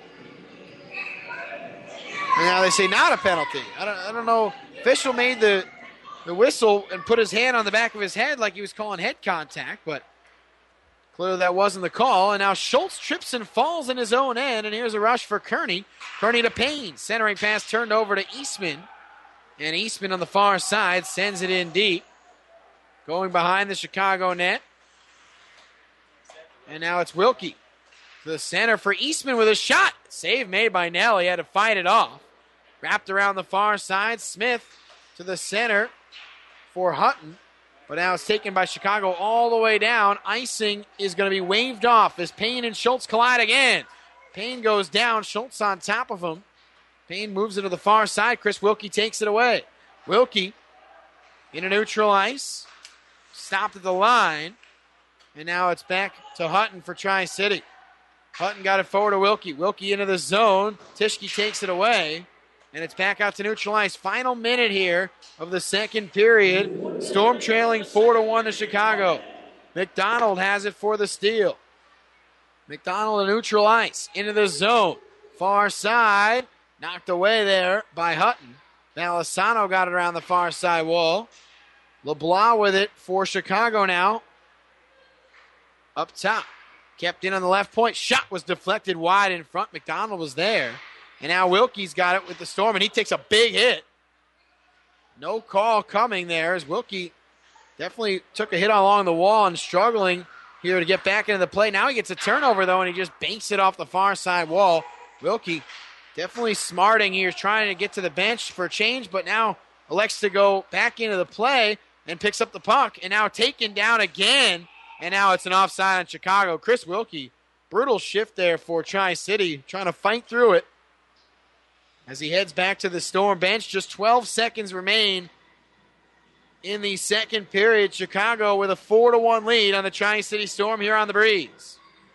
And now they say not a penalty. I don't, I don't know. Official made the... the whistle and put his hand on the back of his head like he was calling head contact, but clearly that wasn't the call. And now Schultz trips and falls in his own end, and here's a rush for Kearney. Kearney to Payne. Centering pass turned over to Eastman, and Eastman on the far side sends it in deep. Going behind the Chicago net. And now it's Wilkie to the center for Eastman with a shot. Save made by Nell. He had to fight it off. Wrapped around the far side. Smith to the center for Hutton, but now it's taken by Chicago all the way down. Icing is going to be waved off as Payne and Schultz collide again. Payne goes down, Schultz on top of him. Payne moves it to the far side. Chris Wilkie takes it away. Wilkie in a neutral ice, stopped at the line, and now it's back to Hutton for Tri-City. Hutton got it forward to Wilkie. Wilkie into the zone. Tischke takes it away. And it's back out to neutral ice. Final minute here of the second period. Storm trailing four to one to Chicago. McDonald has it for the Steel. McDonald to neutral ice. Into the zone. Far side. Knocked away there by Hutton. Malisano got it around the far side wall. LeBlanc with it for Chicago now. Up top. Kept in on the left point. Shot was deflected wide in front. McDonald was there. And now Wilkie's got it with the Storm, and he takes a big hit. No call coming there as Wilkie definitely took a hit along the wall and struggling here to get back into the play. Now he gets a turnover, though, and he just banks it off the far side wall. Wilkie definitely smarting here, trying to get to the bench for a change, but now elects to go back into the play and picks up the puck, and now taken down again, and now it's an offside on Chicago. Chris Wilkie, brutal shift there for Tri-City, trying to fight through it. As he heads back to the Storm bench, just twelve seconds remain in the second period. Chicago with a four to one lead on the Tri-City Storm here on the Breeze.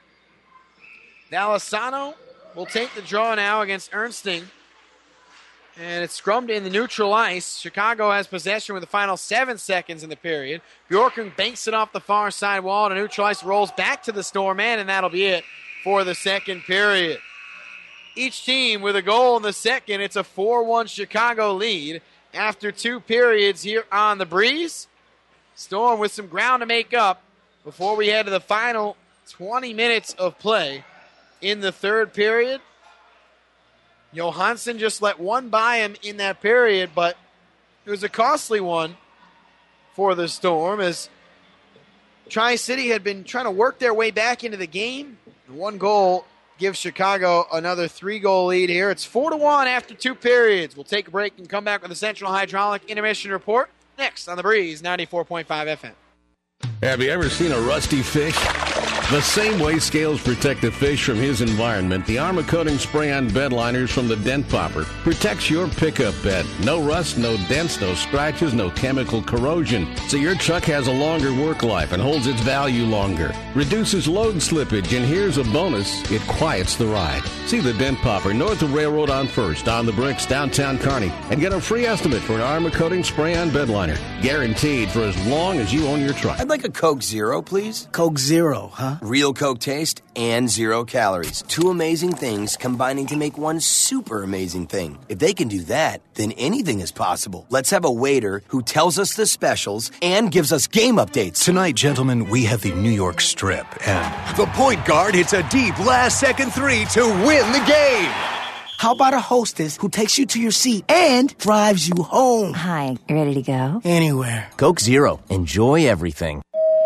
D'Alessano will take the draw now against Ernsting. And it's scrummed in the neutral ice. Chicago has possession with the final seven seconds in the period. Bjorken banks it off the far side wall to neutral ice, rolls back to the Storm end, and that'll be it for the second period. Each team with a goal in the second. It's a four one Chicago lead after two periods here on the Breeze. Storm with some ground to make up before we head to the final twenty minutes of play in the third period. Johansson just let one by him in that period, but it was a costly one for the Storm as Tri-City had been trying to work their way back into the game. One goal gives Chicago another three-goal lead here. It's four to one after two periods. We'll take a break and come back with the Central Hydraulic Intermission Report next on The Breeze, ninety-four point five F M. Have you ever seen a rusty fish? The same way scales protect the fish from his environment, the Armor Coating Spray-On Bed Liners from the Dent Popper protects your pickup bed. No rust, no dents, no scratches, no chemical corrosion. So your truck has a longer work life and holds its value longer. Reduces load slippage, and here's a bonus, it quiets the ride. See the Dent Popper north of Railroad on First, on the Bricks, downtown Kearney, and get a free estimate for an Armor Coating Spray-On Bed Liner. Guaranteed for as long as you own your truck. I'd like a Coke Zero, please. Coke Zero, huh? Real Coke taste and zero calories. Two amazing things combining to make one super amazing thing. If they can do that, then anything is possible. Let's have a waiter who tells us the specials and gives us game updates. Tonight, gentlemen, we have the New York Strip, and the point guard hits a deep last-second three to win the game. How about a hostess who takes you to your seat and drives you home? Hi, you ready to go? Anywhere. Coke Zero. Enjoy everything.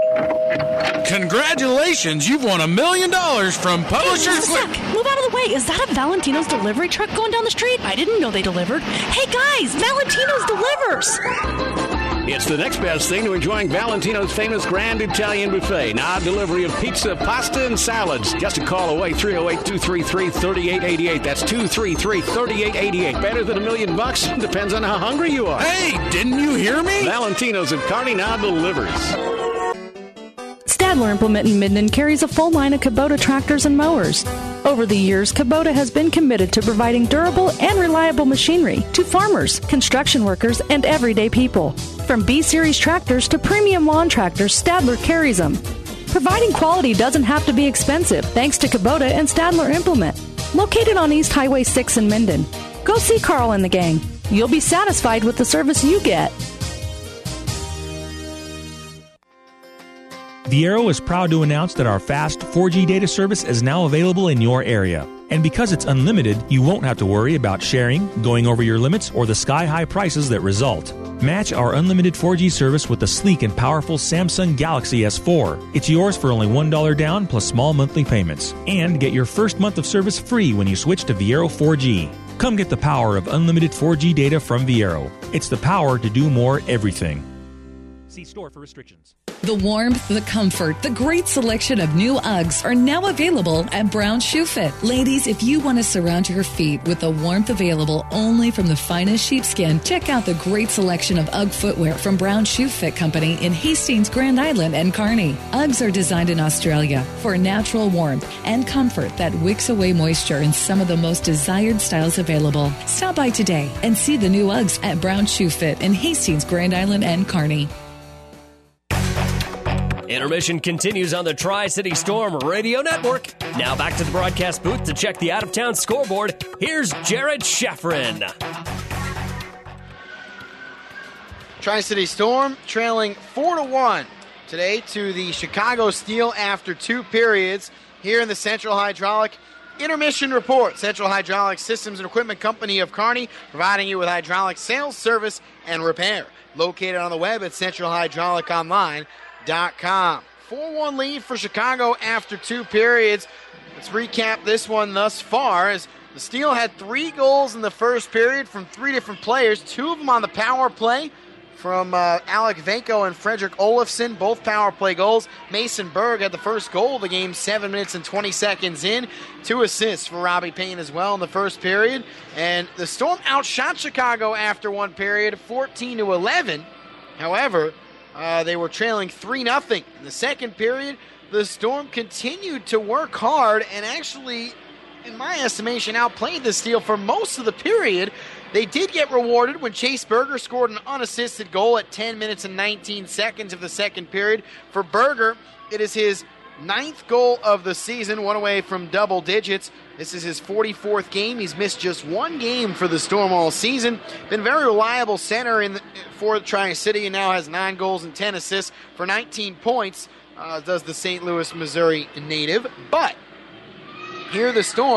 Congratulations, you've won a million dollars from Publishers. Hey, Zach, move out of the way. Is that a Valentino's delivery truck going down the street? I didn't know they delivered. Hey, guys, Valentino's delivers. It's the next best thing to enjoying Valentino's famous Grand Italian Buffet. Now delivery of pizza, pasta, and salads. Just a call away, three oh eight, two three three, three eight eight eight. That's two three three, three eight eight eight. Better than a million bucks? Depends on how hungry you are. Hey, didn't you hear me? Valentino's of Kearney now delivers. Stadler Implement in Minden carries a full line of Kubota tractors and mowers. Over the years, Kubota has been committed to providing durable and reliable machinery to farmers, construction workers, and everyday people. From B-Series tractors to premium lawn tractors, Stadler carries them. Providing quality doesn't have to be expensive, thanks to Kubota and Stadler Implement. Located on East Highway six in Minden. Go see Carl and the gang. You'll be satisfied with the service you get. Viero is proud to announce that our fast four G data service is now available in your area. And because it's unlimited, you won't have to worry about sharing, going over your limits, or the sky-high prices that result. Match our unlimited four G service with the sleek and powerful Samsung Galaxy S four. It's yours for only one dollar down plus small monthly payments. And get your first month of service free when you switch to Viero four G. Come get the power of unlimited four G data from Viero. It's the power to do more everything. See store for restrictions. The warmth, the comfort, the great selection of new Uggs are now available at Brown Shoe Fit. Ladies, if you want to surround your feet with the warmth available only from the finest sheepskin, check out the great selection of Ugg footwear from Brown Shoe Fit Company in Hastings, Grand Island, and Kearney. Uggs are designed in Australia for natural warmth and comfort that wicks away moisture in some of the most desired styles available. Stop by today and see the new Uggs at Brown Shoe Fit in Hastings, Grand Island, and Kearney. Intermission continues on the Tri-City Storm Radio Network. Now back to the broadcast booth to check the out-of-town scoreboard. Here's Jared Sheffrin. Tri-City Storm trailing four to one today to the Chicago Steel after two periods here in the Central Hydraulic Intermission Report. Central Hydraulic Systems and Equipment Company of Kearney, providing you with hydraulic sales, service, and repair. Located on the web at central hydraulic online dot com. four one lead for Chicago after two periods. Let's recap this one thus far, as the Steel had three goals in the first period from three different players, two of them on the power play from uh, Alec Venko and Frederick Olofsson, both power play goals. Mason Berg had the first goal of the game seven minutes and twenty seconds in. Two assists for Robbie Payne as well in the first period. And the Storm outshot Chicago after one period, fourteen to eleven. However, Uh, they were trailing three nothing. In the second period, the Storm continued to work hard and actually, in my estimation, outplayed the Steel for most of the period. They did get rewarded when Chase Berger scored an unassisted goal at ten minutes and nineteen seconds of the second period. For Berger, it is his ninth goal of the season, one away from double digits. This is his forty-fourth game. He's missed just one game for the Storm all season. Been a very reliable center in the, for the Tri-City, and now has nine goals and ten assists for nineteen points, uh, does the Saint Louis, Missouri native. But here the Storm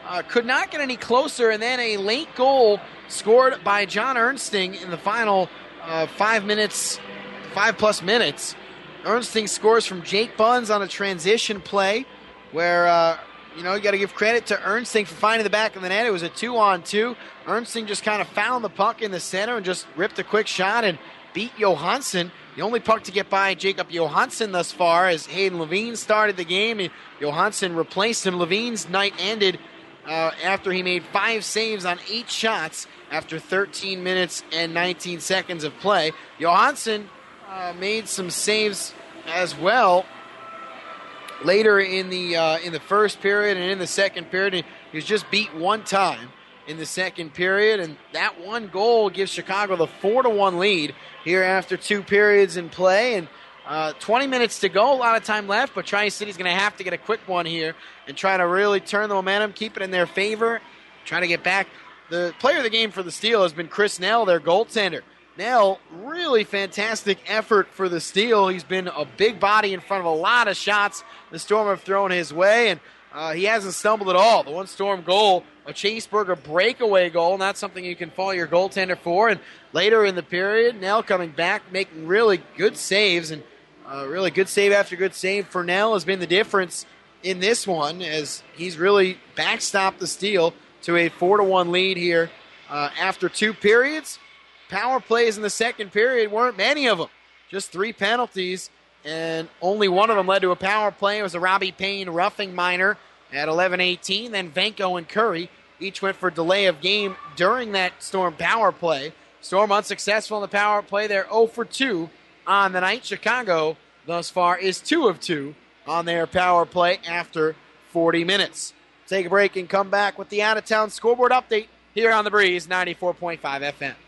uh, could not get any closer, and then a late goal scored by John Ernsting in the final uh, five minutes, five-plus minutes. Ernsting scores from Jake Buns on a transition play where, uh, you know, you got to give credit to Ernsting for finding the back of the net. It was a two-on-two. Ernsting just kind of found the puck in the center and just ripped a quick shot and beat Johansson. The only puck to get by Jacob Johansson thus far as Hayden Levine started the game. And Johansson replaced him. Levine's night ended uh, after he made five saves on eight shots after thirteen minutes and nineteen seconds of play. Johansson uh, made some saves as well later in the uh, in the first period and in the second period. He was just beat one time in the second period, and that one goal gives Chicago the four to one lead here after two periods in play. And uh, twenty minutes to go, a lot of time left, but Tri-City's going to have to get a quick one here and try to really turn the momentum, keep it in their favor, try to get back. The player of the game for the Steel has been Chris Nell, their goaltender. Nell, really fantastic effort for the Steel. He's been a big body in front of a lot of shots the Storm have thrown his way, and uh, he hasn't stumbled at all. The one Storm goal, a Chaseburger breakaway goal, not something you can fault your goaltender for. And later in the period, Nell coming back, making really good saves, and uh, really good save after good save for Nell has been the difference in this one, as he's really backstopped the Steel to a four to one lead here uh, after two periods. Power plays in the second period weren't many of them, just three penalties, and only one of them led to a power play. It was a Robbie Payne roughing minor at eleven eighteen. Then Venko and Curry each went for delay of game during that Storm power play. Storm unsuccessful in the power play. They're zero for two on the night. Chicago thus far is two of two on their power play after forty minutes. Take a break and come back with the out-of-town scoreboard update here on The Breeze, ninety-four point five F M.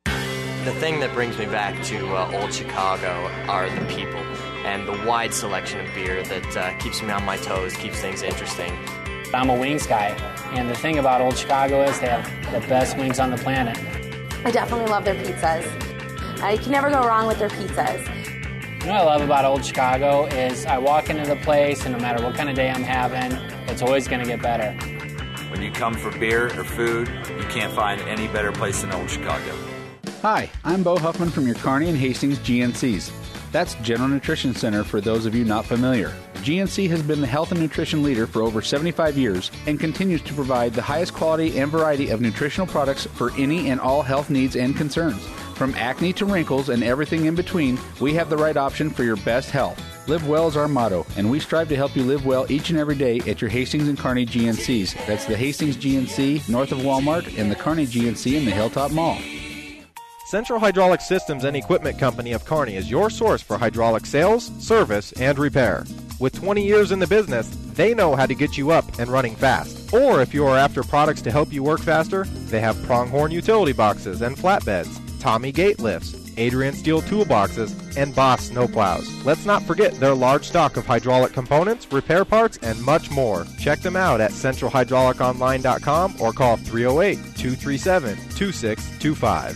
The thing that brings me back to uh, Old Chicago are the people and the wide selection of beer that uh, keeps me on my toes, keeps things interesting. I'm a wings guy, and the thing about Old Chicago is they have the best wings on the planet. I definitely love their pizzas. I can never go wrong with their pizzas. What I love about Old Chicago is I walk into the place, and no matter what kind of day I'm having, it's always going to get better. When you come for beer or food, you can't find any better place than Old Chicago. Hi, I'm Bo Huffman from your Kearney and Hastings G N Cs. That's General Nutrition Center for those of you not familiar. G N C has been the health and nutrition leader for over seventy-five years and continues to provide the highest quality and variety of nutritional products for any and all health needs and concerns. From acne to wrinkles and everything in between, we have the right option for your best health. Live well is our motto, and we strive to help you live well each and every day at your Hastings and Kearney G N Cs. That's the Hastings G N C north of Walmart and the Kearney G N C in the Hilltop Mall. Central Hydraulic Systems and Equipment Company of Kearney is your source for hydraulic sales, service, and repair. With twenty years in the business, they know how to get you up and running fast. Or if you are after products to help you work faster, they have Pronghorn utility boxes and flatbeds, Tommy gate lifts, Adrian steel toolboxes, and Boss snowplows. Let's not forget their large stock of hydraulic components, repair parts, and much more. Check them out at central hydraulic online dot com or call three oh eight, two three seven, two six two five.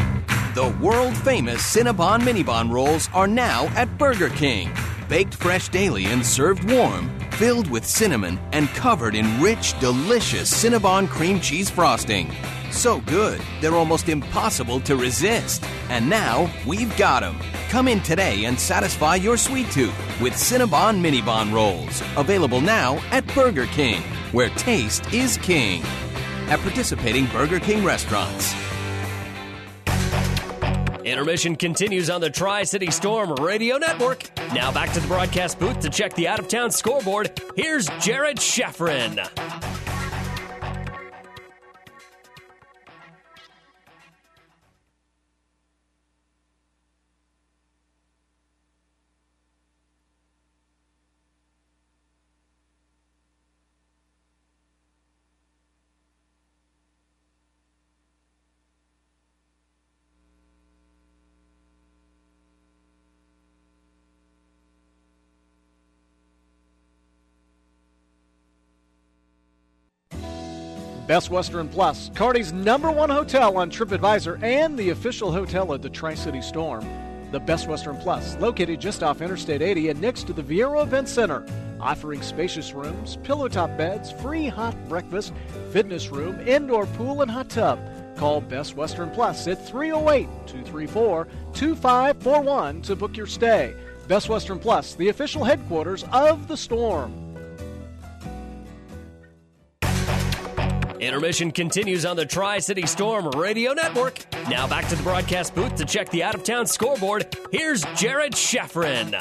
The world-famous Cinnabon Minibon rolls are now at Burger King. Baked fresh daily and served warm, filled with cinnamon and covered in rich, delicious Cinnabon cream cheese frosting. So good, they're almost impossible to resist. And now, we've got them. Come in today and satisfy your sweet tooth with Cinnabon Minibon rolls. Available now at Burger King, where taste is king. At participating Burger King restaurants. Intermission continues on the Tri-City Storm Radio Network. Now back to the broadcast booth to check the out-of-town scoreboard. Here's Jared Scheffrin. Best Western Plus, Kearney's number one hotel on TripAdvisor and the official hotel of the Tri-City Storm. The Best Western Plus, located just off Interstate eighty and next to the Viero Event Center, offering spacious rooms, pillow-top beds, free hot breakfast, fitness room, indoor pool, and hot tub. Call Best Western Plus at three oh eight, two three four, two five four one to book your stay. Best Western Plus, the official headquarters of the Storm. Intermission continues on the Tri-City Storm Radio Network. Now back to the broadcast booth to check the out-of-town scoreboard. Here's Jared Sheffrin.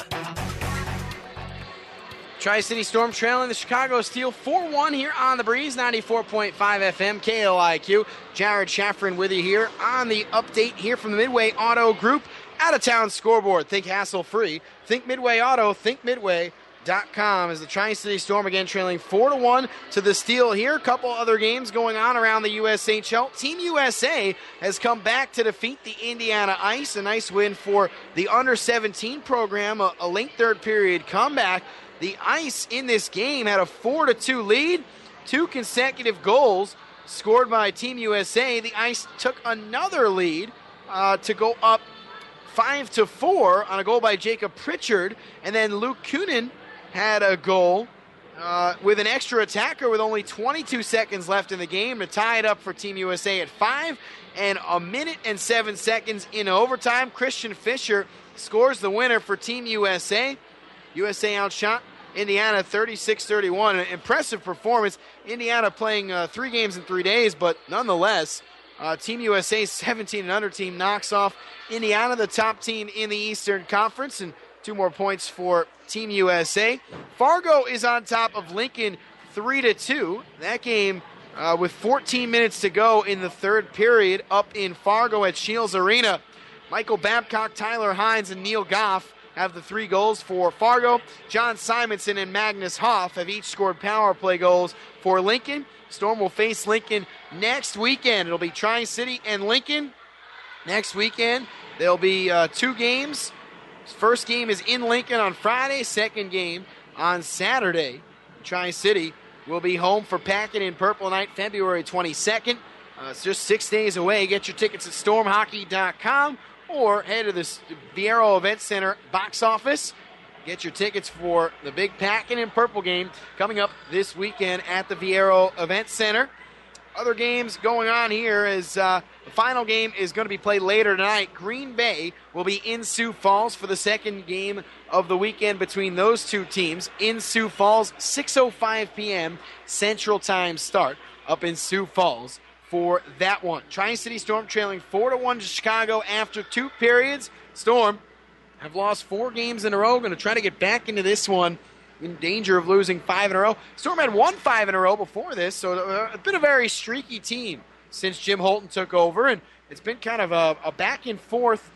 Tri-City Storm trailing the Chicago Steel four one here on the Breeze, ninety-four point five F M, K L I Q. Jared Sheffrin with you here on the update here from the Midway Auto Group out-of-town scoreboard. Think hassle-free. Think Midway Auto. Think Midway. Dot com as the Tri-City Storm again trailing four to one to the Steel here. A couple other games going on around the U S H L. Team U S A has come back to defeat the Indiana Ice. A nice win for the under seventeen program. A, a late third period comeback. The Ice in this game had a four to two lead. Two consecutive goals scored by Team U S A. The Ice took another lead uh, to go up five to four on a goal by Jacob Pritchard. And then Luke Kunin had a goal uh, with an extra attacker with only twenty-two seconds left in the game to tie it up for Team U S A at five. And a minute and seven seconds in overtime, Christian Fisher scores the winner for Team U S A. U S A outshot Indiana thirty-six thirty-one. An impressive performance. Indiana playing uh, three games in three days, but nonetheless, uh, Team U S A's seventeen and under team knocks off Indiana, the top team in the Eastern Conference, and two more points for Team U S A. Fargo is on top of Lincoln three to two. That game uh, with fourteen minutes to go in the third period up in Fargo at Shields Arena. Michael Babcock, Tyler Hines, and Neil Goff have the three goals for Fargo. John Simonson and Magnus Hoff have each scored power play goals for Lincoln. Storm will face Lincoln next weekend. It'll be Tri-City and Lincoln next weekend. There'll be uh, two games. First game is in Lincoln on Friday. Second game on Saturday. Tri-City will be home for Packet in Purple Night February twenty-second. Uh, it's just six days away. Get your tickets at storm hockey dot com or head to the Viero Event Center box office. Get your tickets for the big Packet in Purple game coming up this weekend at the Viero Event Center. Other games going on here is uh, the final game is going to be played later tonight. Green Bay will be in Sioux Falls for the second game of the weekend between those two teams. In Sioux Falls, six oh five p.m. Central Time start up in Sioux Falls for that one. Tri-City Storm trailing four to one to Chicago after two periods. Storm have lost four games in a row. Going to try to get back into this one. In danger of losing five in a row. Storm had won five in a row before this, so it's been a very streaky team since Jim Holton took over, and it's been kind of a, a back-and-forth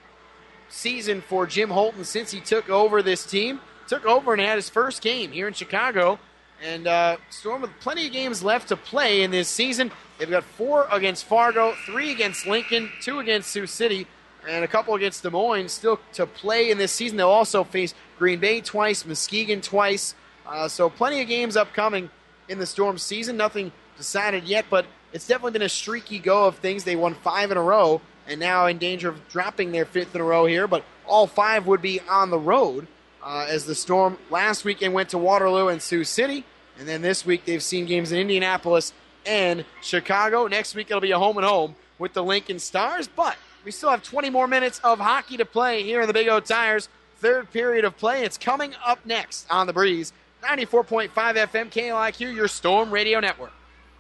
season for Jim Holton since he took over this team. Took over and had his first game here in Chicago, and uh, Storm with plenty of games left to play in this season. They've got four against Fargo, three against Lincoln, two against Sioux City, and a couple against Des Moines still to play in this season. They'll also face Green Bay twice, Muskegon twice. Uh, so plenty of games upcoming in the Storm season. Nothing decided yet, but it's definitely been a streaky go of things. They won five in a row and now in danger of dropping their fifth in a row here, but all five would be on the road uh, as the Storm last weekend went to Waterloo and Sioux City, and then this week they've seen games in Indianapolis and Chicago. Next week it'll be a home and home with the Lincoln Stars, but we still have twenty more minutes of hockey to play here in the Big O Tires. Third period of play. It's coming up next on The Breeze. ninety-four point five F M, K L I Q, your Storm Radio Network.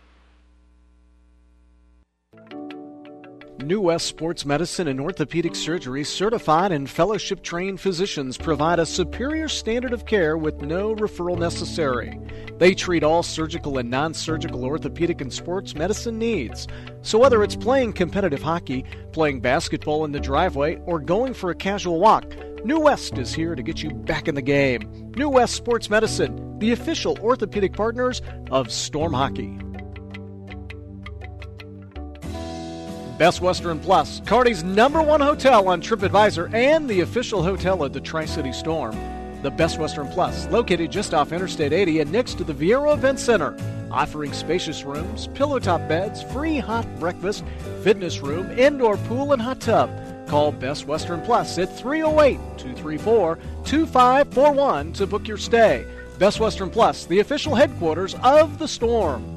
New West Sports Medicine and Orthopedic Surgery certified and fellowship-trained physicians provide a superior standard of care with no referral necessary. They treat all surgical and non-surgical orthopedic and sports medicine needs. So whether it's playing competitive hockey, playing basketball in the driveway, or going for a casual walk, New West is here to get you back in the game. New West Sports Medicine, the official orthopedic partners of Storm Hockey. Best Western Plus, Kearney's number one hotel on TripAdvisor and the official hotel of the Tri-City Storm. The Best Western Plus, located just off Interstate eighty and next to the Viero Event Center, offering spacious rooms, pillow-top beds, free hot breakfast, fitness room, indoor pool, and hot tub. Call Best Western Plus at three oh eight, two three four, two five four one to book your stay. Best Western Plus, the official headquarters of the Storm.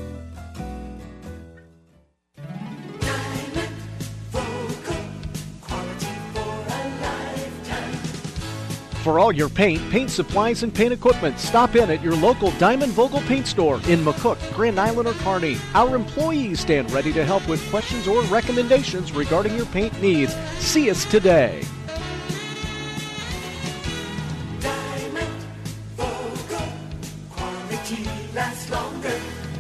For all your paint, paint supplies, and paint equipment, stop in at your local Diamond Vogel Paint Store in McCook, Grand Island, or Kearney. Our employees stand ready to help with questions or recommendations regarding your paint needs. See us today. Diamond Vogel, quality lasts longer.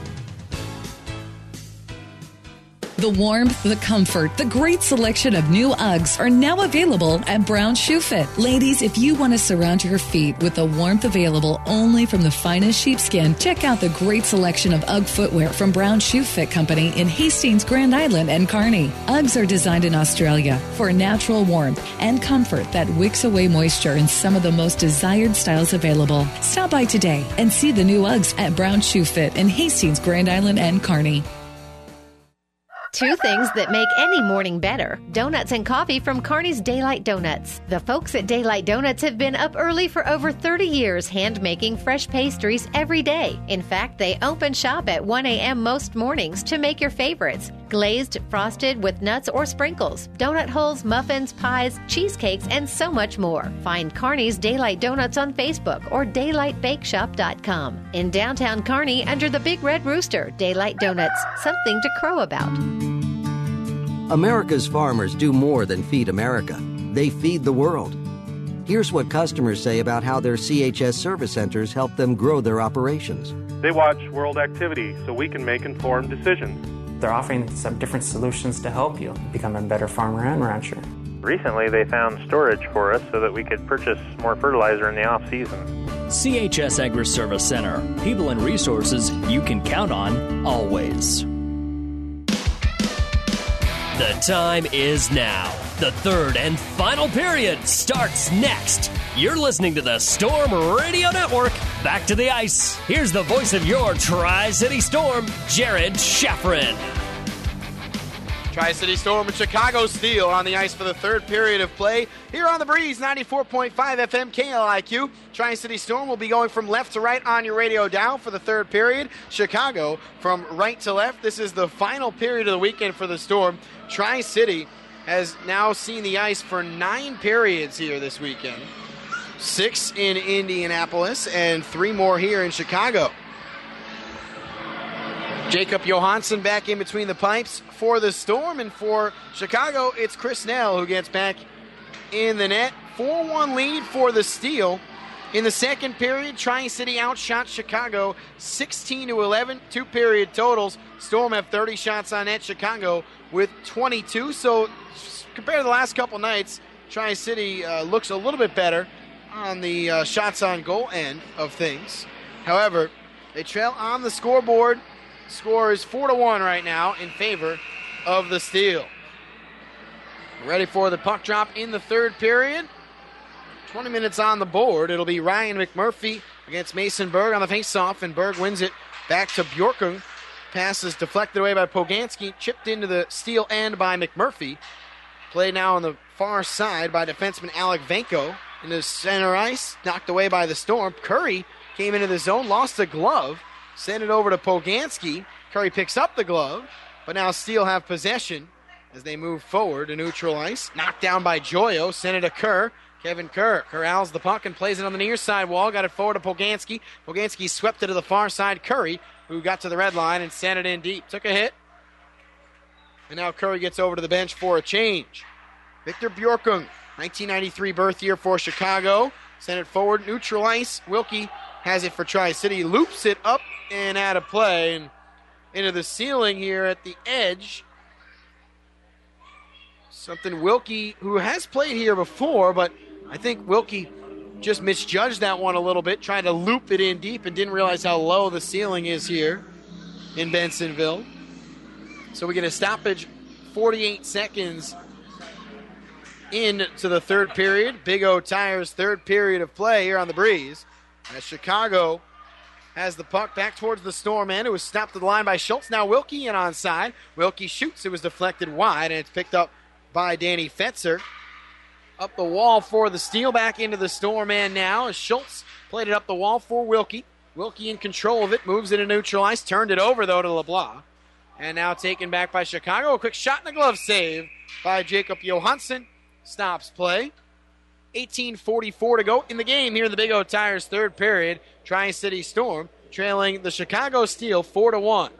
The warmth, the comfort, the great selection of new Uggs are now available at Brown Shoe Fit. Ladies, if you want to surround your feet with the warmth available only from the finest sheepskin, check out the great selection of Ugg footwear from Brown Shoe Fit Company in Hastings, Grand Island, and Kearney. Uggs are designed in Australia for natural warmth and comfort that wicks away moisture in some of the most desired styles available. Stop by today and see the new Uggs at Brown Shoe Fit in Hastings, Grand Island, and Kearney. Two things that make any morning better. Donuts and coffee from Kearney's Daylight Donuts. The folks at Daylight Donuts have been up early for over thirty years hand-making fresh pastries every day. In fact, they open shop at one a.m. most mornings to make your favorites. Glazed, frosted with nuts or sprinkles, donut holes, muffins, pies, cheesecakes, and so much more. Find Kearney's Daylight Donuts on Facebook or daylight bake shop dot com. In downtown Kearney, under the Big Red Rooster, Daylight Donuts, something to crow about. America's farmers do more than feed America. They feed the world. Here's what customers say about how their C H S service centers help them grow their operations. They watch world activity so we can make informed decisions. They're offering some different solutions to help you become a better farmer and rancher. Recently, they found storage for us so that we could purchase more fertilizer in the off-season. C H S Agri-Service Center. People and resources you can count on always. The time is now. The third and final period starts next. You're listening to the Storm Radio Network. Back to the ice. Here's the voice of your Tri-City Storm, Jared Schafrin. Tri-City Storm and Chicago Steel on the ice for the third period of play here on the Breeze, ninety-four point five F M K L I Q. Tri-City Storm will be going from left to right on your radio dial for the third period. Chicago from right to left. This is the final period of the weekend for the Storm. Tri-City has now seen the ice for nine periods here this weekend. Six in Indianapolis and three more here in Chicago. Jacob Johansson back in between the pipes for the Storm, and for Chicago, it's Chris Snell who gets back in the net. four one lead for the Steel. In the second period, Tri-City outshot Chicago sixteen to eleven, two period totals. Storm have thirty shots on net, Chicago with twenty-two. So compared to the last couple nights, Tri-City uh, looks a little bit better on the uh, shots on goal end of things. However, they trail on the scoreboard. Score is four to one right now in favor of the Steel. Ready for the puck drop in the third period. twenty minutes on the board. It'll be Ryan McMurphy against Mason Berg on the faceoff, and Berg wins it back to Bjorkung. Pass is deflected away by Poganski, chipped into the Steel end by McMurphy. Played now on the far side by defenseman Alec Venko. Into center ice, knocked away by the Storm. Curry came into the zone, lost a glove. Send it over to Poganski. Curry picks up the glove, but now Steel have possession as they move forward to neutral ice. Knocked down by Joyo. Send it to Kerr. Kevin Kerr corrals the puck and plays it on the near side wall. Got it forward to Poganski. Poganski swept it to the far side. Curry, who got to the red line and sent it in deep. Took a hit. And now Curry gets over to the bench for a change. Victor Bjorkung, nineteen ninety-three birth year for Chicago. Sent it forward. Neutral ice. Wilkie has it for Tri-City. Loops it up and out of play and into the ceiling here at the edge. Something Wilkie, who has played here before, but I think Wilkie just misjudged that one a little bit, trying to loop it in deep and didn't realize how low the ceiling is here in Bensonville. So we get a stoppage, forty-eight seconds into the third period. Big O Tires third period of play here on the Breeze. As Chicago has the puck back towards the Storm end. It was stopped at the line by Schultz. Now Wilkie in onside. Wilkie shoots. It was deflected wide, and it's picked up by Danny Fetzer. Up the wall for the steal, back into the Storm end now as Schultz played it up the wall for Wilkie. Wilkie in control of it, moves it into neutral ice, turned it over though to LeBlanc. And now taken back by Chicago. A quick shot and a glove save by Jacob Johansson. Stops play. eighteen forty-four to go in the game here in the Big O Tires third period. Tri-City Storm trailing the Chicago Steel four to one.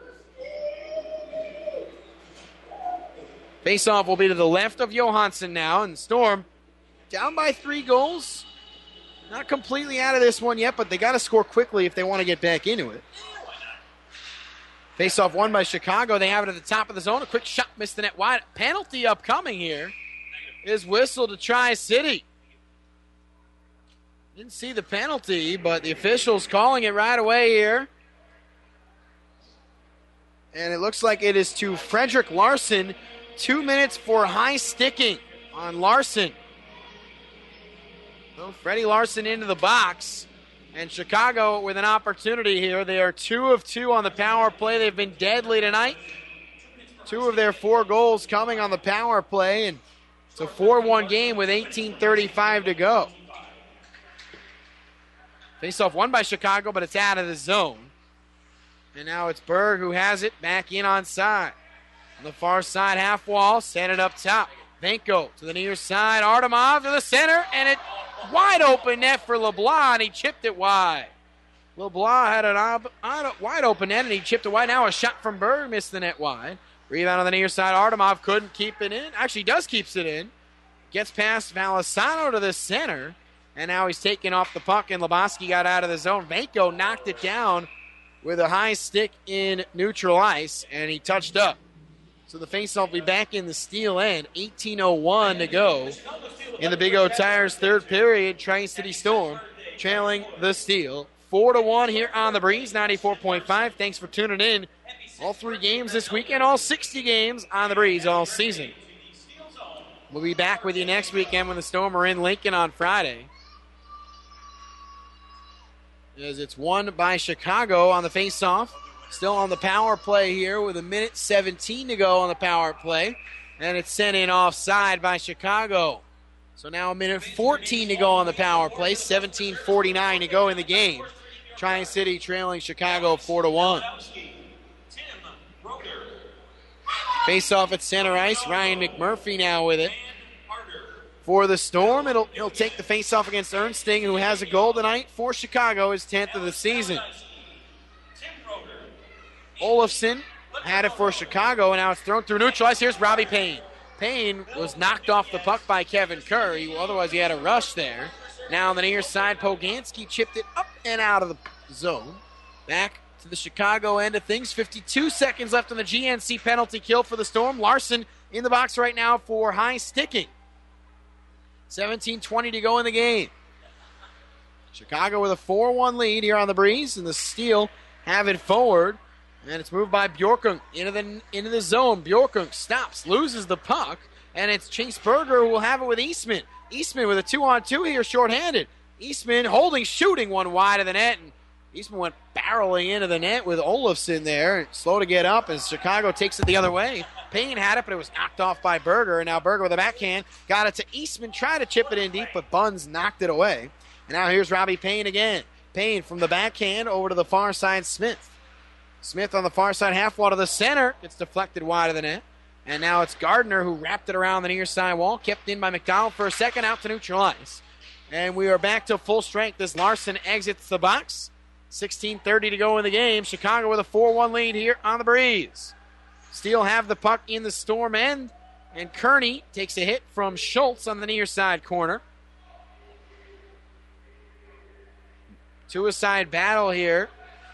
Faceoff will be to the left of Johansson now, and Storm down by three goals. Not completely out of this one yet, but they got to score quickly if they want to get back into it. Faceoff won by Chicago. They have it at the top of the zone. A quick shot, missed the net wide. Penalty upcoming here is whistled to Tri-City. Didn't see the penalty, but the officials calling it right away here. And it looks like it is to Frederick Larson. Two minutes for high sticking on Larson. So Freddie Larson into the box. And Chicago with an opportunity here. They are two of two on the power play. They've been deadly tonight. Two of their four goals coming on the power play. And it's a four one game with eighteen thirty-five to go. Faceoff won by Chicago, but it's out of the zone. And now it's Berg who has it back in on side. On the far side half wall, sent it up top. Venko to the near side. Artemov to the center, and it wide open net for LeBlanc, and he chipped it wide. LeBlanc had an ob- wide open net, and he chipped it wide. Now a shot from Berg missed the net wide. Rebound on the near side. Artemov couldn't keep it in. Actually does keeps it in. Gets past Valisano to the center, and now he's taking off the puck, and Lebowski got out of the zone. Venko knocked it down with a high stick in neutral ice, and he touched up. So the faceoff will be back in the Steel end. eighteen oh one to go in the Big O Tires third period. Tri-City Storm trailing the Steel four to one here on the Breeze, ninety-four point five. Thanks for tuning in. All three games this weekend, all sixty games on the Breeze all season. We'll be back with you next weekend when the Storm are in Lincoln on Friday. As it's won by Chicago on the faceoff. Still on the power play here with a minute seventeen to go on the power play. And it's sent in offside by Chicago. So now a minute fourteen to go on the power play. seventeen forty-nine to go in the game. Tri-City trailing Chicago four to one. Face off at center ice. Ryan McMurphy now with it. For the Storm, it'll, he'll take the face-off against Ernsting, who has a goal tonight for Chicago, his tenth of the season. Olofsson had it for Chicago, and now it's thrown through neutral ice. Here's Robbie Payne. Payne was knocked off the puck by Kevin Kerr. He, otherwise, he had a rush there. Now on the near side, Poganski chipped it up and out of the zone. Back to the Chicago end of things. fifty-two seconds left on the G N C penalty kill for the Storm. Larson in the box right now for high sticking. seventeen twenty to go in the game. Chicago with a four one lead here on the Breeze, and the Steel have it forward. And it's moved by Bjorkung into the into the zone. Bjorkung stops, loses the puck, and it's Chase Berger who will have it with Eastman. Eastman with a two-on-two here, shorthanded. Eastman holding, shooting one wide of the net, and Eastman went barreling into the net with Olofsson there. Slow to get up as Chicago takes it the other way. Payne had it, but it was knocked off by Berger, and now Berger with a backhand got it to Eastman, tried to chip it in deep, but Buns knocked it away. And now here's Robbie Payne again. Payne from the backhand over to the far side, Smith. Smith on the far side, half wall to the center. It's deflected wide of the net. And now it's Gardner who wrapped it around the near side wall. Kept in by McDonald for a second, out to neutral ice. And we are back to full strength as Larson exits the box. sixteen thirty to go in the game. Chicago with a four one lead here on the Breeze. Steel have the puck in the Storm end. And Kearney takes a hit from Schultz on the near side corner. Two-a-side battle here.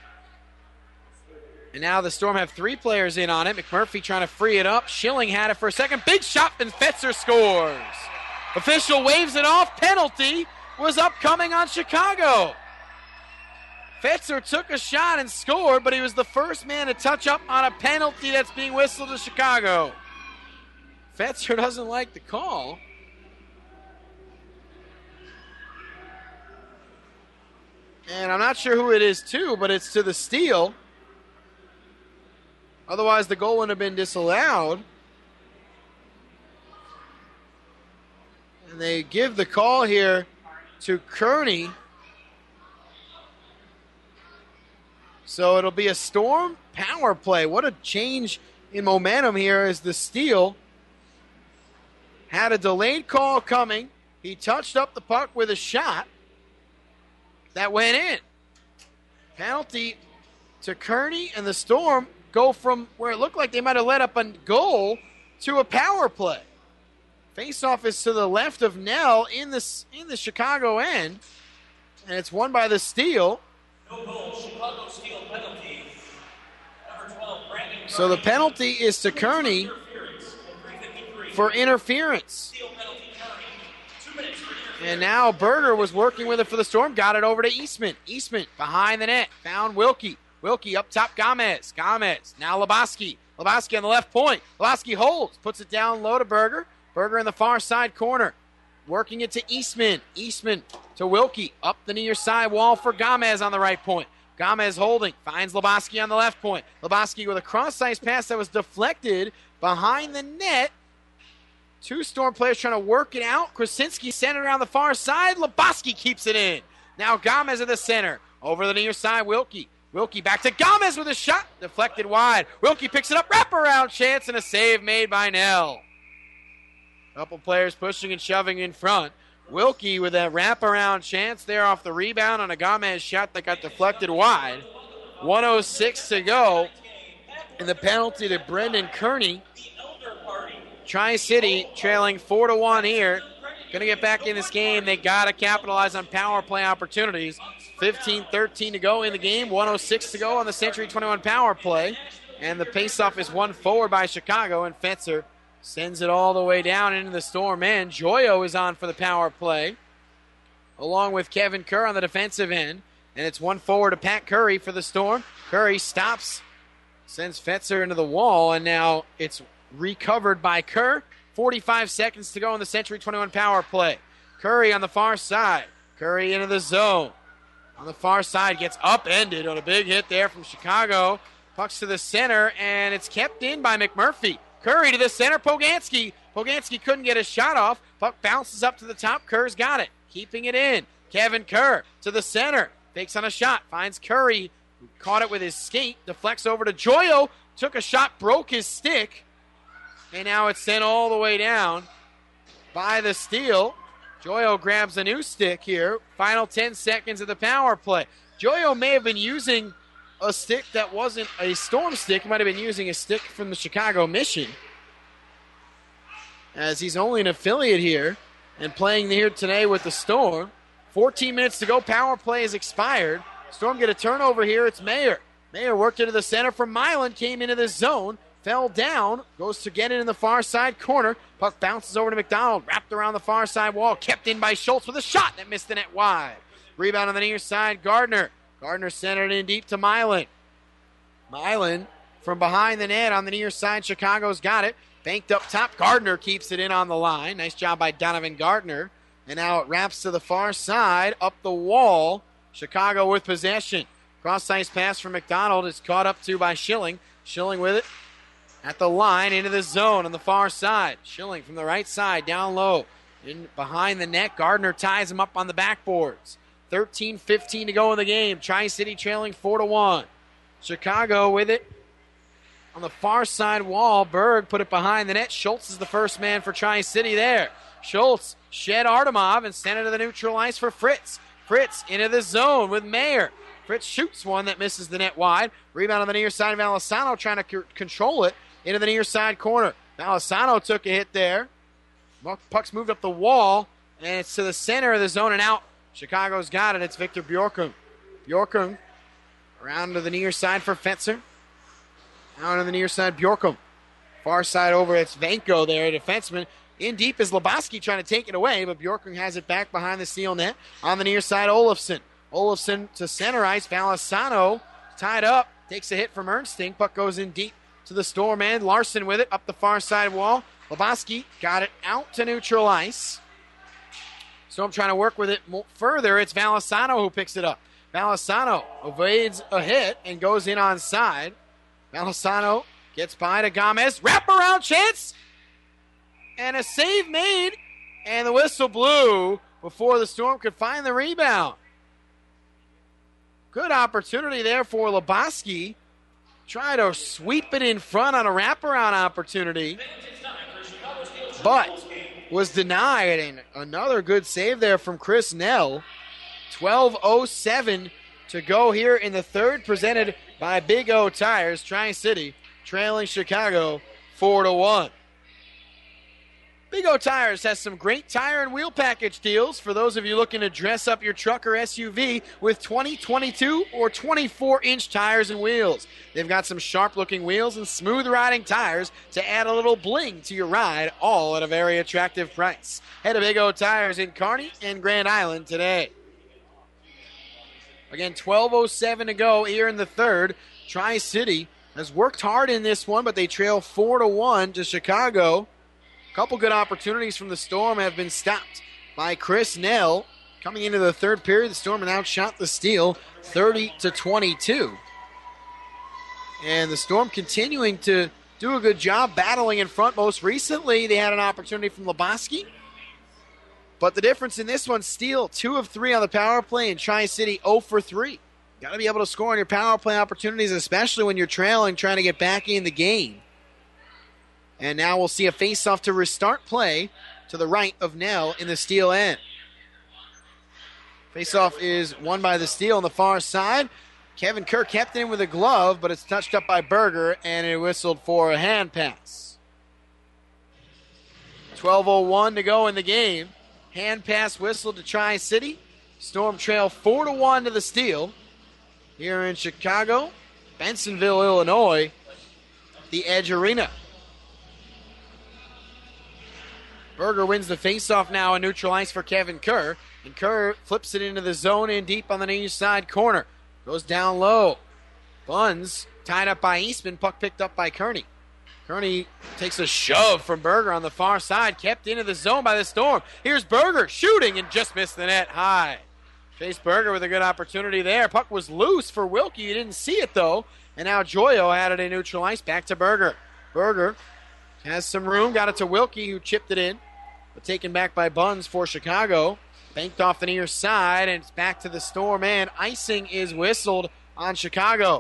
And now the Storm have three players in on it. McMurphy trying to free it up. Schilling had it for a second. Big shot, and Fetzer scores. Official waves it off. Penalty was upcoming on Chicago. Fetzer took a shot and scored, but he was the first man to touch up on a penalty that's being whistled to Chicago. Fetzer doesn't like the call. And I'm not sure who it is to, but it's to the Steel. Otherwise, the goal wouldn't have been disallowed. And they give the call here to Kearney. So it'll be a Storm power play. What a change in momentum here as the steal had a delayed call coming. He touched up the puck with a shot that went in. Penalty to Kearney, and the Storm go from where it looked like they might have let up a goal to a power play. Faceoff is to the left of Nell in the, in the Chicago end, and it's won by the Steel. No goal, Chicago Steel penalty. Number twelve, Brandon Kearney. So the penalty is to Kearney for interference. And now Berger was working with it for the Storm. Got it over to Eastman. Eastman behind the net. Found Wilkie. Wilkie up top, Gomez. Gomez. Now Lebowski. Lebowski on the left point. Lebowski holds. Puts it down low to Berger. Berger in the far side corner. Working it to Eastman. Eastman to Wilkie. Up the near side wall for Gomez on the right point. Gomez holding. Finds Lebowski on the left point. Lebowski with a cross-ice pass that was deflected behind the net. Two Storm players trying to work it out. Krasinski sent it around the far side. Lebowski keeps it in. Now Gomez at the center. Over the near side, Wilkie. Wilkie back to Gomez with a shot. Deflected wide. Wilkie picks it up. Wraparound chance and a save made by Nell. Couple players pushing and shoving in front. Wilkie with that wraparound chance there off the rebound on a Gomez shot that got deflected wide. one oh six to go. And the penalty to Brendan Kearney. Tri-City trailing four to one here. Going to get back in this game. They got to capitalize on power play opportunities. fifteen thirteen to go in the game. one oh six to go on the Century twenty-one power play. And the faceoff is won forward by Chicago, and Fetzer sends it all the way down into the Storm end. Joyo is on for the power play, along with Kevin Kerr on the defensive end. And it's one forward to Pat Curry for the Storm. Curry stops, sends Fetzer into the wall, and now it's recovered by Kerr. forty-five seconds to go in the Century twenty-one power play. Curry on the far side. Curry into the zone. On the far side, gets upended on a big hit there from Chicago. Pucks to the center, and it's kept in by McMurphy. Curry to the center, Poganski. Poganski couldn't get a shot off. Puck bounces up to the top. Kerr's got it. Keeping it in. Kevin Kerr to the center. Fakes on a shot. Finds Curry, who caught it with his skate. Deflects over to Joyo. Took a shot, broke his stick. And now it's sent all the way down by the Steel. Joyo grabs a new stick here. Final ten seconds of the power play. Joyo may have been using a stick that wasn't a Storm stick. He might have been using a stick from the Chicago Mission, as he's only an affiliate here and playing here today with the Storm. fourteen minutes to go. Power play is expired. Storm get a turnover here. It's Mayer. Mayer worked into the center from Milan. Came into the zone. Fell down. Goes to get it in the far side corner. Puck bounces over to McDonald. Wrapped around the far side wall. Kept in by Schultz with a shot that missed the net wide. Rebound on the near side. Gardner. Gardner centered in deep to Milan. Milan from behind the net on the near side. Chicago's got it. Banked up top. Gardner keeps it in on the line. Nice job by Donovan Gardner. And now it wraps to the far side. Up the wall. Chicago with possession. Cross-ice pass from McDonald is caught up to by Schilling. Schilling with it at the line into the zone on the far side. Schilling from the right side down low. In behind the net. Gardner ties him up on the backboards. thirteen fifteen to go in the game. Tri-City trailing four to one. Chicago with it on the far side wall. Berg put it behind the net. Schultz is the first man for Tri-City there. Schultz shed Artemov and sent it to the neutral ice for Fritz. Fritz into the zone with Mayer. Fritz shoots one that misses the net wide. Rebound on the near side of Alisano, trying to c- control it into the near side corner. Alisano took a hit there. Puck's moved up the wall, and it's to the center of the zone and out. Chicago's got it. It's Victor Bjorkum. Bjorkum around to the near side for Fetzer. Out on the near side, Bjorkum. Far side over, it's Vanko there, defenseman. In deep is Lebowski trying to take it away, but Bjorkum has it back behind the Steel net. On the near side, Olofsson. Olofsson to center ice. Alisano tied up. Takes a hit from Ernsting. Puck goes in deep to the Storm end. Larson with it up the far side wall. Lebowski got it out to neutral ice. Storm trying to work with it further. It's Valisano who picks it up. Valisano evades a hit and goes in on side. Valisano gets by to Gomez. Wraparound chance. And a save made. And the whistle blew before the Storm could find the rebound. Good opportunity there for Lebowski. Try to sweep it in front on a wraparound opportunity, but was denied. And another good save there from Chris Nell. twelve oh seven to go here in the third, presented by Big O Tires. Tri-City trailing Chicago four to one. Big O Tires has some great tire and wheel package deals for those of you looking to dress up your truck or S U V with twenty, twenty-two, or twenty-four inch tires and wheels. They've got some sharp-looking wheels and smooth-riding tires to add a little bling to your ride, all at a very attractive price. Head to Big O Tires in Kearney and Grand Island today. Again, twelve oh seven to go here in the third. Tri-City has worked hard in this one, but they trail four to one to Chicago. Couple good opportunities from the Storm have been stopped by Chris Nell. Coming into the third period, the Storm have outshot the Steel thirty to twenty-two. And the Storm continuing to do a good job battling in front. Most recently, they had an opportunity from Lebowski. But the difference in this one, Steel two of three on the power play, and Tri-City oh for three. Got to be able to score on your power play opportunities, especially when you're trailing, trying to get back in the game. And now we'll see a face-off to restart play to the right of Nell in the Steel end. Face-off is won by the Steel on the far side. Kevin Kerr kept it in with a glove, but it's touched up by Berger, and it whistled for a hand pass. twelve oh one to go in the game. Hand pass whistled to Tri-City. Storm trail four to one to the Steel. Here in Chicago, Bensonville, Illinois, the Edge Arena. Berger wins the faceoff now in neutral ice for Kevin Kerr. And Kerr flips it into the zone in deep on the near side corner. Goes down low. Buns tied up by Eastman. Puck picked up by Kearney. Kearney takes a shove from Berger on the far side. Kept into the zone by the Storm. Here's Berger shooting and just missed the net high. Chase Berger with a good opportunity there. Puck was loose for Wilkie. You didn't see it though. And now Joyo had it in neutral ice. Back to Berger. Berger has some room. Got it to Wilkie, who chipped it in. But taken back by Buns for Chicago. Banked off the near side, and it's back to the Storm, and icing is whistled on Chicago.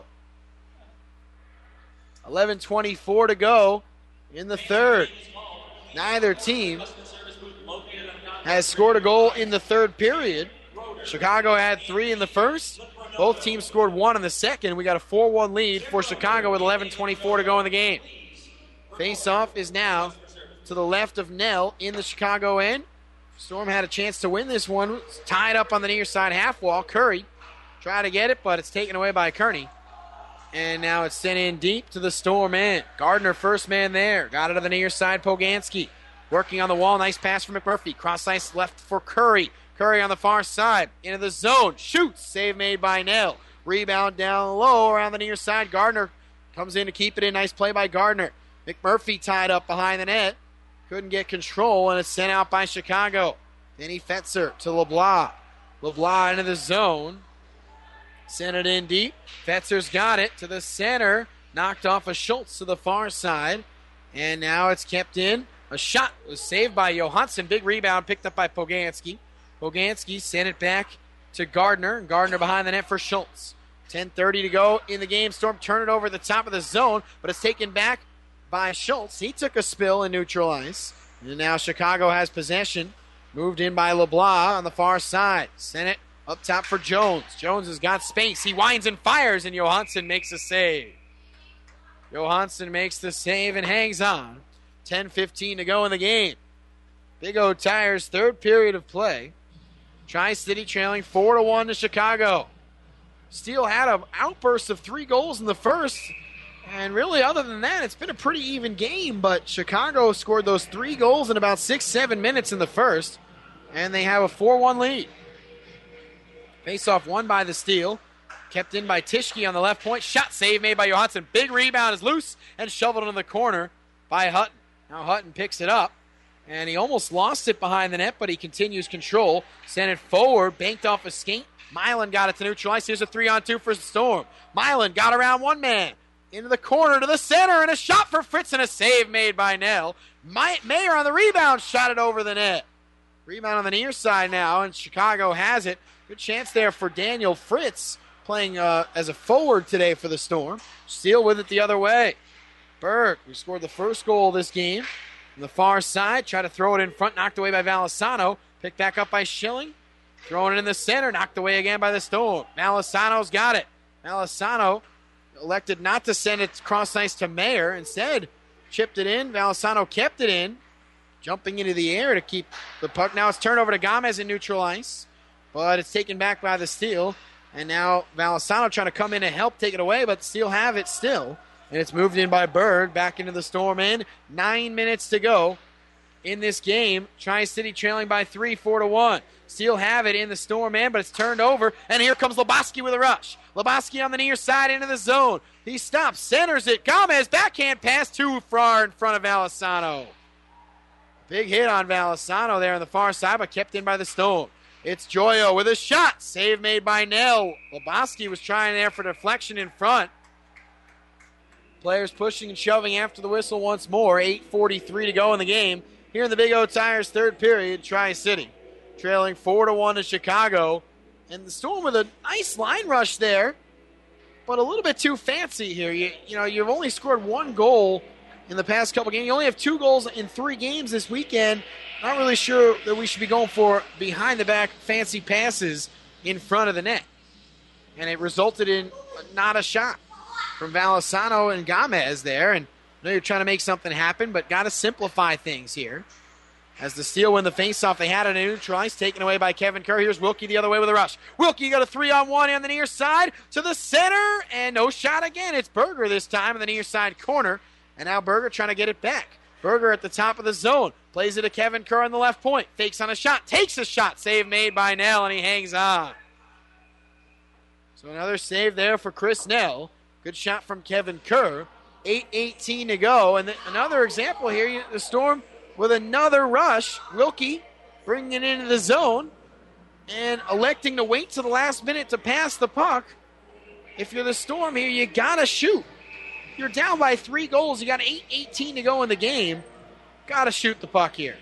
eleven twenty-four to go in the third. Neither team has scored a goal in the third period. Chicago had three in the first. Both teams scored one in the second. We got a four one lead for Chicago with eleven twenty-four to go in the game. Face-off is now to the left of Nell in the Chicago end. Storm had a chance to win this one. It's tied up on the near side half wall. Curry tried to get it, but it's taken away by Kearney. And now it's sent in deep to the Storm end. Gardner, first man there. Got it on the near side, Poganski. Working on the wall. Nice pass from McMurphy. Cross ice left for Curry. Curry on the far side. Into the zone. Shoots. Save made by Nell. Rebound down low around the near side. Gardner comes in to keep it in. Nice play by Gardner. McMurphy tied up behind the net. Couldn't get control, and it's sent out by Chicago. Danny Fetzer to LeBlanc. LeBlanc into the zone. Sent it in deep. Fetzer's got it to the center. Knocked off of Schultz to the far side. And now it's kept in. A shot was saved by Johansson. Big rebound picked up by Poganski. Poganski sent it back to Gardner. Gardner behind the net for Schultz. ten thirty to go in the game. Storm turn it over the top of the zone, but it's taken back by Schultz. He took a spill in neutral ice. And now Chicago has possession. Moved in by LeBlanc on the far side. Sent it up top for Jones. Jones has got space. He winds and fires, and Johansson makes a save. Johansson makes the save and hangs on. ten fifteen to go in the game. Big O Tires, third period of play. Tri-City trailing four to one to Chicago. Steel had an outburst of three goals in the first. And really, other than that, it's been a pretty even game. But Chicago scored those three goals in about six, seven minutes in the first. And they have a four one lead. Face-off won by the Steel. Kept in by Tischke on the left point. Shot save made by Johansson. Big rebound is loose and shoveled into the corner by Hutton. Now Hutton picks it up. And he almost lost it behind the net, but he continues control. Sent it forward. Banked off a skate. Milan got it to neutral ice. Here's a three-on-two for the Storm. Milan got around one man. Into the corner to the center, and a shot for Fritz, and a save made by Nell. Mayer on the rebound, shot it over the net. Rebound on the near side now, and Chicago has it. Good chance there for Daniel Fritz, playing uh, as a forward today for the Storm. Steele with it the other way. Berg, who scored the first goal of this game, on the far side, tried to throw it in front, knocked away by Valisano. Picked back up by Schilling. Throwing it in the center, knocked away again by the Storm. Valisano's got it. Valisano elected not to send it cross ice to Mayer. Instead, chipped it in. Valisano kept it in, jumping into the air to keep the puck. Now it's turned over to Gomez in neutral ice, but it's taken back by the Steel. And now Valisano trying to come in and help take it away, but the Steel have it still. And it's moved in by Berg, back into the Storm end. Nine minutes to go in this game. Tri-City trailing by three, four to one. Steel have it in the Storm end, but it's turned over. And here comes Lebowski with a rush. Lebowski on the near side into the zone. He stops, centers it. Gomez, backhand pass too far in front of Valisano. Big hit on Valisano there on the far side, but kept in by the Storm. It's Joyo with a shot. Save made by Nell. Lebowski was trying there for deflection in front. Players pushing and shoving after the whistle once more. eight forty-three to go in the game. Here in the Big O Tires third period, Tri-City trailing four to one to Chicago. And the Storm with a nice line rush there, but a little bit too fancy here. You, you know, you've only scored one goal in the past couple games. You only have two goals in three games this weekend. Not really sure that we should be going for behind-the-back fancy passes in front of the net. And it resulted in not a shot from Valisano and Gomez there. And I know you're trying to make something happen, but got to simplify things here. As the Steel win the faceoff, they had it in neutral ice, taken away by Kevin Kerr. Here's Wilkie the other way with a rush. Wilkie got a three-on-one on the near side to the center, and no shot again. It's Berger this time in the near side corner, and now Berger trying to get it back. Berger at the top of the zone, plays it to Kevin Kerr on the left point, fakes on a shot, takes a shot, save made by Nell, and he hangs on. So another save there for Chris Nell. Good shot from Kevin Kerr. eight eighteen to go, and another example here, the Storm with another rush. Wilkie bringing it into the zone and electing to wait to the last minute to pass the puck. If you're the Storm here, you got to shoot. You're down by three goals. You got eight eighteen to go in the game. Got to shoot the puck here.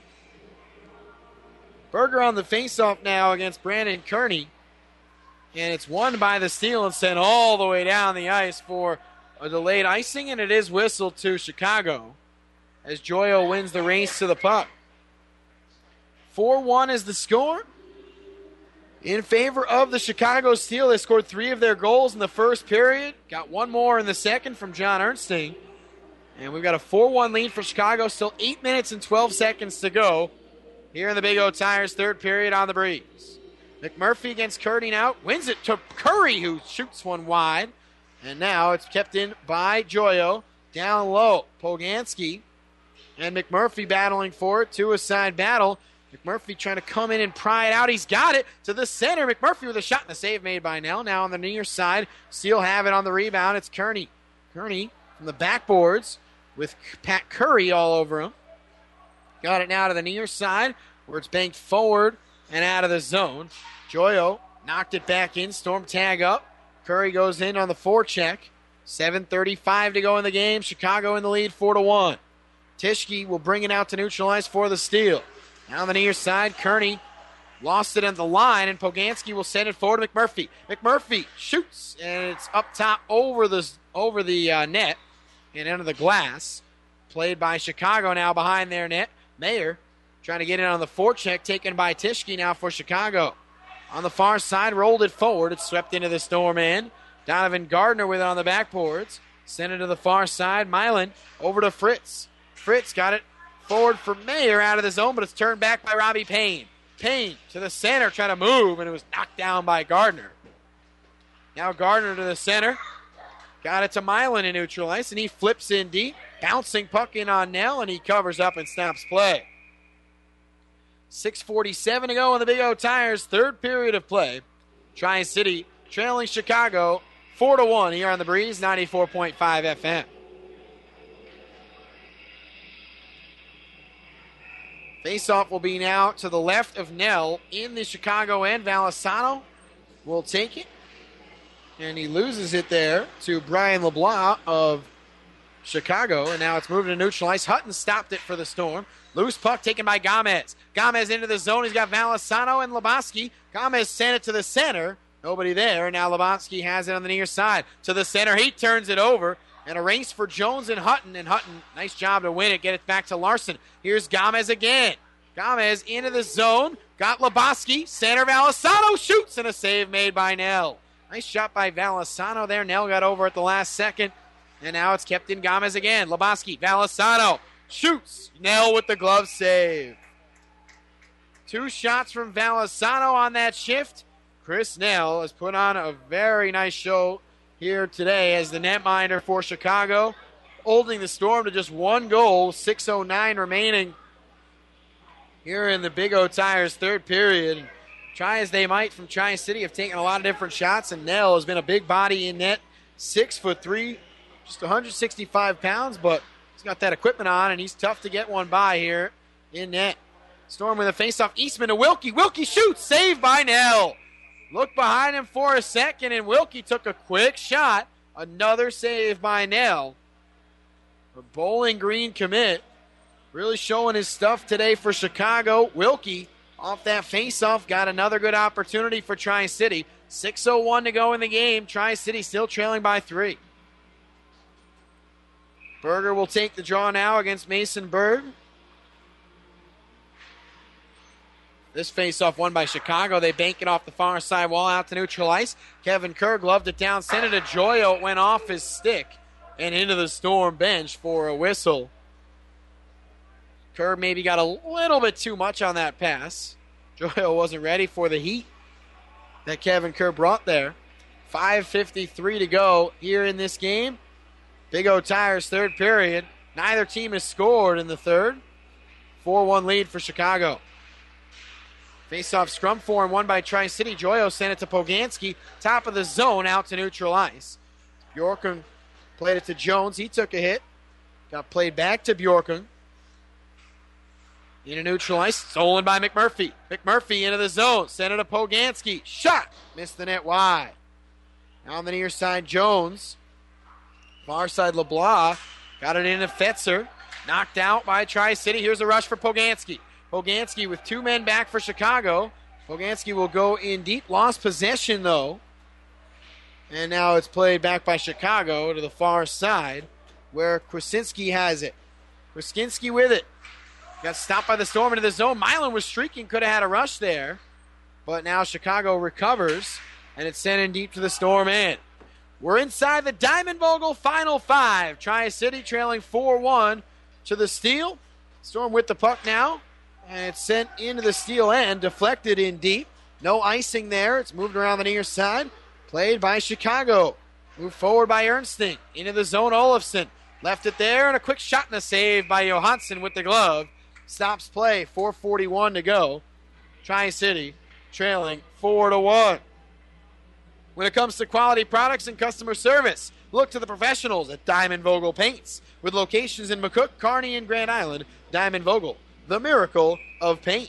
Berger on the faceoff now against Brandon Kearney. And it's won by the Steel and sent all the way down the ice for a delayed icing, and it is whistled to Chicago as Joyo wins the race to the puck. four one is the score in favor of the Chicago Steel. They scored three of their goals in the first period. Got one more in the second from John Ernstine. And we've got a four one lead for Chicago. Still eight minutes and twelve seconds to go here in the Big O Tires third period on the Breeze. McMurphy against Kearney now. Wins it to Curry, who shoots one wide. And now it's kept in by Joyo. Down low, Poganski and McMurphy battling for it. Two-a-side battle. McMurphy trying to come in and pry it out. He's got it to the center. McMurphy with a shot and a save made by Nell. Now on the near side, Steel have it on the rebound. It's Kearney. Kearney from the backboards with Pat Curry all over him. Got it now to the near side where it's banked forward and out of the zone. Joyo knocked it back in. Storm tag up. Curry goes in on the forecheck. seven thirty-five to go in the game. Chicago in the lead four to one. Tischke will bring it out to neutral ice for the Steel. Now on the near side, Kearney lost it at the line, and Poganski will send it forward to McMurphy. McMurphy shoots, and it's up top over the, over the uh, net and into the glass. Played by Chicago now behind their net. Mayer trying to get in on the forecheck, taken by Tischke now for Chicago. On the far side, rolled it forward. It's swept into the Storm end. Donovan Gardner with it on the backboards. Sent it to the far side. Milan over to Fritz. Fritz got it forward for Mayer out of the zone, but it's turned back by Robbie Payne. Payne to the center, trying to move, and it was knocked down by Gardner. Now Gardner to the center. Got it to Milan in neutral ice, and he flips in deep. Bouncing puck in on Nell, and he covers up and stops play. six forty-seven to go in the Big O Tires third period of play. Tri-City trailing Chicago four to one here on the Breeze, ninety-four point five F M. Faceoff will be now to the left of Nell in the Chicago end. Valisano will take it, and he loses it there to Brian LeBlanc of Chicago, and now it's moving to neutral ice. Hutton stopped it for the Storm. Loose puck taken by Gomez. Gomez into the zone. He's got Valisano and Lebowski. Gomez sent it to the center. Nobody there. Now Lebowski has it on the near side. To the center. He turns it over. And a race for Jones and Hutton. And Hutton, nice job to win it. Get it back to Larson. Here's Gomez again. Gomez into the zone. Got Lebowski. Center. Valisano shoots. And a save made by Nell. Nice shot by Valisano there. Nell got over at the last second. And now it's kept in Gomez again. Lebowski. Valisano shoots. Nell with the glove save. Two shots from Valisano on that shift. Chris Nell has put on a very nice show here today as the netminder for Chicago, holding the Storm to just one goal, six oh nine remaining here in the Big O Tires third period. Try as they might from Tri-City, have taken a lot of different shots, and Nell has been a big body in net, six foot three, just one hundred sixty-five pounds, but he's got that equipment on, and he's tough to get one by here in net. Storm with a faceoff. Eastman to Wilkie. Wilkie shoots. Saved by Nell. Look behind him for a second, and Wilkie took a quick shot. Another save by Nell. A Bowling Green commit. Really showing his stuff today for Chicago. Wilkie, off that faceoff, got another good opportunity for Tri-City. six oh one to go in the game. Tri-City still trailing by three. Berger will take the draw now against Mason Berg. This faceoff won by Chicago. They bank it off the far side wall out to neutral ice. Kevin Kerr gloved it down, sent it to Joyo. It went off his stick and into the Storm bench for a whistle. Kerr maybe got a little bit too much on that pass. Joyo wasn't ready for the heat that Kevin Kerr brought there. five fifty-three to go here in this game. Big O Tires third period. Neither team has scored in the third. four one lead for Chicago. Face-off scrum for and won by Tri-City. Joyo sent it to Poganski. Top of the zone out to neutral ice. Bjorken played it to Jones. He took a hit. Got played back to Bjorken. Into neutral ice. Stolen by McMurphy. McMurphy into the zone. Sent it to Poganski. Shot. Missed the net wide. Now on the near side, Jones. Far side, LeBlanc. Got it into Fetzer. Knocked out by Tri-City. Here's a rush for Poganski. Poganski with two men back for Chicago. Poganski will go in deep. Lost possession, though. And now it's played back by Chicago to the far side where Krasinski has it. Krasinski with it. Got stopped by the Storm into the zone. Milan was streaking. Could have had a rush there. But now Chicago recovers. And it's sent in deep to the Storm end. We're inside the Diamond Vogel final five. Tri-City trailing four one to the Steel. Storm with the puck now. And it's sent into the Steel end, deflected in deep. No icing there. It's moved around the near side. Played by Chicago. Moved forward by Ernsting. Into the zone, Olofsson. Left it there, and a quick shot and a save by Johansson with the glove. Stops play, four forty-one to go. Tri-City trailing four to one. When it comes to quality products and customer service, look to the professionals at Diamond Vogel Paints. With locations in McCook, Kearney, and Grand Island, Diamond Vogel, the miracle of paint.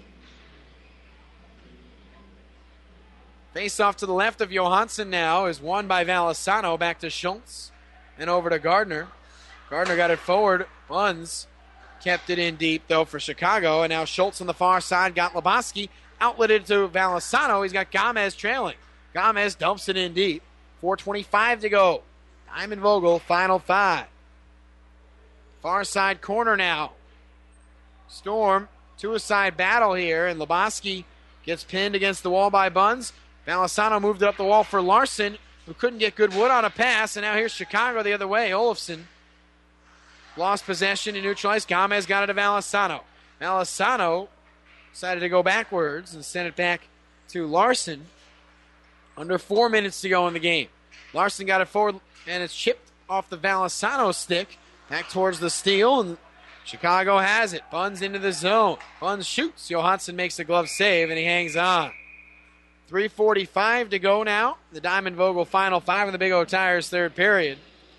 Face off to the left of Johansson now is won by Valisano. Back to Schultz and over to Gardner. Gardner got it forward. Buns kept it in deep, though, for Chicago. And now Schultz on the far side got Lebowski. Outletted to Valisano. He's got Gomez trailing. Gomez dumps it in deep. four twenty-five to go. Diamond Vogel, final five. Far side corner now. Storm, two-a-side battle here, and Lebowski gets pinned against the wall by Buns. Valisano moved it up the wall for Larson, who couldn't get good wood on a pass, and now here's Chicago the other way. Olofsson lost possession and neutralized. Gomez got it to Valisano. Valisano decided to go backwards and send it back to Larson. Under four minutes to go in the game. Larson got it forward, and it's chipped off the Valisano stick back towards the Steel, and Chicago has it. Buns into the zone. Buns shoots. Johansson makes the glove save, and he hangs on. three forty-five to go now. The Diamond Vogel final five in the Big O Tires third period.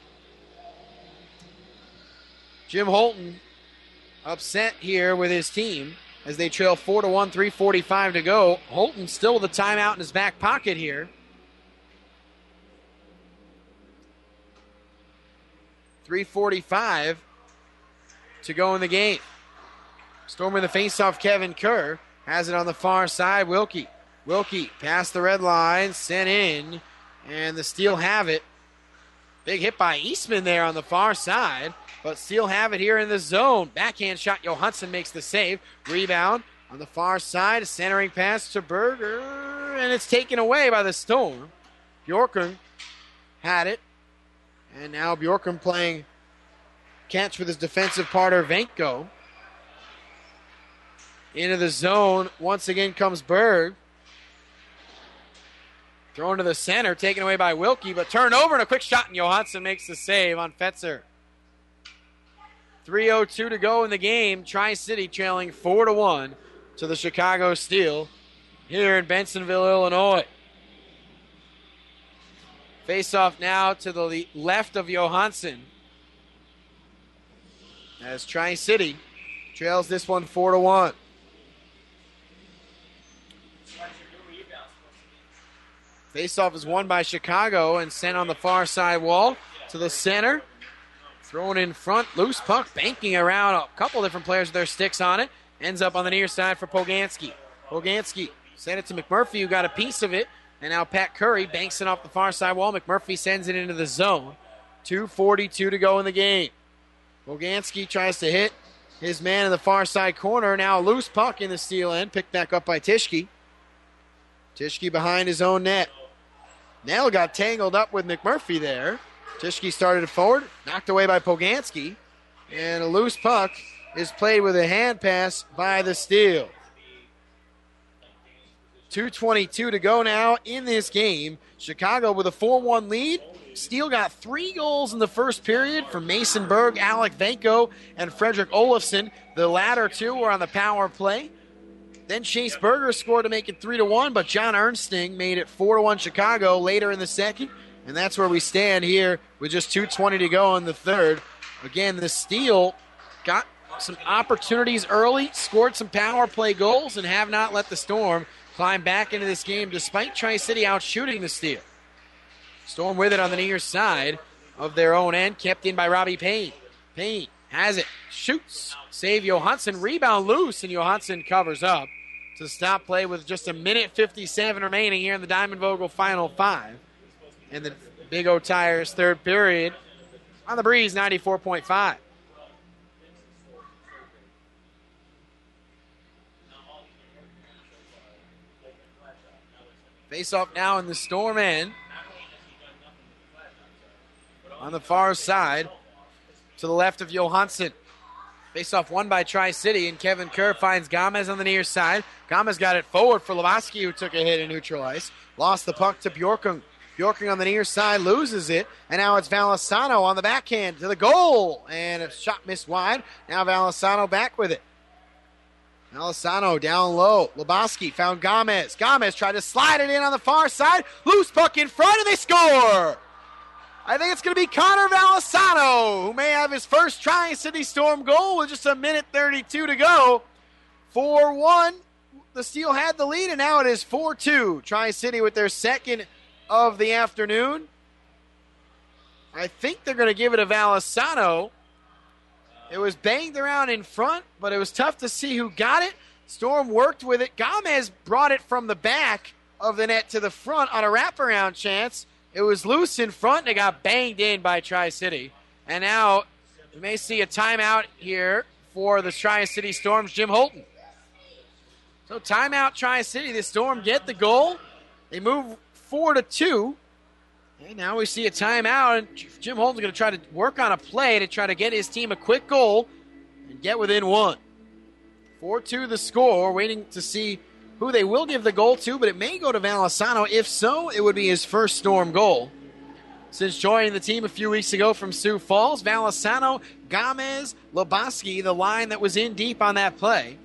Jim Holton upset here with his team as they trail four to one, three forty-five to go. Holton still with a timeout in his back pocket here. three forty-five to go in the game. Storming the faceoff, Kevin Kerr has it on the far side. Wilkie. Wilkie past the red line, sent in, and the Steel have it. Big hit by Eastman there on the far side, but Steel have it here in the zone. Backhand shot, Johansson makes the save. Rebound on the far side, a centering pass to Berger, and it's taken away by the Storm. Bjorken had it, and now Bjorken playing catch with his defensive partner, Venko. Into the zone, once again comes Berg. Thrown to the center, taken away by Wilkie, but turned over and a quick shot, and Johansson makes the save on Fetzer. three oh two to go in the game. Tri-City trailing four to one to the Chicago Steel here in Bensonville, Illinois. Face-off now to the left of Johansson as Tri-City trails this one four to one. Face-off is won by Chicago and sent on the far side wall to the center. Thrown in front, loose puck, banking around a couple different players with their sticks on it. Ends up on the near side for Poganski. Poganski sent it to McMurphy, who got a piece of it. And now Pat Curry banks it off the far side wall. McMurphy sends it into the zone. two forty-two to go in the game. Poganski tries to hit his man in the far side corner. Now a loose puck in the Steel end, picked back up by Tischke. Tischke behind his own net. Nell got tangled up with McMurphy there. Tischke started forward, knocked away by Poganski. And a loose puck is played with a hand pass by the Steel. two twenty-two to go now in this game. Chicago with a four one lead. Steel got three goals in the first period from Mason Berg, Alec Venko, and Frederick Olofsson. The latter two were on the power play. Then Chase Berger scored to make it three to one, but John Ernsting made it four to one Chicago later in the second. And that's where we stand here with just two twenty to go in the third. Again, the Steel got some opportunities early, scored some power play goals, and have not let the Storm climb back into this game despite Tri-City out shooting the Steel. Storm with it on the near side of their own end, kept in by Robbie Payne. Payne has it, shoots, save Johansson, rebound loose, and Johansson covers up to stop play with just a minute fifty-seven remaining here in the Diamond Vogel Final Five. And the Big O Tires third period on the Breeze ninety-four point five. Face off now in the Storm end. On the far side to the left of Johansson. Face off won by Tri-City, and Kevin Kerr finds Gomez on the near side. Gomez got it forward for Lubowski, who took a hit in neutral ice. Lost the puck to Bjorkung. Bjorkung on the near side loses it, and now it's Valisano on the backhand to the goal. And a shot missed wide. Now Valisano back with it. Valisano down low. Lubowski found Gomez. Gomez tried to slide it in on the far side. Loose puck in front, and they score! I think it's going to be Connor Valisano, who may have his first Tri-City Storm goal with just a minute thirty-two to go. four one, the Steel had the lead, and now it is four two. Tri-City with their second of the afternoon. I think they're going to give it to Valisano. It was banged around in front, but it was tough to see who got it. Storm worked with it. Gomez brought it from the back of the net to the front on a wraparound chance. It was loose in front, and it got banged in by Tri-City. And now we may see a timeout here for the Tri-City Storm's Jim Holton. So timeout Tri-City. The Storm get the goal. They move four to two. And now we see a timeout, and Jim Holton's going to try to work on a play to try to get his team a quick goal and get within one. four two the score. Waiting to see who they will give the goal to, but it may go to Valisano. If so, it would be his first Storm goal since joining the team a few weeks ago from Sioux Falls. Valisano, Gomez, Lubowski, the line that was in deep on that play.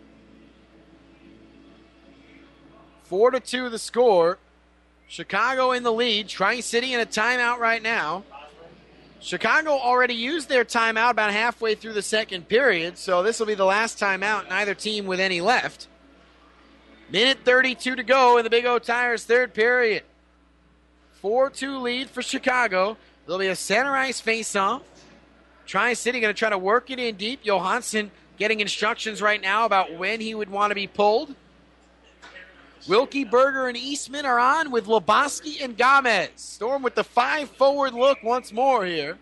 four to two the score. Chicago in the lead. Tri-City in a timeout right now. Chicago already used their timeout about halfway through the second period, so this will be the last timeout, neither team with any left. Minute thirty-two to go in the Big O Tires third period. four two lead for Chicago. There'll be a center ice face-off. Tri-City going to try to work it in deep. Johansson getting instructions right now about when he would want to be pulled. Wilkie, Berger, and Eastman are on with Lebowski and Gomez. Storm with the five-forward look once more here.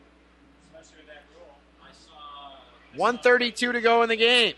one thirty-two to go in the game.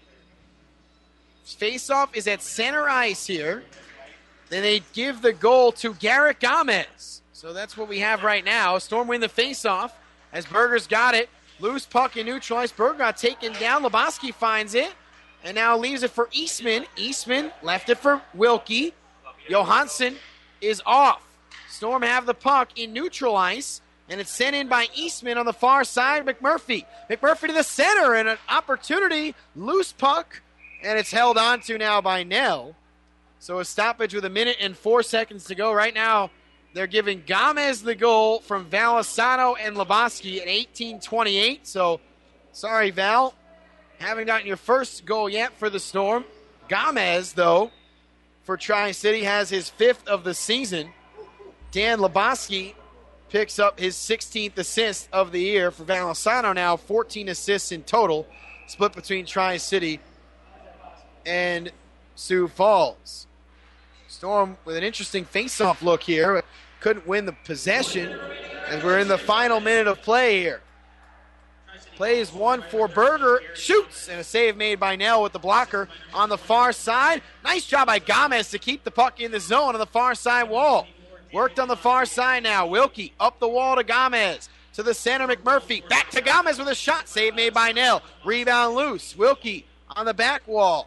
Face-off is at center ice here. Then they give the goal to Garrett Gomez. So that's what we have right now. Storm win the face-off as Berger's got it. Loose puck in neutral ice. Berger got taken down. Lebowski finds it and now leaves it for Eastman. Eastman left it for Wilkie. Johansson is off. Storm have the puck in neutral ice, and it's sent in by Eastman on the far side. McMurphy. McMurphy to the center, and an opportunity. Loose puck, and it's held on to now by Nell. So a stoppage with a minute and four seconds to go. Right now, they're giving Gomez the goal from Valisano and Lebowski at eighteen twenty-eight. So, sorry, Val. Haven't gotten your first goal yet for the Storm. Gomez, though, for Tri-City, has his fifth of the season. Dan Lebowski picks up his sixteenth assist of the year for Valisano now, fourteen assists in total, split between Tri-City and Sioux Falls. Storm with an interesting face-off look here. Couldn't win the possession as we're in the final minute of play here. Play is one for Berger. Shoots, and a save made by Nell with the blocker on the far side. Nice job by Gomez to keep the puck in the zone on the far side wall. Worked on the far side now. Wilkie up the wall to Gomez. To the center, McMurphy. Back to Gomez with a shot. Save made by Nell. Rebound loose. Wilkie on the back wall.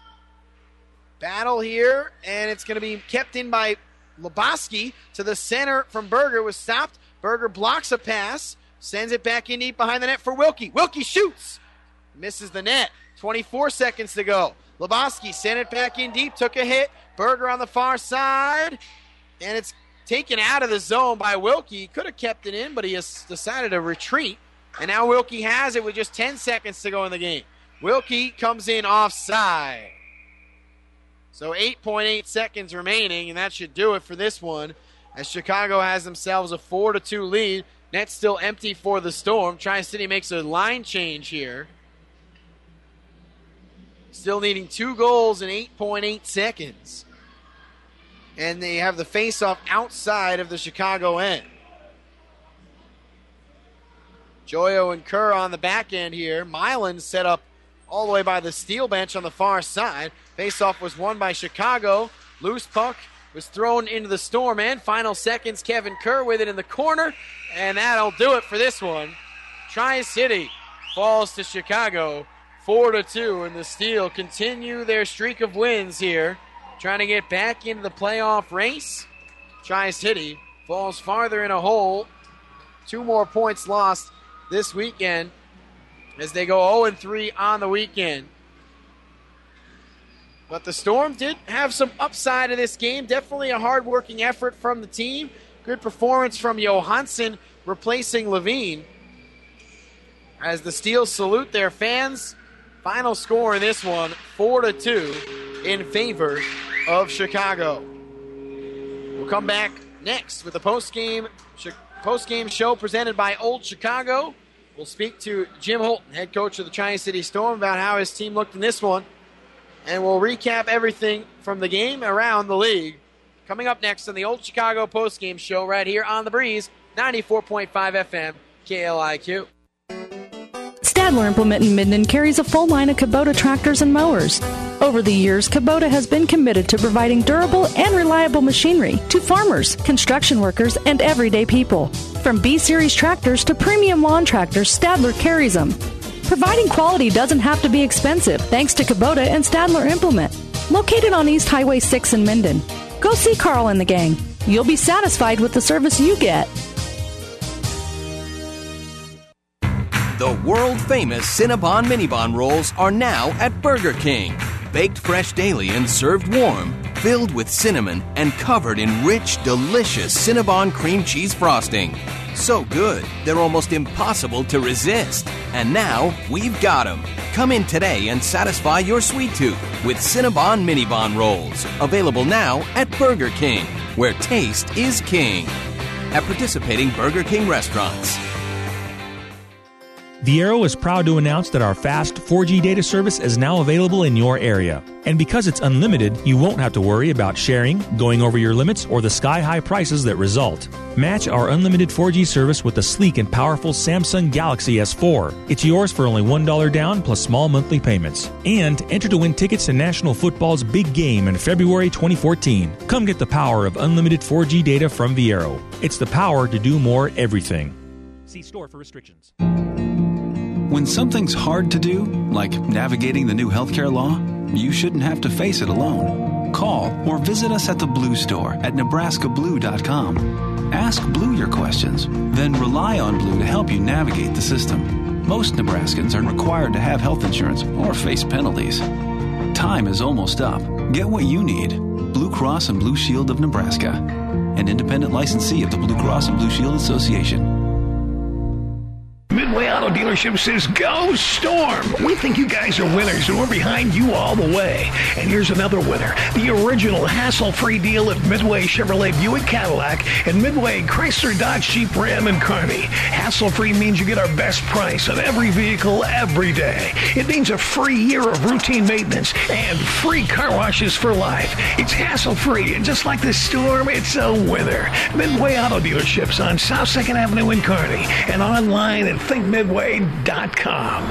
Battle here, and it's going to be kept in by Lebowski to the center from Berger. Was stopped. Berger blocks a pass. Sends it back in deep behind the net for Wilkie. Wilkie shoots. Misses the net. twenty-four seconds to go. Lebowski sent it back in deep. Took a hit. Berger on the far side. And it's taken out of the zone by Wilkie. Could have kept it in, but he has decided to retreat. And now Wilkie has it with just ten seconds to go in the game. Wilkie comes in offside. So eight point eight seconds remaining, and that should do it for this one, as Chicago has themselves a four to two lead. Net still empty for the Storm. Tri-City makes a line change here. Still needing two goals in eight point eight seconds. And they have the face-off outside of the Chicago end. Joyo and Kerr on the back end here. Milan set up all the way by the steel bench on the far side. Face-off was won by Chicago. Loose puck was thrown into the Storm end. Final seconds, Kevin Kerr with it in the corner. And that'll do it for this one. Tri-City falls to Chicago four to two, and the Steel continue their streak of wins here, trying to get back into the playoff race. Tri-City falls farther in a hole. Two more points lost this weekend as they go oh and three on the weekend. But the Storm did have some upside of this game. Definitely a hard-working effort from the team. Good performance from Johansson replacing Levine. As the Steel salute their fans. Final score in this one, four to two in favor of Chicago. We'll come back next with the post-game, post-game show presented by Old Chicago. We'll speak to Jim Holton, head coach of the Tri-City Storm, about how his team looked in this one. And we'll recap everything from the game around the league. Coming up next on the Old Chicago postgame show right here on The Breeze, ninety-four point five F M, K L I Q. Stadler Implement in Minden carries a full line of Kubota tractors and mowers. Over the years, Kubota has been committed to providing durable and reliable machinery to farmers, construction workers, and everyday people. From B-Series tractors to premium lawn tractors, Stadler carries them. Providing quality doesn't have to be expensive thanks to Kubota and Stadler Implement. Located on East Highway six in Minden. Go see Carl and the gang. You'll be satisfied with the service you get. The world-famous Cinnabon Minibon rolls are now at Burger King. Baked fresh daily and served warm, filled with cinnamon and covered in rich, delicious Cinnabon cream cheese frosting. So good, they're almost impossible to resist. And now, we've got them. Come in today and satisfy your sweet tooth with Cinnabon Minibon rolls. Available now at Burger King, where taste is king. At participating Burger King restaurants. Viero is proud to announce that our fast four G data service is now available in your area. And because it's unlimited, you won't have to worry about sharing, going over your limits, or the sky-high prices that result. Match our unlimited four G service with the sleek and powerful Samsung Galaxy S four. It's yours for only one dollar down plus small monthly payments. And enter to win tickets to National Football's big game in February twenty fourteen. Come get the power of unlimited four G data from Viero. It's the power to do more everything. See store for restrictions. When something's hard to do, like navigating the new healthcare law, you shouldn't have to face it alone. Call or visit us at the Blue Store at Nebraska Blue dot com. Ask Blue your questions, then rely on Blue to help you navigate the system. Most Nebraskans are required to have health insurance or face penalties. Time is almost up. Get what you need. Blue Cross and Blue Shield of Nebraska, an independent licensee of the Blue Cross and Blue Shield Association. Midway Auto Dealership says, go Storm! We think you guys are winners, and we're behind you all the way. And here's another winner. The original hassle-free deal at Midway Chevrolet Buick Cadillac and Midway Chrysler Dodge Jeep Ram and Kearney. Hassle-free means you get our best price on every vehicle every day. It means a free year of routine maintenance and free car washes for life. It's hassle-free, and just like the Storm, it's a winner. Midway Auto Dealerships on South second Avenue in Kearney and online at think midway dot com.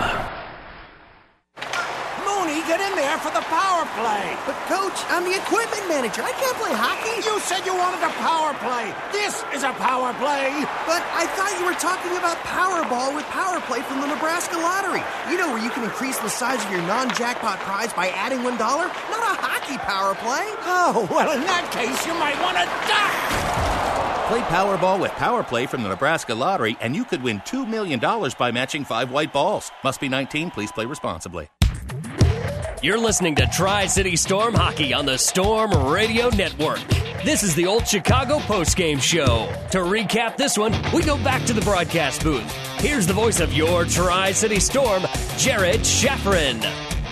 Mooney, get in there for the power play. But, Coach, I'm the equipment manager. I can't play hockey. You said you wanted a power play. This is a power play. But I thought you were talking about Powerball with Power Play from the Nebraska Lottery. You know, where you can increase the size of your non-jackpot prize by adding one dollar? Not a hockey power play. Oh, well, in that case, you might want to die. Play Powerball with Power Play from the Nebraska Lottery, and you could win two million dollars by matching five white balls. Must be nineteen. Please play responsibly. You're listening to Tri-City Storm Hockey on the Storm Radio Network. This is the Old Chicago postgame show. To recap this one, we go back to the broadcast booth. Here's the voice of your Tri-City Storm, Jared Schafferin.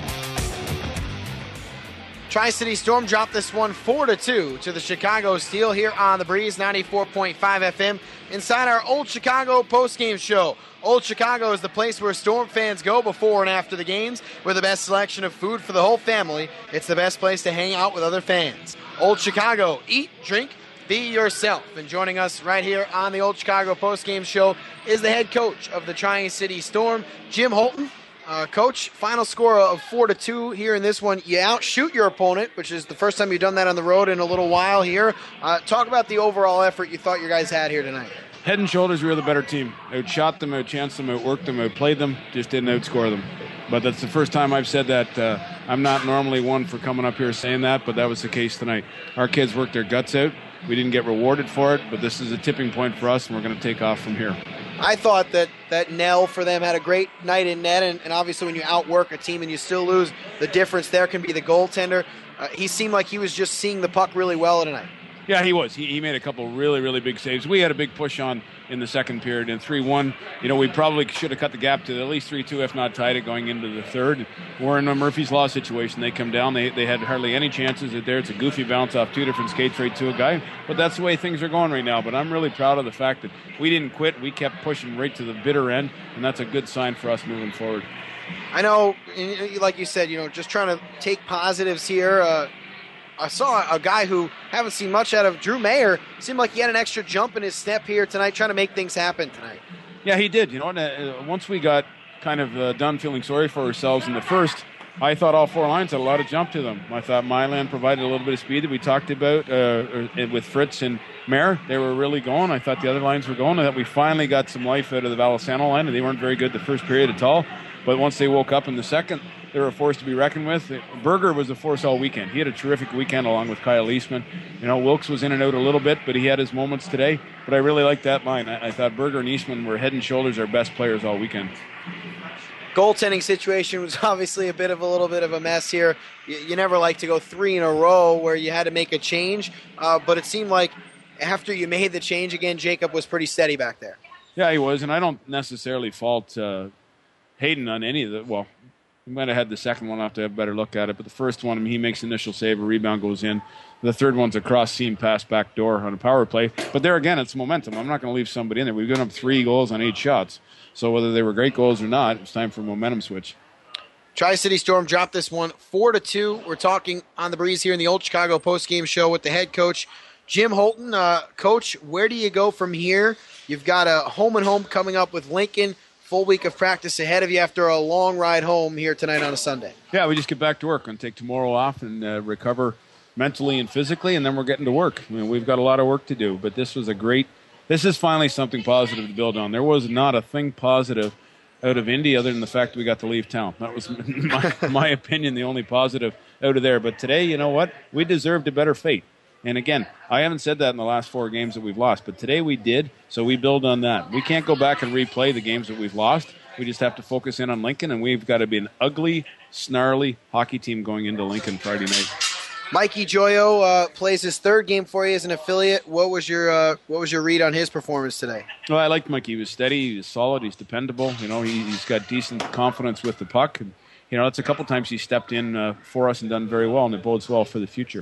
Tri-City Storm dropped this one four to two to the Chicago Steel here on the Breeze ninety-four point five F M inside our Old Chicago postgame show. Old Chicago is the place where Storm fans go before and after the games with the best selection of food for the whole family. It's the best place to hang out with other fans. Old Chicago, eat, drink, be yourself. And joining us right here on the Old Chicago postgame show is the head coach of the Tri-City Storm, Jim Holton. Uh, Coach, final score of four to two here in this one. You outshoot your opponent, which is the first time you've done that on the road in a little while here. Uh, talk about the overall effort you thought your guys had here tonight. Head and shoulders, we were the better team. Outshot them, outchanced them, outworked them, outplayed them, just didn't outscore them. But that's the first time I've said that. Uh, I'm not normally one for coming up here saying that, but that was the case tonight. Our kids worked their guts out. We didn't get rewarded for it, but this is a tipping point for us, and we're going to take off from here. I thought that, that Nell for them had a great night in net, and, and obviously when you outwork a team and you still lose, the difference there can be the goaltender. Uh, he seemed like he was just seeing the puck really well tonight. Yeah, he was. He, he made a couple really, really big saves. We had a big push on in the second period. In three one, you know, we probably should have cut the gap to at least three two, if not tied it going into the third. We're in a Murphy's Law situation. They come down. They they had hardly any chances there. It's a goofy bounce off two different skates right to a guy. But that's the way things are going right now. But I'm really proud of the fact that we didn't quit. We kept pushing right to the bitter end, and that's a good sign for us moving forward. I know, like you said, you know, just trying to take positives here. Uh, I saw a guy who haven't seen much out of, Drew Mayer. Seemed like he had an extra jump in his step here tonight, trying to make things happen tonight. Yeah, he did. You know, uh, once we got kind of uh, done feeling sorry for ourselves in the first, I thought all four lines had a lot of jump to them. I thought Milan provided a little bit of speed that we talked about uh, with Fritz and Mayer. They were really going. I thought the other lines were going. I thought we finally got some life out of the Valisano line, and they weren't very good the first period at all. But once they woke up in the second, they were a force to be reckoned with. Berger was a force all weekend. He had a terrific weekend along with Kyle Eastman. You know, Wilkes was in and out a little bit, but he had his moments today. But I really liked that line. I, I thought Berger and Eastman were head and shoulders our best players all weekend. Goaltending situation was obviously a bit of a little bit of a mess here. You, you never like to go three in a row where you had to make a change, uh, but it seemed like after you made the change again, Jacob was pretty steady back there. Yeah, he was, and I don't necessarily fault uh, Hayden on any of the, well, He might have had the second one. I'll have to have a better look at it. But the first one, I mean, he makes the initial save, a rebound goes in. The third one's a cross seam pass back door on a power play. But there again, it's momentum. I'm not going to leave somebody in there. We've given up three goals on eight shots. So whether they were great goals or not, it's time for a momentum switch. Tri-City Storm dropped this one four to two. We're talking on the breeze here in the Old Chicago postgame show with the head coach, Jim Holton. Uh, coach, where do you go from here? You've got a home and home coming up with Lincoln. Full week of practice ahead of you after a long ride home here tonight on a Sunday. Yeah, we just get back to work and take tomorrow off and uh, recover mentally and physically, and then we're getting to work. I mean, we've got a lot of work to do, but this was a great – this is finally something positive to build on. There was not a thing positive out of Indy other than the fact that we got to leave town. That was, in my, my opinion, the only positive out of there. But today, you know what? We deserved a better fate. And again, I haven't said that in the last four games that we've lost, but today we did, so we build on that. We can't go back and replay the games that we've lost. We just have to focus in on Lincoln, and we've got to be an ugly, snarly hockey team going into Lincoln Friday night. Mikey Joyo uh, plays his third game for you as an affiliate. What was your uh, what was your read on his performance today? Well, I liked Mikey. He was steady. He was solid. He's dependable. You know, he, he's got decent confidence with the puck. And, you know, that's a couple times he stepped in uh, for us and done very well, and it bodes well for the future.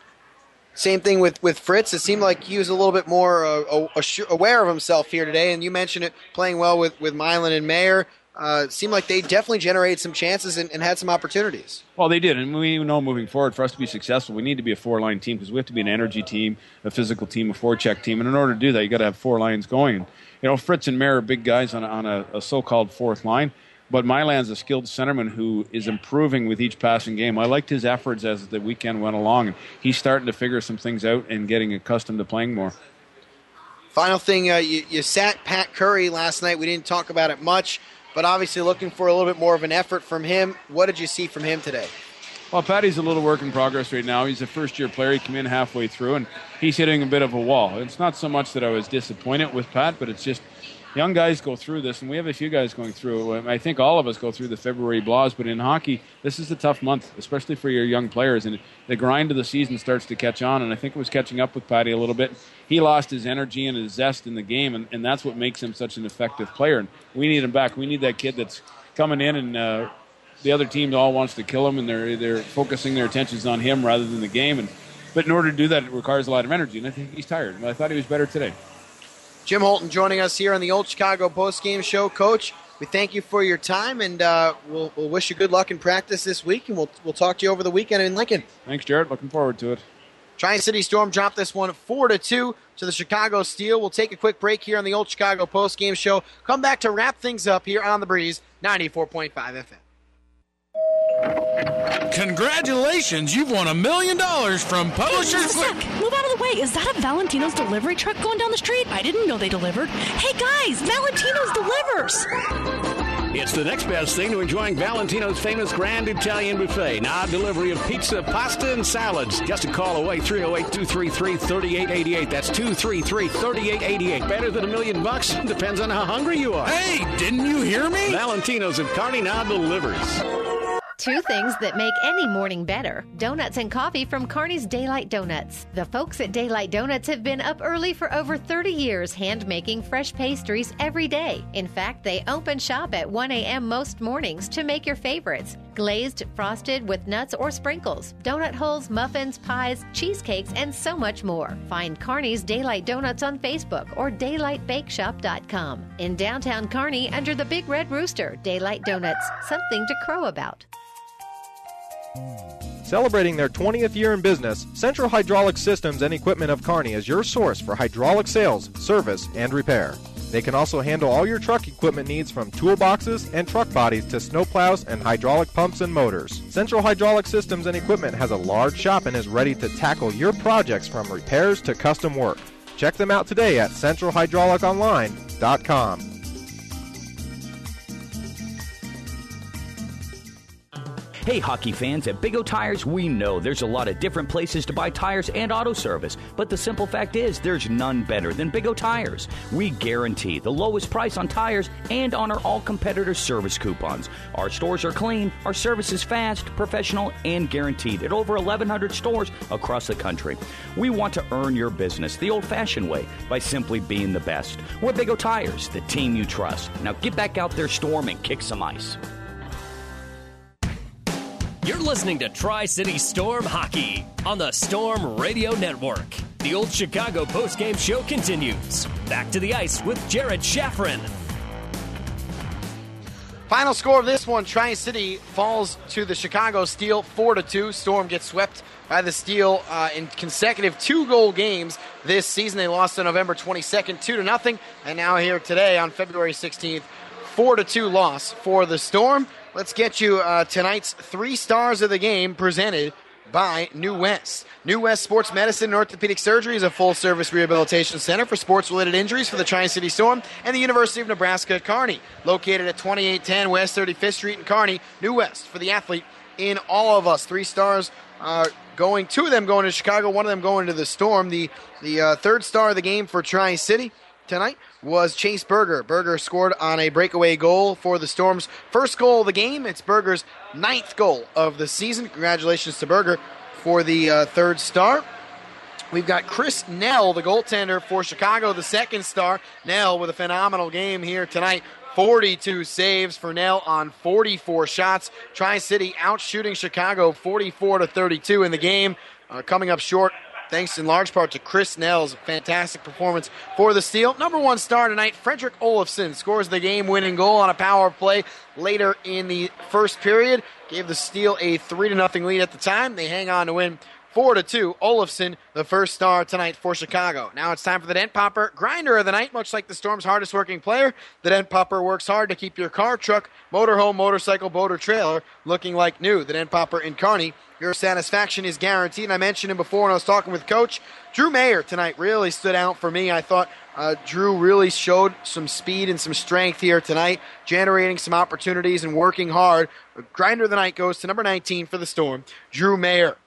Same thing with, with Fritz. It seemed like he was a little bit more uh, aware of himself here today, and you mentioned it, playing well with, with Milan and Mayer. Uh, seemed like they definitely generated some chances and, and had some opportunities. Well, they did, and we know moving forward, for us to be successful, we need to be a four-line team because we have to be an energy team, a physical team, a forecheck team, and in order to do that, you got to have four lines going. You know, Fritz and Mayer are big guys on, a, on a, a so-called fourth line, but Milan's a skilled centerman who is improving with each passing game. I liked his efforts as the weekend went along, and he's starting to figure some things out and getting accustomed to playing more. Final thing, uh, you, you sat Pat Curry last night. We didn't talk about it much, but obviously looking for a little bit more of an effort from him. What did you see from him today? Well, Patty's a little work in progress right now. He's a first-year player. He came in halfway through, and he's hitting a bit of a wall. It's not so much that I was disappointed with Pat, but it's just young guys go through this, and we have a few guys going through. I think all of us go through the February blahs, but in hockey, this is a tough month, especially for your young players, and the grind of the season starts to catch on, and I think it was catching up with Patty a little bit. He lost his energy and his zest in the game, and, and that's what makes him such an effective player, and we need him back. We need that kid that's coming in, and uh, the other team all wants to kill him, and they're, they're focusing their attentions on him rather than the game, and but in order to do that, it requires a lot of energy, and I think he's tired, and I thought he was better today. Jim Holton joining us here on the Old Chicago postgame show. Coach, we thank you for your time, and uh, we'll, we'll wish you good luck in practice this week, and we'll we'll talk to you over the weekend in Lincoln. Thanks, Jared. Looking forward to it. Tri-City Storm dropped this one four to two to the Chicago Steel. We'll take a quick break here on the Old Chicago postgame show. Come back to wrap things up here on The Breeze, ninety-four point five F M. Congratulations, you've won a million dollars from Publishers Hey, Quick. Move out of the way. Is that a Valentino's delivery truck going down the street? I didn't know they delivered. Hey, guys, Valentino's delivers. It's the next best thing to enjoying Valentino's famous Grand Italian Buffet. Now delivery of pizza, pasta, and salads. Just a call away, three oh eight, two three three, three eight eight eight. That's two three three, three eight eight eight. Better than a million bucks? Depends on how hungry you are. Hey, didn't you hear me? Valentino's of Kearney now delivers. Two things that make any morning better. Donuts and coffee from Kearney's Daylight Donuts. The folks at Daylight Donuts have been up early for over thirty years hand-making fresh pastries every day. In fact, they open shop at one a.m. most mornings to make your favorites. Glazed, frosted with nuts or sprinkles, donut holes, muffins, pies, cheesecakes, and so much more. Find Kearney's Daylight Donuts on Facebook or daylight bake shop dot com. In downtown Kearney, under the Big Red Rooster, Daylight Donuts. Something to crow about. Celebrating their twentieth year in business, Central Hydraulic Systems and Equipment of Kearney is your source for hydraulic sales, service, and repair. They can also handle all your truck equipment needs from toolboxes and truck bodies to snowplows and hydraulic pumps and motors. Central Hydraulic Systems and Equipment has a large shop and is ready to tackle your projects from repairs to custom work. Check them out today at central hydraulic online dot com. Hey, hockey fans, at Big O Tires, we know there's a lot of different places to buy tires and auto service, but the simple fact is there's none better than Big O Tires. We guarantee the lowest price on tires and honor all competitor service coupons. Our stores are clean, our service is fast, professional, and guaranteed at over eleven hundred stores across the country. We want to earn your business the old-fashioned way by simply being the best. We're Big O Tires, the team you trust. Now get back out there, Storm, and kick some ice. You're listening to Tri-City Storm Hockey on the Storm Radio Network. The Old Chicago postgame show continues. Back to the ice with Jared Shaffrin. Final score of this one, Tri-City falls to the Chicago Steel four to two. Storm gets swept by the Steel uh, in consecutive two-goal games this season. They lost on November twenty-second, two to nothing, and now here today on February sixteenth, four to two loss for the Storm. Let's get you uh, tonight's three stars of the game presented by New West. New West Sports Medicine and Orthopedic Surgery is a full-service rehabilitation center for sports-related injuries for the Tri-City Storm and the University of Nebraska at Kearney. Located at twenty-eight ten West thirty-fifth Street in Kearney, New West for the athlete in all of us. Three stars uh, going, two of them going to Chicago, one of them going to the Storm. The, the uh, third star of the game for Tri-City tonight was Chase Berger. Berger scored on a breakaway goal for the Storm's first goal of the game. It's Berger's ninth goal of the season. Congratulations to Berger for the uh, third star. We've got Chris Nell, the goaltender for Chicago, the second star. Nell with a phenomenal game here tonight. forty-two saves for Nell on forty-four shots. Tri-City outshooting Chicago forty-four to thirty-two in the game. Uh, coming up short thanks in large part to Chris Nell's fantastic performance for the Steel. Number one star tonight, Frederick Olofsson, scores the game-winning goal on a power play later in the first period. Gave the Steel a three to nothing lead at the time. They hang on to win four to two. Olofsson, the first star tonight for Chicago. Now it's time for the Dent Popper grinder of the night. Much like the Storm's hardest working player, the Dent Popper works hard to keep your car, truck, motorhome, motorcycle, boat, or trailer looking like new. The Dent Popper in Kearney, your satisfaction is guaranteed. And I mentioned him before when I was talking with Coach. Drew Mayer tonight really stood out for me. I thought uh, Drew really showed some speed and some strength here tonight, generating some opportunities and working hard. The grinder of the night goes to number nineteen for the Storm, Drew Mayer.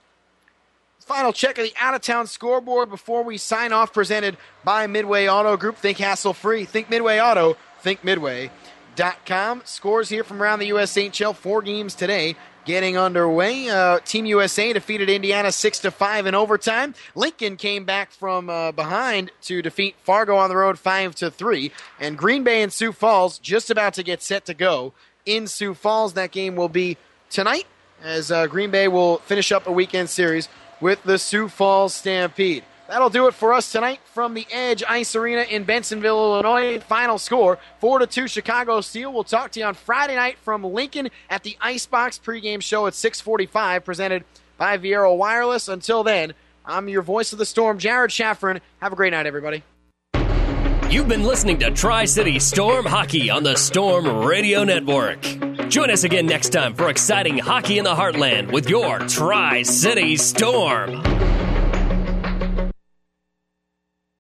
Final check of the out-of-town scoreboard before we sign off, presented by Midway Auto Group. Think hassle-free. Think Midway Auto. Think Midway dot com. Scores here from around the U S A H L. Four games today getting underway. Uh, Team U S A defeated Indiana six to five in overtime. Lincoln came back from uh, behind to defeat Fargo on the road five to three. And Green Bay and Sioux Falls just about to get set to go in Sioux Falls. That game will be tonight as uh, Green Bay will finish up a weekend series with the Sioux Falls Stampede. That'll do it for us tonight from the Edge Ice Arena in Bensenville, Illinois. Final score, four to two Chicago Steel. We'll talk to you on Friday night from Lincoln at the Icebox pregame show at six forty-five, presented by Viero Wireless. Until then, I'm your voice of the Storm, Jared Shaffrin. Have a great night, everybody. You've been listening to Tri-City Storm Hockey on the Storm Radio Network. Join us again next time for exciting hockey in the heartland with your Tri-City Storm.